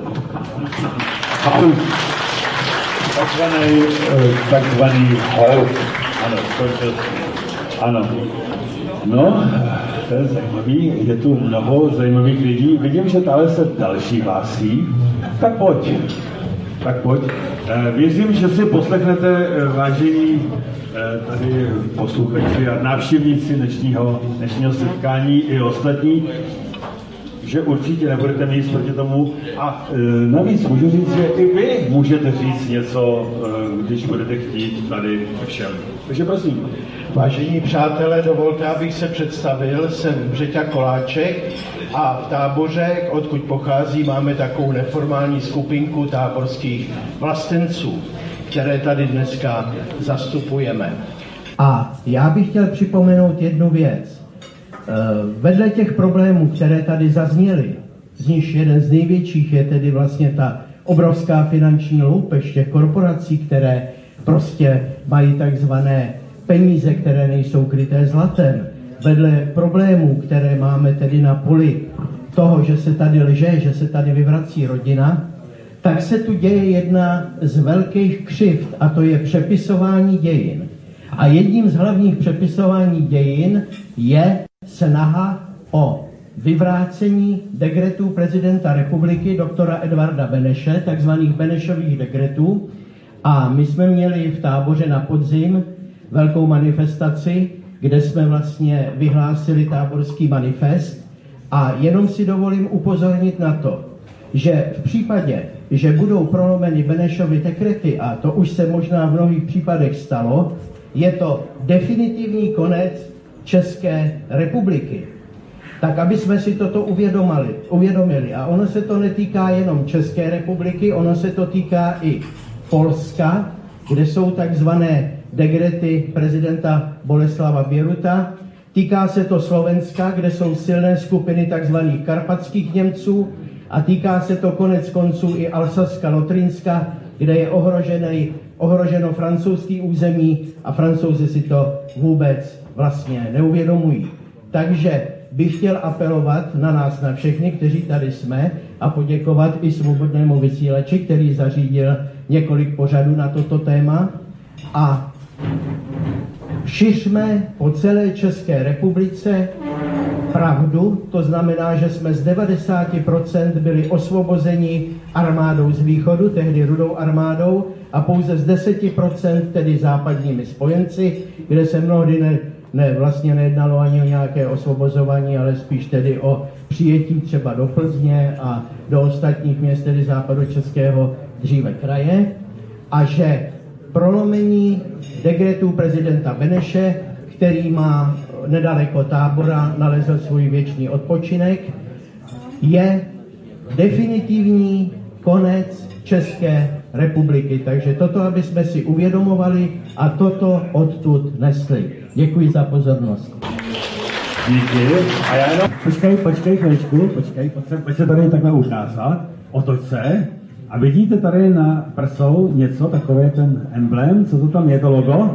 Takzvaný, takzvaný hold. Ano, skončil. Ano. No, to je zajímavý, je tu mnoho zajímavých lidí. Vidím, že tady se další hlásí. Tak pojď. Tak pojď. Věřím, že si poslechnete, vážení tady posluchači a návštěvníci dnešního, dnešního setkání i ostatní, že určitě nebudete mít nic proti tomu. A e, navíc můžu říct, že i vy můžete říct něco, e, když budete chtít tady všem. Takže prosím. Vážení přátelé, dovolte, abych se představil. Jsem Břeťa Koláček a v Táboře, odkud pochází, máme takovou neformální skupinku táborských vlastenců, které tady dneska zastupujeme. A já bych chtěl připomenout jednu věc. Vedle těch problémů, které tady zazněly, z nich jeden z největších je tedy vlastně ta obrovská finanční loupež těch korporací, které prostě mají takzvané peníze, které nejsou kryté zlatem. Vedle problémů, které máme tedy na poli toho, že se tady lže, že se tady vyvrací rodina, tak se tu děje jedna z velkých křivd, a to je přepisování dějin. A jedním z hlavních přepisování dějin je snaha o vyvrácení dekretů prezidenta republiky doktora Edvarda Beneše, takzvaných Benešových dekretů. A my jsme měli v Táboře na podzim velkou manifestaci, kde jsme vlastně vyhlásili táborský manifest. A jenom si dovolím upozornit na to, že v případě, že budou prolomeny Benešovy dekrety, a to už se možná v mnohých případech stalo, je to definitivní konec České republiky. Tak aby jsme si toto uvědomili, uvědomili. A ono se to netýká jenom České republiky, ono se to týká i Polska, kde jsou takzvané dekrety prezidenta Boleslava Běruta. Týká se to Slovenska, kde jsou silné skupiny takzvaných karpatských Němců. A týká se to konec konců i Alsaska, Lotrínska, kde je ohrožený, ohroženo francouzský území a Francouzi si to vůbec vlastně neuvědomují. Takže bych chtěl apelovat na nás, na všechny, kteří tady jsme, a poděkovat i Svobodnému vysílači, který zařídil několik pořadů na toto téma. A šiřme po celé České republice pravdu, to znamená, že jsme z devadesát procent byli osvobozeni armádou z východu, tehdy Rudou armádou, a pouze z deset procent tedy západními spojenci, kde se mnohdy ne, ne, vlastně nejednalo ani o nějaké osvobozování, ale spíš tedy o přijetí třeba do Plzně a do ostatních měst, tedy západočeského dříve kraje, a že prolomení dekretů prezidenta Beneše, který má nedaleko Tábora, nalezl svůj věčný odpočinek, je definitivní konec České republiky. Takže toto, aby jsme si uvědomovali a toto odtud nesli. Děkuji za pozornost. Díky. A já jenom... Počkej, počkej chvíličku, počkej, pojď se, pojď se tady takhle ukázat. Otoč se. A vidíte tady na prsou něco, takový ten emblém, co to tam je, to logo?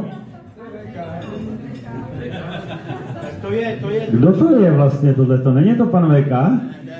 To je, to je... Kdo to je vlastně tohleto? Není to pan V K?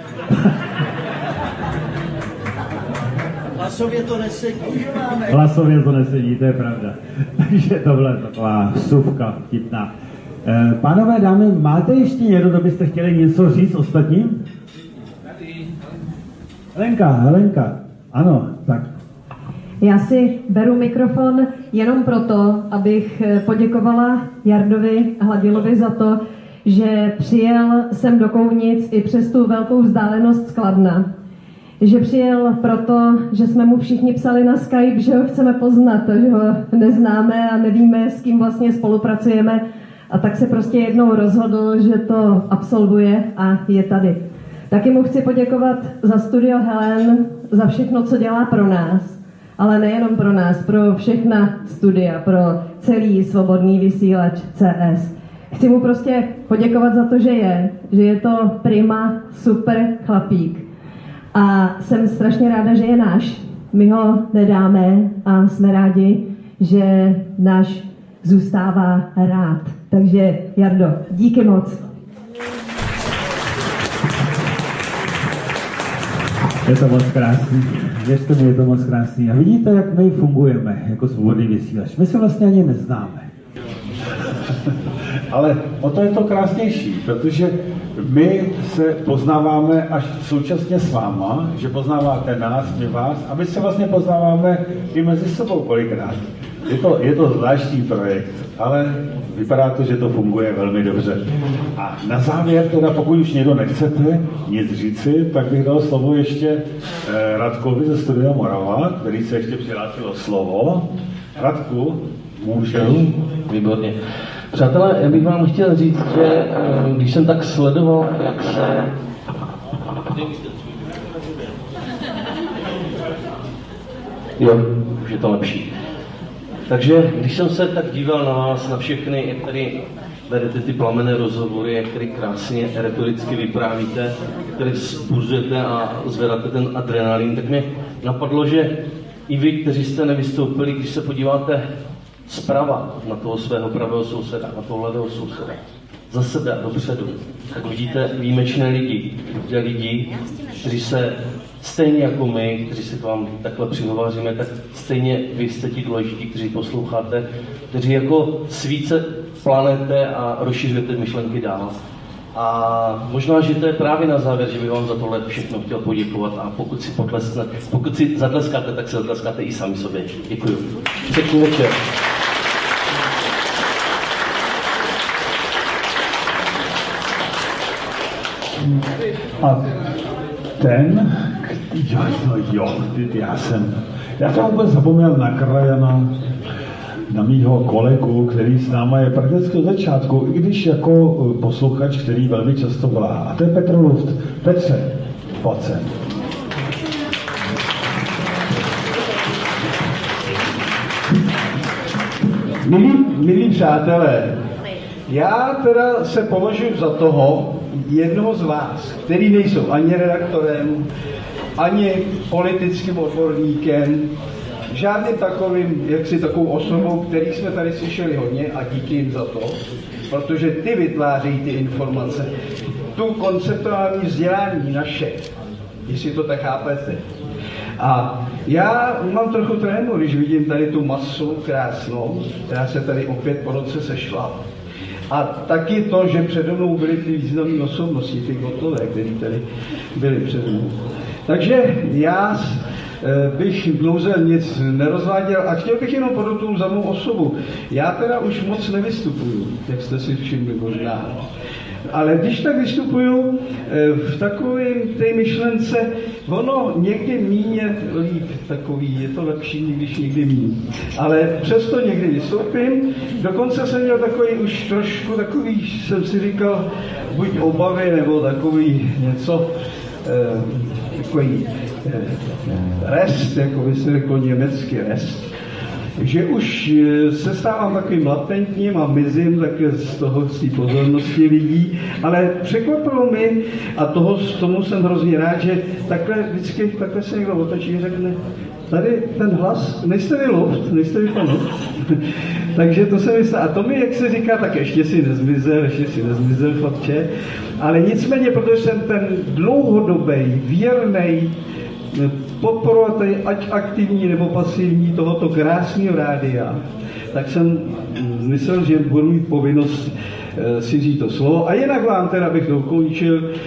Hlasově to nesedí. Hlasově to nesedí, to je pravda. Takže tohle je taková vsuvka vtipná. E, pánové, dámy, máte ještě někdo, kdo byste chtěli něco říct ostatním? Helenka, Helenka. Ano, tak. Já si beru mikrofon jenom proto, abych poděkovala Jardovi Hladilovi za to, že přijel sem do Kounic i přes tu velkou vzdálenost z Kladna. Že přijel proto, že jsme mu všichni psali na Skype, že ho chceme poznat, že ho neznáme a nevíme, s kým vlastně spolupracujeme. A tak se prostě jednou rozhodl, že to absolvuje a je tady. Taky mu chci poděkovat za Studio Helen, za všechno, co dělá pro nás. Ale nejenom pro nás, pro všechna studia, pro celý svobodný vysílač C S. Chci mu prostě poděkovat za to, že je, že je to prima, super chlapík. A jsem strašně ráda, že je náš. My ho nedáme a jsme rádi, že náš zůstává rád. Takže Jardo, díky moc. Je to moc krásný. Věřte mi, je to moc krásný. A vidíte, jak my fungujeme jako svobodný vysílač. My se vlastně ani neznáme. Ale o to je to krásnější, protože my se poznáváme až současně s váma, že poznáváte nás, my vás, a my se vlastně poznáváme i mezi sebou kolikrát. Je to, je to zvláštní projekt, ale vypadá to, že to funguje velmi dobře. A na závěr, teda pokud už někdo nechcete nic říci, tak bych dal slovo ještě eh, Radkovi ze Studia Morava, který se ještě přihlásil o slovo. Radku, můžeš? Výborně. Přátelé, já bych vám chtěl říct, že když jsem tak sledoval, jak se... Jo, už je to lepší. Takže když jsem se tak díval na vás, na všechny, jak tady vedete ty plamenné rozhovory, jak tady krásně retoricky vyprávíte, jak tady vzbuzujete a zvedáte ten adrenalin, tak mě napadlo, že i vy, kteří jste nevystoupili, když se podíváte zprava na toho svého pravého souseda, na toho levého souseda, za sebe a dopředu, tak vidíte výjimečné lidi. Vidíte lidi, kteří se stejně jako my, kteří se k vám takhle přihováříme, tak stejně vy jste ti důležití, kteří posloucháte, kteří jako svíce planete a rozšiřujete myšlenky dál. A možná, že to je právě na závěr, že bych vám za tohle všechno chtěl poděkovat a pokud si potlesne, pokud si zatleskáte, tak si zatleskáte i sami sobě. Děkuju. Pěkný večer. A ten, jo, no jo, já jsem, já jsem vůbec zapomněl na Krajana, na mýho kolegu, který s náma je prakticky od začátku, i když jako posluchač, který velmi často volá. A to je Petr Luft. Petře, pojď sem. Milí, milí přátelé, já teda se považuji za toho jednoho z vás, který nejsou ani redaktorem, ani politickým odborníkem, žádným takovým, jaksi takovou osobou, který jsme tady slyšeli hodně a díky jim za to, protože ty vytvářejí ty informace, tu konceptuální vzdělání naše, jestli to tak chápete. A já mám trochu trému, když vidím tady tu masu krásnou, která se tady opět po roce sešla. A taky to, že přede mnou byly ty významné osobnosti, ty gotové, které tady byly přede mnou. Takže já bych dlouze nic nerozváděl a chtěl bych jenom podotknout za mou osobu. Já teda už moc nevystupuju, jak jste si všimli možná. Ale když tak vystupuju v takové té myšlence, ono někdy míně líp takový, je to lepší, když někdy míň. Ale přesto někdy vystoupím, dokonce jsem měl takový už trošku takový, jsem si říkal, buď obavy, nebo takový něco, takový rest, jako by se řekl německý rest, že už se stávám takovým latentním a mizím také z toho, z té pozornosti lidí, ale překvapilo mi, a toho, tomu jsem hrozně rád, že takhle vždycky takhle se někdo otočí a řekne, tady ten hlas, nejste vy Luft, nejste vy pan Luft. Takže to se myslí, a to mi, jak se říká, tak ještě si nezmizel, ještě si nezmizel, chlapče, ale nicméně, protože jsem ten dlouhodobý, věrnej podporovateli, ať aktivní nebo pasivní tohoto krásného rádia, tak jsem myslel, že budu mít povinnost si říct to slovo. A jinak vám teda bych dokončil,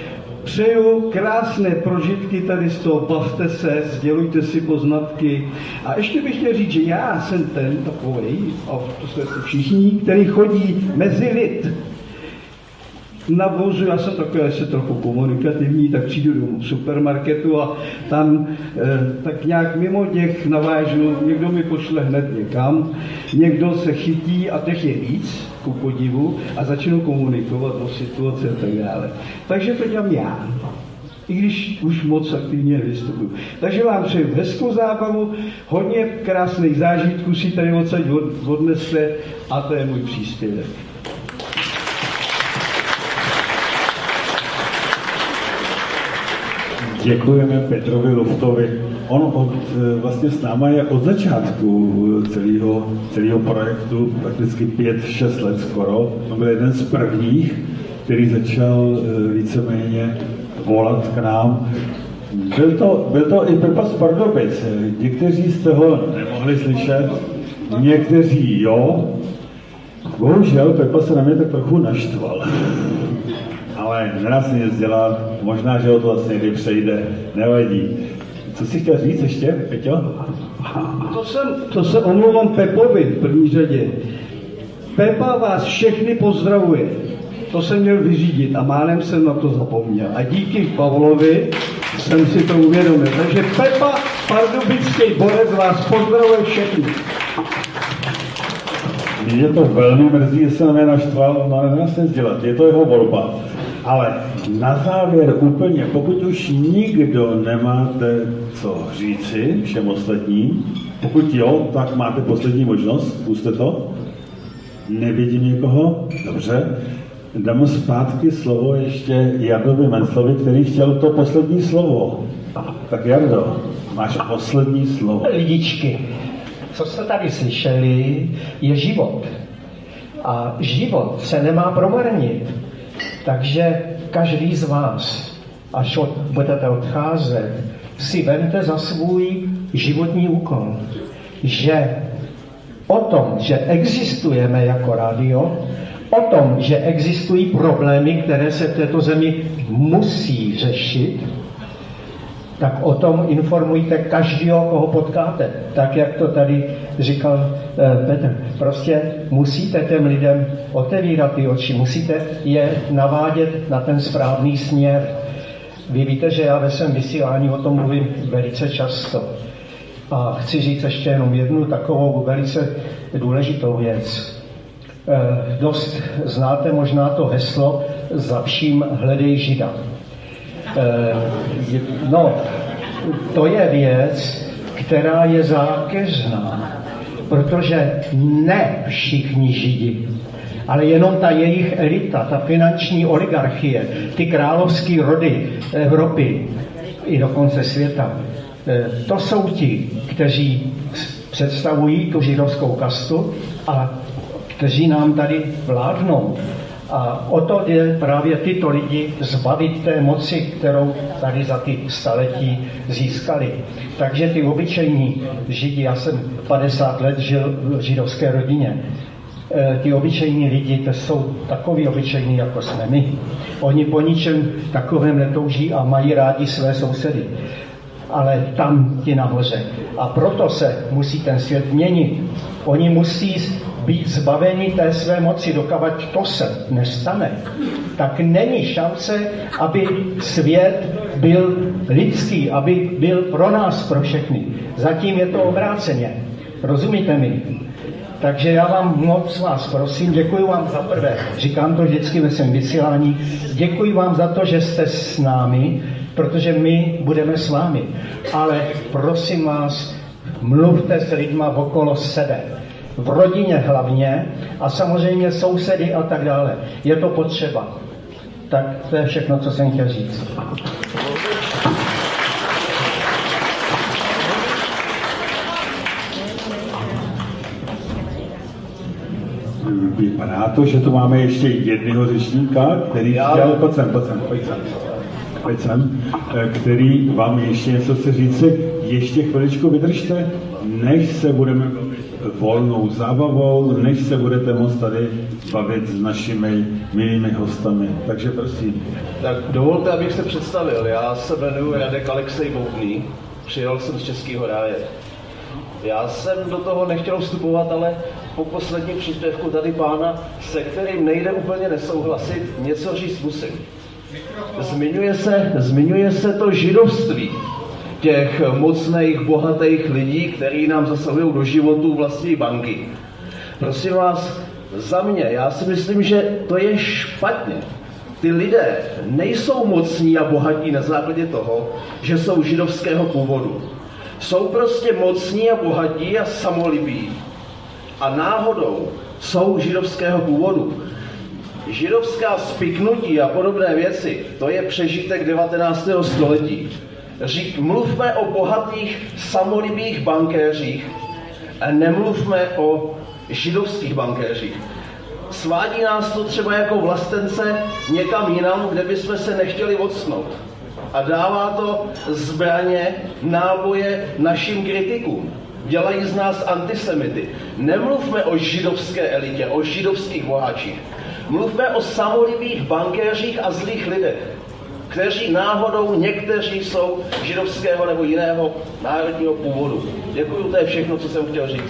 přeju krásné prožitky tady z toho, bavte se, sdělujte si poznatky. A ještě bych chtěl říct, že já jsem ten takovej, a to jste všichni, který chodí mezi lid. Na vozu, já jsem takový asi trochu komunikativní, tak přijdu do supermarketu a tam e, tak nějak mimo těch navážu, někdo mi pošle hned někam, někdo se chytí a těch je víc, ku podivu, a začnu komunikovat o situaci a tak dále. Takže to dělám já, i když už moc aktivně nevystupuju. Takže vám přeju hezkou zábavu, hodně krásných zážitků si tady odsaď odneste a to je můj příspěvek. Děkujeme Petrovi Luftovi. On od, vlastně s náma je od začátku celého, celého projektu, prakticky pět šest let skoro. To byl jeden z prvních, který začal víceméně volat k nám. Byl to, byl to i Pepa z Pardubic. Někteří jste ho nemohli slyšet, někteří jo. Bohužel Pepa se na mě tak trochu naštval. Ale nedá se nic dělat, možná, že ho to vlastně někdy přejde, nevadí. Co jsi chtěl říct ještě, Peťo? To, jsem, to se omlouvám Pepovi v první řadě. Pepa vás všechny pozdravuje. To jsem měl vyřídit a málem jsem na to zapomněl. A díky Pavlovi jsem si to uvědomil. Takže Pepa, pardubický borec, vás pozdravuje všechny. Mě to velmi mrzí, že se na mě naštval, no nedá se nic dělat, je to jeho volba. Ale na závěr úplně, pokud už nikdo nemáte co říci všem ostatním, pokud jo, tak máte poslední možnost, zkuste to. Nevidím někoho, dobře. Dám zpátky slovo ještě Jardovi Menclovi, který chtěl to poslední slovo. Tak Jardo, máš poslední slovo. Lidičky, co jste tady slyšeli, je život. A život se nemá promarnit. Takže každý z vás, až od, budete odcházet, si vemte za svůj životní úkol, že o tom, že existujeme jako rádio, o tom, že existují problémy, které se v této zemi musí řešit, tak o tom informujte každého, koho potkáte. Tak, jak to tady říkal eh, Petr. Prostě musíte těm lidem otevírat ty oči, musíte je navádět na ten správný směr. Vy víte, že já ve svém vysílání o tom mluvím velice často. A chci říct ještě jenom jednu takovou velice důležitou věc. Eh, dost znáte možná to heslo za vším hledej Žida. No, to je věc, která je zákeřná, protože ne všichni Židi, ale jenom ta jejich elita, ta finanční oligarchie, ty královské rody Evropy i dokonce světa, to jsou ti, kteří představují tu židovskou kastu a kteří nám tady vládnou. A o to je právě tyto lidi zbavit té moci, kterou tady za ty staletí získali. Takže ty obyčejní Židi, já jsem padesát let žil v židovské rodině, ty obyčejní lidi, to jsou takový obyčejní, jako jsme my. Oni po ničem takovém netouží a mají rádi své sousedy. Ale tam ti nahoře. A proto se musí ten svět měnit. Oni musí být zbaveni té své moci, dokavať to se nestane, tak není šance, aby svět byl lidský, aby byl pro nás, pro všechny. Zatím je to obráceně. Rozumíte mi? Takže já vám moc vás prosím, děkuji vám za prvé, říkám to vždycky ve svém vysílání, děkuji vám za to, že jste s námi, protože my budeme s vámi. Ale prosím vás, mluvte s lidma okolo sebe. V rodině hlavně a samozřejmě sousedy a tak dále. Je to potřeba. Tak to je všechno, co jsem chtěl říct. Vypadá to, že tu máme ještě jednoho řečníka, který chtěl, pojď sem, pojď sem, pojď sem, pojď sem, který vám ještě něco chce říci. Ještě chviličku vydržte, než se budeme bavit volnou zábavou, než se budete moct tady bavit s našimi milými hostami. Takže prosím. Tak dovolte, abych se představil. Já se jmenuji Radek Alexej Boubný, přijel jsem z Českého ráje. Já jsem do toho nechtěl vstupovat, ale po posledním příspěvku tady pána, se kterým nejde úplně nesouhlasit, něco říct musím. Zmiňuje se, zmiňuje se to židovství těch mocných, bohatých lidí, kteří nám zasahují do životů vlastní banky. Prosím vás, za mě, já si myslím, že to je špatně. Ty lidé nejsou mocní a bohatí na základě toho, že jsou židovského původu. Jsou prostě mocní a bohatí a samolibí. A náhodou jsou židovského původu. Židovská spiknutí a podobné věci, to je přežitek devatenáctého století. Řík, mluvme o bohatých samolibých bankéřích a nemluvme o židovských bankéřích. Svádí nás to třeba jako vlastence někam jinam, kde bychom se nechtěli odsnout. A dává to zbraně, náboje našim kritikům. Dělají z nás antisemity. Nemluvme o židovské elitě, o židovských boháčích. Mluvme o samolibých bankéřích a zlých lidech, kteří náhodou někteří jsou židovského nebo jiného národního původu. Děkuju, to je všechno, co jsem chtěl říct.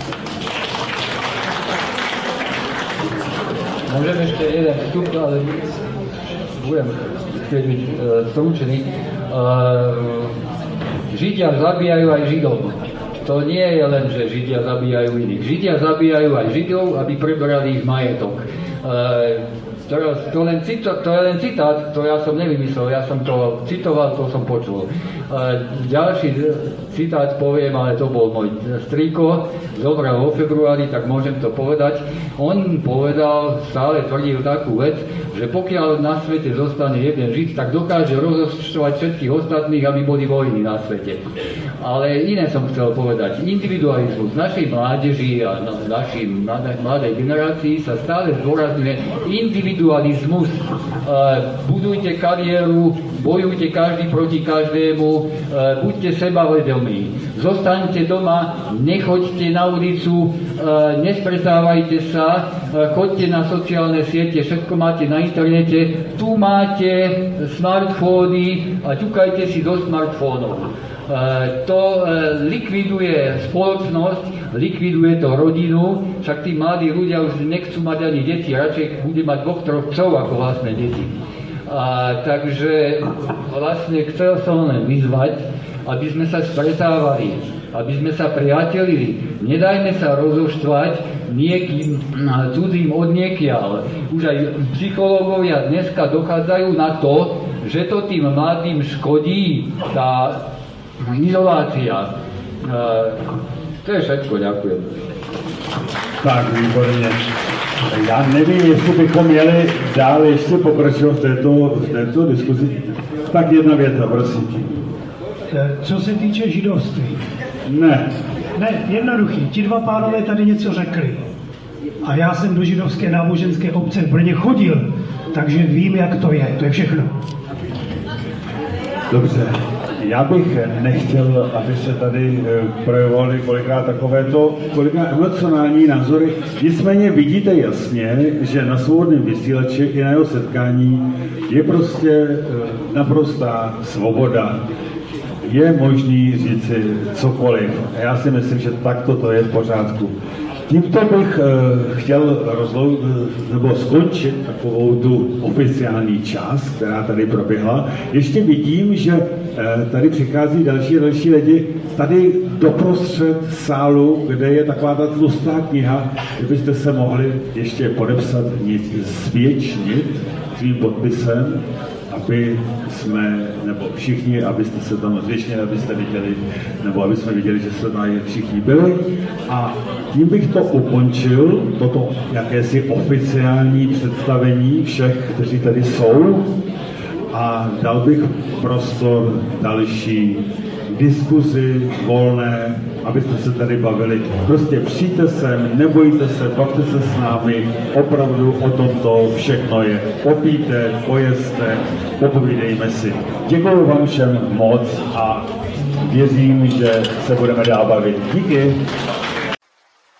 Môžem ešte jeden vstup, ale budem chcieť byť uh, stručný. Uh, Židia zabíjajú aj Židov. To nie je len, že Židia zabíjajú iných. Židia zabíjajú aj Židov, aby prebrali ich majetok. Uh, teraz, to, len cita, to je len citát, to ja som nevymyslel, ja som to citoval, to som počul. Uh, ďalší citát poviem, ale to bol môj strýko, zobral vo februári, tak môžem to povedať. On povedal, stále tvrdil takú vec, že pokiaľ na svete zostane jeden Žid, tak dokáže rozštvať všetkých ostatných, aby boli vojny na svete. Ale iné som chcel povedať. Individualizmus našej mládeži a našej mladej generácii sa stále zdôrazňuje individualizmus. Budujte kariéru, bojujte každý proti každému, buďte sebavedomí. Zostaňte doma, nechoďte na ulicu, nestretávajte sa, choďte na sociálne siete, všetko máte na internete, tu máte smartfóny a ťukajte si do smartfónov. To likviduje spoločnosť, likviduje to rodinu, však tí mladí ľudia už nechcú mať ani deti, radšej bude mať dvoch, troch psov ako vlastné deti. A, takže vlastne chcel som len vyzvať, aby sme sa stretávali, aby sme sa priatelili. Nedajme sa rozoštvať niekým cudzím odniekiaľ. Už aj psychológovia dneska dochádzajú na to, že to tým mladým škodí, tá izolácia. To je všetko, ďakujem. Tak, výborně. Já nevím, jestli bychom měli dál ještě pokračovat v této, v této diskuzi. Tak jedna věta, prosím. Co se týče židovství. Ne. Ne, jednoduchý. Ti dva pánové tady něco řekli. A já jsem do židovské náboženské obce v Brně chodil, takže vím, jak to je. To je všechno. Dobře. Já bych nechtěl, aby se tady projevovaly kolikrát takovéto, kolikrát emocionální názory. Nicméně vidíte jasně, že na svobodném vysílači i na jeho setkání je prostě naprostá svoboda. Je možný říci cokoliv. Já si myslím, že takto to je v pořádku. Tímto bych chtěl rozlou, nebo skončit takovou tu oficiální část, která tady proběhla. Ještě vidím, že tady přichází další další lidi. Tady doprostřed sálu, kde je taková ta tlustá kniha, kdybyste se mohli ještě podepsat, zvětšnit svým podpisem, aby jsme, nebo všichni, abyste se tam zvětšnili, abyste viděli, nebo aby jsme viděli, že se tady všichni byli. A tím bych to ukončil, toto jakési oficiální představení všech, kteří tady jsou, a dal bych prostor další diskuzi volné, abyste se tady bavili. Prostě přijďte sem, nebojte se, bavte se s námi, opravdu o tom to všechno je. Popijte, pojezte, popovídejme si. Děkuji vám všem moc a věřím, že se budeme dál bavit. Díky.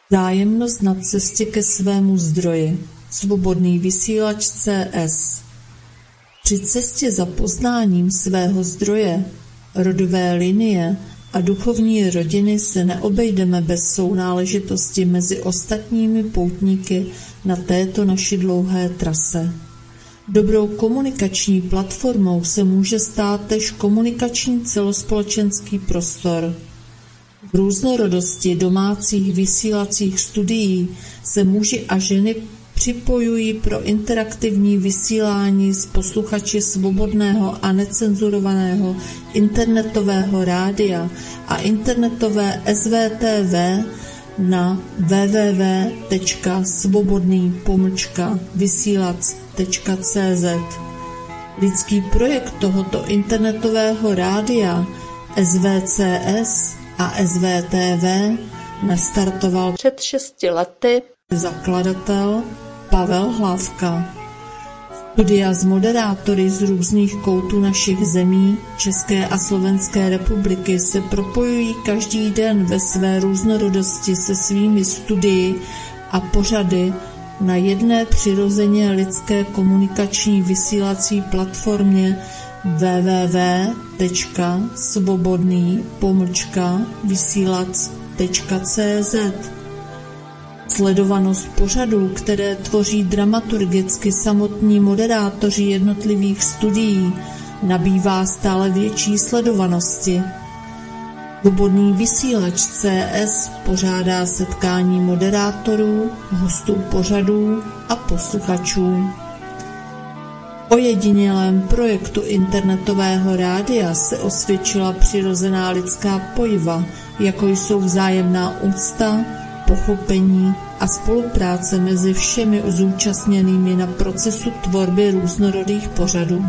Zájemnost na cestě ke svému zdroji. Svobodný vysílač C S. Při cestě za poznáním svého zdroje, rodové linie a duchovní rodiny se neobejdeme bez sounáležitosti mezi ostatními poutníky na této naší dlouhé trase. Dobrou komunikační platformou se může stát též komunikační celospolečenský prostor. V různorodosti domácích vysílacích studií se muži a ženy připojují pro interaktivní vysílání s posluchači svobodného a necenzurovaného internetového rádia a internetové S V T V na w w w tečka svobodný pomlčka vysílac tečka c z. Lidský projekt tohoto internetového rádia S V C S a S V T V nastartoval před šesti lety zakladatel Pavel Hlávka. Studia s moderátory z různých koutů našich zemí, České a Slovenské republiky se propojují každý den ve své různorodosti se svými studii a pořady na jedné přirozeně lidské komunikační vysílací platformě w w w tečka svobodný pomlčka vysílac tečka c z. Sledovanost pořadů, které tvoří dramaturgicky samotní moderátoři jednotlivých studií, nabývá stále větší sledovanosti. Svobodný vysílač C S pořádá setkání moderátorů, hostů pořadů a posluchačů. O ojedinělém projektu internetového rádia se osvědčila přirozená lidská pojiva, jako jsou vzájemná úcta, pochopení a spolupráce mezi všemi zúčastněnými na procesu tvorby různorodých pořadů.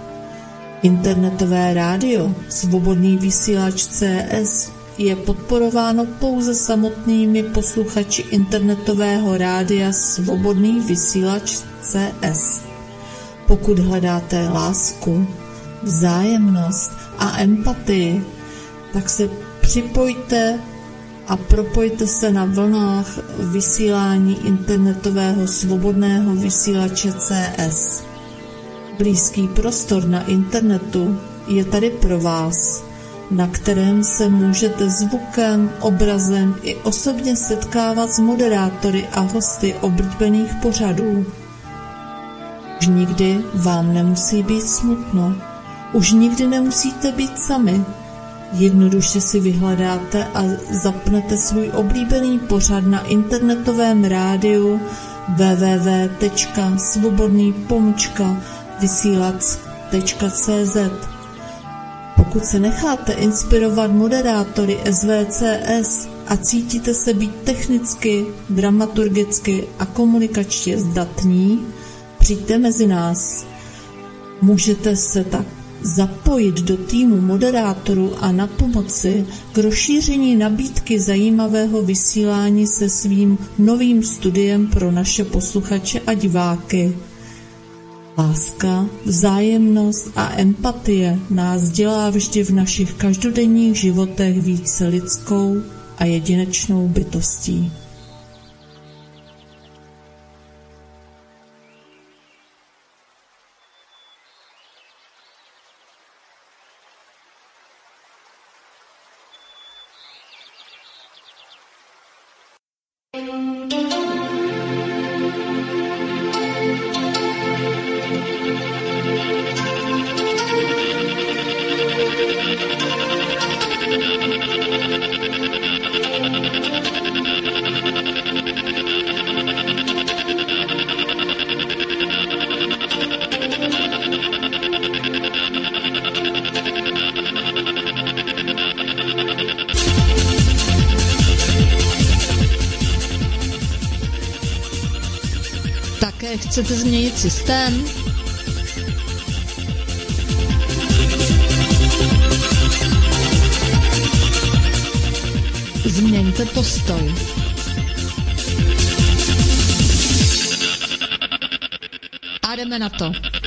Internetové rádio, svobodný vysílač C S, je podporováno pouze samotnými posluchači internetového rádia Svobodný vysílač C S. Pokud hledáte lásku, vzájemnost a empatii, tak se připojte a propojte se na vlnách vysílání internetového svobodného vysílače C S. Blízký prostor na internetu je tady pro vás, na kterém se můžete zvukem, obrazem i osobně setkávat s moderátory a hosty oblíbených pořadů. Už nikdy vám nemusí být smutno. Už nikdy nemusíte být sami. Jednoduše si vyhledáte a zapnete svůj oblíbený pořad na internetovém rádiu w w w tečka svobodný pomlčka vysílac tečka c z. Pokud se necháte inspirovat moderátory S V C S a cítíte se být technicky, dramaturgicky a komunikačně zdatní, přijďte mezi nás. Můžete se tak zapojit do týmu moderátorů a na pomoci k rozšíření nabídky zajímavého vysílání se svým novým studiem pro naše posluchače a diváky. Láska, vzájemnost a empatie nás dělá vždy v našich každodenních životech více lidskou a jedinečnou bytostí. Také chcete změnit systém? Změňte postoj. A jdeme na to.